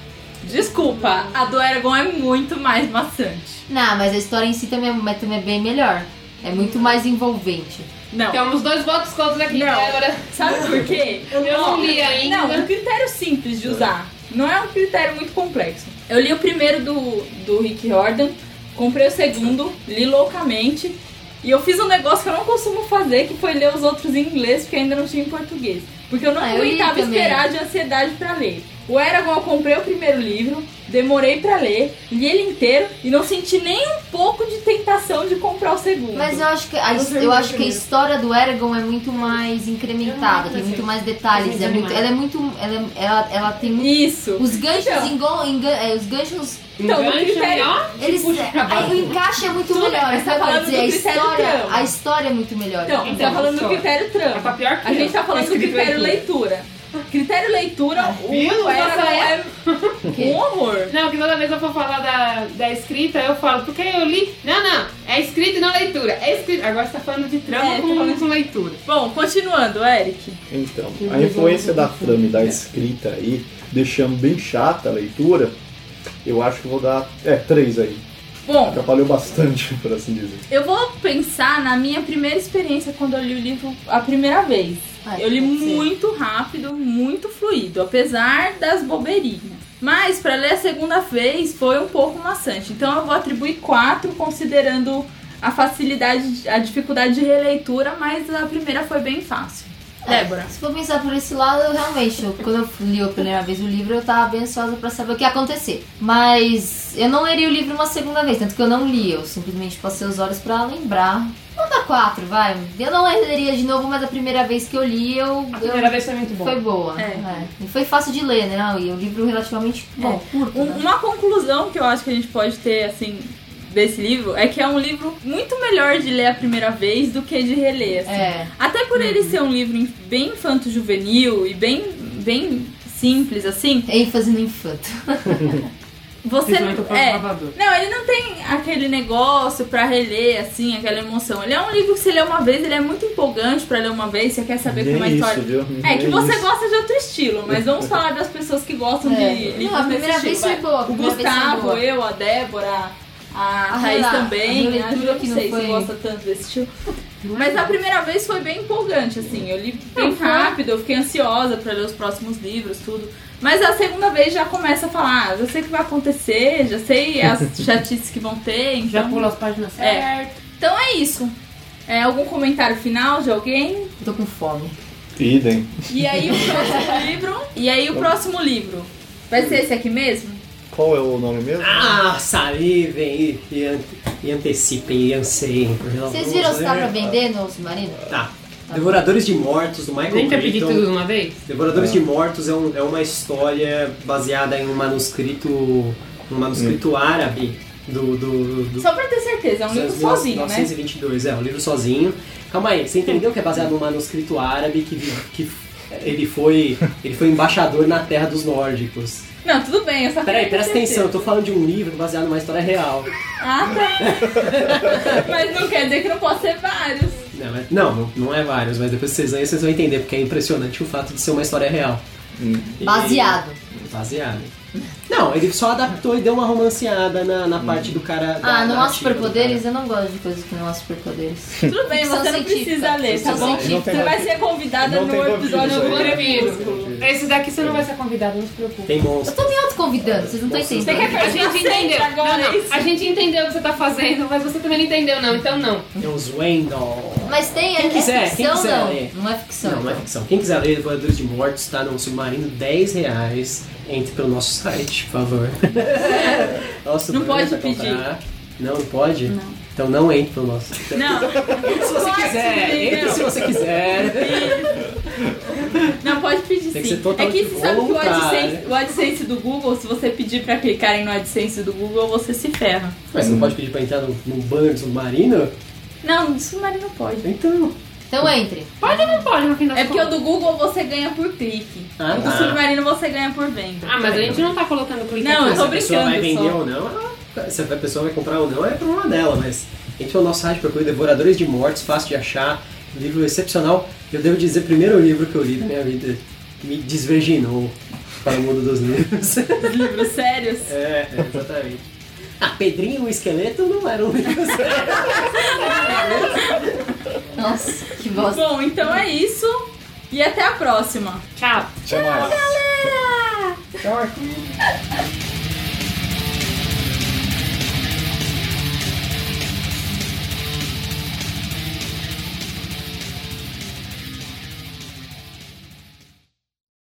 Speaker 2: Desculpa, a do Eragon é muito mais maçante.
Speaker 5: Não, mas a história em si também é, também é bem melhor. É muito mais envolvente.
Speaker 2: Não.
Speaker 3: Temos dois votos contra aqui,
Speaker 2: Não.
Speaker 3: Débora.
Speaker 2: Sabe por quê?
Speaker 3: Eu não li ainda.
Speaker 2: Não, um critério simples de usar. Não é um critério muito complexo. Eu li o primeiro do, do Rick Riordan, comprei o segundo, li loucamente. E eu fiz um negócio que eu não costumo fazer, que foi ler os outros em inglês, porque ainda não tinha em português. Porque eu não
Speaker 5: Ah, eu li
Speaker 2: aguentava
Speaker 5: também.
Speaker 2: esperar de ansiedade pra ler. O Eragon eu comprei o primeiro livro, demorei pra ler, li ele inteiro e não senti nem um pouco de tentação de comprar o segundo.
Speaker 5: Mas eu acho que a,
Speaker 3: Eu
Speaker 5: his-
Speaker 3: terminei
Speaker 5: eu acho que a
Speaker 3: primeiro.
Speaker 5: história do Eragon é muito mais incrementada, tem muito mais detalhes. É muito, ela é muito. Ela, é- ela, ela tem muito.
Speaker 2: Isso.
Speaker 5: Os ganchos
Speaker 2: Então.
Speaker 5: engo- engan- é, os ganchos.
Speaker 2: Então, no
Speaker 3: Engancha,
Speaker 2: critério,
Speaker 3: ó.
Speaker 5: Eles,
Speaker 3: puxa pra
Speaker 5: aí
Speaker 3: baixo.
Speaker 5: o encaixe é muito
Speaker 2: Tudo bem,
Speaker 5: melhor.
Speaker 2: mas tá
Speaker 5: Sabe o que eu
Speaker 2: falando
Speaker 5: quero dizer? A
Speaker 2: do critério
Speaker 5: história,
Speaker 2: trama.
Speaker 5: a história é muito melhor.
Speaker 2: Então, a gente
Speaker 3: Então,
Speaker 2: tá falando do
Speaker 3: só.
Speaker 2: critério
Speaker 3: É
Speaker 2: trama.
Speaker 3: pra pior que
Speaker 2: A gente
Speaker 3: eu.
Speaker 2: tá falando do
Speaker 3: Escrito
Speaker 2: critério
Speaker 3: leitura.
Speaker 2: leitura. Critério leitura, o
Speaker 3: viu?
Speaker 2: Eragon é
Speaker 5: quê?
Speaker 2: um horror.
Speaker 3: Não, que toda vez eu for falar da, da escrita, eu falo, porque eu li. Não, não, é escrita e não leitura. É escrita. Agora você tá falando de trama
Speaker 2: É,
Speaker 3: com,
Speaker 2: tô falando
Speaker 3: com leitura.
Speaker 2: Bom, continuando, Eric.
Speaker 4: Então, a influência da trama e da escrita aí, deixando bem chata a leitura, eu acho que vou dar. É, três aí.
Speaker 2: Bom,
Speaker 4: Atrapalhou bastante, por assim dizer.
Speaker 2: eu vou pensar na minha primeira experiência quando eu li o livro a primeira vez.
Speaker 5: Ai,
Speaker 2: Eu li
Speaker 5: pode ser.
Speaker 2: muito rápido, muito fluido, apesar das bobeirinhas. Mas pra ler a segunda vez foi um pouco maçante. Então eu vou atribuir quatro, considerando a facilidade, a dificuldade de releitura, mas a primeira foi bem fácil.
Speaker 5: É,
Speaker 2: Débora.
Speaker 5: se for pensar por esse lado, eu realmente, eu, quando eu li a primeira vez o livro, eu tava bem ansiosa pra saber o que ia acontecer. Mas eu não leria o livro uma segunda vez, tanto que eu não li, eu simplesmente passei os olhos pra lembrar. Nota quatro, vai. Eu não leria de novo, mas a primeira vez que eu li, eu...
Speaker 3: A primeira
Speaker 5: eu,
Speaker 3: vez foi muito boa.
Speaker 5: Foi boa.
Speaker 2: É.
Speaker 5: É. E foi fácil de ler, né? E o livro relativamente bom,
Speaker 2: É.
Speaker 5: curto,
Speaker 2: Um-
Speaker 5: né?
Speaker 2: Uma conclusão que eu acho que a gente pode ter, assim, desse livro é que é um livro muito melhor de ler a primeira vez do que de reler, assim.
Speaker 5: É.
Speaker 2: Até por ele ser um livro bem infanto-juvenil e bem, bem simples, assim,
Speaker 5: ênfase no infanto.
Speaker 2: você...
Speaker 3: Principalmente o próprio
Speaker 2: É,
Speaker 3: Lavador.
Speaker 2: não, ele não tem aquele negócio pra reler, assim, aquela emoção. Ele é um livro que você lê uma vez, ele é muito empolgante pra ler uma vez, você quer saber
Speaker 4: Nem
Speaker 2: como é a
Speaker 4: isso,
Speaker 2: história...
Speaker 4: viu?
Speaker 2: É, que
Speaker 4: Nem
Speaker 2: você
Speaker 4: isso.
Speaker 2: gosta de outro estilo, mas vamos falar das pessoas que gostam
Speaker 5: É.
Speaker 2: de livros
Speaker 5: Não, a primeira
Speaker 2: desse
Speaker 5: vez
Speaker 2: estilo,
Speaker 5: foi
Speaker 2: vai.
Speaker 5: boa, a
Speaker 2: O
Speaker 5: primeira vez foi
Speaker 2: Gustavo,
Speaker 5: boa.
Speaker 2: eu, a Débora, a,
Speaker 5: A
Speaker 2: Thaís
Speaker 5: rela-
Speaker 2: também,
Speaker 5: a
Speaker 2: a
Speaker 5: releitura
Speaker 2: Ju, eu
Speaker 5: que
Speaker 2: não
Speaker 5: não
Speaker 2: sei
Speaker 5: foi-
Speaker 2: se gosta tanto desse estilo. Mas a primeira vez foi bem empolgante, assim, eu li bem rápido, eu fiquei ansiosa pra ler os próximos livros, tudo. Mas a segunda vez já começa a falar, ah, já sei o que vai acontecer, já sei as chatices que vão ter, então...
Speaker 3: Já pula as páginas
Speaker 2: É.
Speaker 3: certas.
Speaker 2: Então é isso. É, algum comentário final de alguém?
Speaker 5: Eu tô com fome.
Speaker 4: Idem.
Speaker 2: E aí o próximo livro? E aí o próximo livro? Vai ser esse aqui mesmo?
Speaker 4: Qual é o nome mesmo?
Speaker 1: Ah, salivem e, e, ante- e antecipem e anseiem.
Speaker 5: Vocês viram se tá pra vender no Submarino?
Speaker 1: Tá. Devoradores de Mortos, do
Speaker 3: A
Speaker 1: Michael
Speaker 3: gente vai pedir
Speaker 1: Crichton.
Speaker 3: tudo de uma vez?
Speaker 1: Devoradores
Speaker 4: Ah.
Speaker 1: de Mortos é, um- é uma história baseada em um manuscrito, um manuscrito árabe do... do, do
Speaker 2: Só pra ter certeza, é um livro sozinho,
Speaker 1: mil novecentos e vinte e dois, é, um livro sozinho. Calma aí, você entendeu que é baseado num manuscrito árabe que, vi- que ele, foi, ele foi embaixador na terra dos nórdicos.
Speaker 2: né? Não, tudo bem, eu só
Speaker 1: Peraí,
Speaker 2: queria ter
Speaker 1: presta atenção, eu
Speaker 2: certeza.
Speaker 1: tô falando de um livro baseado numa história real.
Speaker 2: Ah, tá. Mas não quer dizer que não pode ser vários.
Speaker 1: Não, mas- não, não, não é vários, mas depois que vocês lerem, vocês vão entender, porque é impressionante o fato de ser uma história real.
Speaker 4: Hum.
Speaker 1: E-
Speaker 5: Baseado.
Speaker 1: Baseado. Não, ele só adaptou e deu uma romanceada na, na parte do cara. Da,
Speaker 5: Ah, não há
Speaker 1: narrativa do
Speaker 5: superpoderes? Eu não gosto de coisas que não há superpoderes.
Speaker 2: Tudo bem,
Speaker 5: Ficção
Speaker 2: você não
Speaker 5: científica.
Speaker 2: precisa ler, tá
Speaker 5: Ficção
Speaker 2: bom?
Speaker 5: científica.
Speaker 2: Você vai ser convidada
Speaker 4: Não
Speaker 2: no
Speaker 4: tem
Speaker 2: episódio
Speaker 4: vampiros
Speaker 2: do
Speaker 4: aí.
Speaker 2: Crepúsculo.
Speaker 3: Esse daqui você não vai ser convidado, não se preocupe.
Speaker 1: Tem
Speaker 5: Eu
Speaker 1: monstro.
Speaker 5: tô me autoconvidando, vocês não estão
Speaker 1: Você
Speaker 2: Você
Speaker 5: entendendo.
Speaker 2: quer
Speaker 3: A gente
Speaker 2: Aceita
Speaker 3: entendeu.
Speaker 2: agora
Speaker 3: Não, não.
Speaker 2: isso.
Speaker 3: A gente entendeu o que você tá fazendo, mas você também não entendeu, não. Então não.
Speaker 1: Tem os Wendell.
Speaker 5: Mas tem, é,
Speaker 1: Quem quiser,
Speaker 5: é
Speaker 1: quem
Speaker 5: ficção
Speaker 1: quiser
Speaker 5: não?
Speaker 1: ler.
Speaker 5: Não é ficção.
Speaker 1: Não, não é ficção. Quem quiser ler Devoradores de Mortos, tá no Submarino, dez reais. Entre pelo nosso site, por favor. Nossa,
Speaker 2: Não
Speaker 1: Bruno,
Speaker 2: pode
Speaker 1: pra
Speaker 2: pedir.
Speaker 1: comprar. Não, não pode?
Speaker 2: Não.
Speaker 1: Então não entre pelo nosso.
Speaker 2: Não.
Speaker 1: Se você quiser, entre se você quiser.
Speaker 2: Não, pode pedir
Speaker 1: Tem que
Speaker 2: sim.
Speaker 1: ser totalmente
Speaker 2: É que você sabe que o
Speaker 1: voluntário.
Speaker 2: AdSense, o AdSense do Google, se você pedir pra clicarem no AdSense do Google, você se ferra.
Speaker 1: Mas você não pode pedir pra entrar no, no banner do Submarino?
Speaker 2: Não, no Submarino não pode.
Speaker 1: Então.
Speaker 5: Então entre.
Speaker 3: Pode ou não pode, no fim das
Speaker 2: É porque o
Speaker 3: contas?
Speaker 2: do Google você ganha por clique.
Speaker 1: Ah,
Speaker 2: o do
Speaker 1: tá.
Speaker 2: Submarino você ganha por venda.
Speaker 3: Ah, mas a gente não tá colocando clique
Speaker 2: Não,
Speaker 3: aqui.
Speaker 2: eu
Speaker 1: Se
Speaker 2: tô
Speaker 1: a pessoa vai
Speaker 2: brincando
Speaker 1: vender
Speaker 2: só.
Speaker 1: ou não, ela- se a pessoa vai comprar ou não, é problema dela, mas entre no nosso site, procure Devoradores de Mortos, fácil de achar, um livro excepcional. Eu devo dizer, primeiro livro que eu li na minha vida, que me desvirginou para o mundo dos livros.
Speaker 2: Os livros sérios.
Speaker 1: É, é, exatamente. Ah, Pedrinho o Esqueleto não era um livro sério.
Speaker 5: Nossa, que bosta.
Speaker 2: Bom, então é isso. E até a próxima.
Speaker 3: Tchau.
Speaker 4: Até mais.
Speaker 2: Galera!
Speaker 4: Tchau.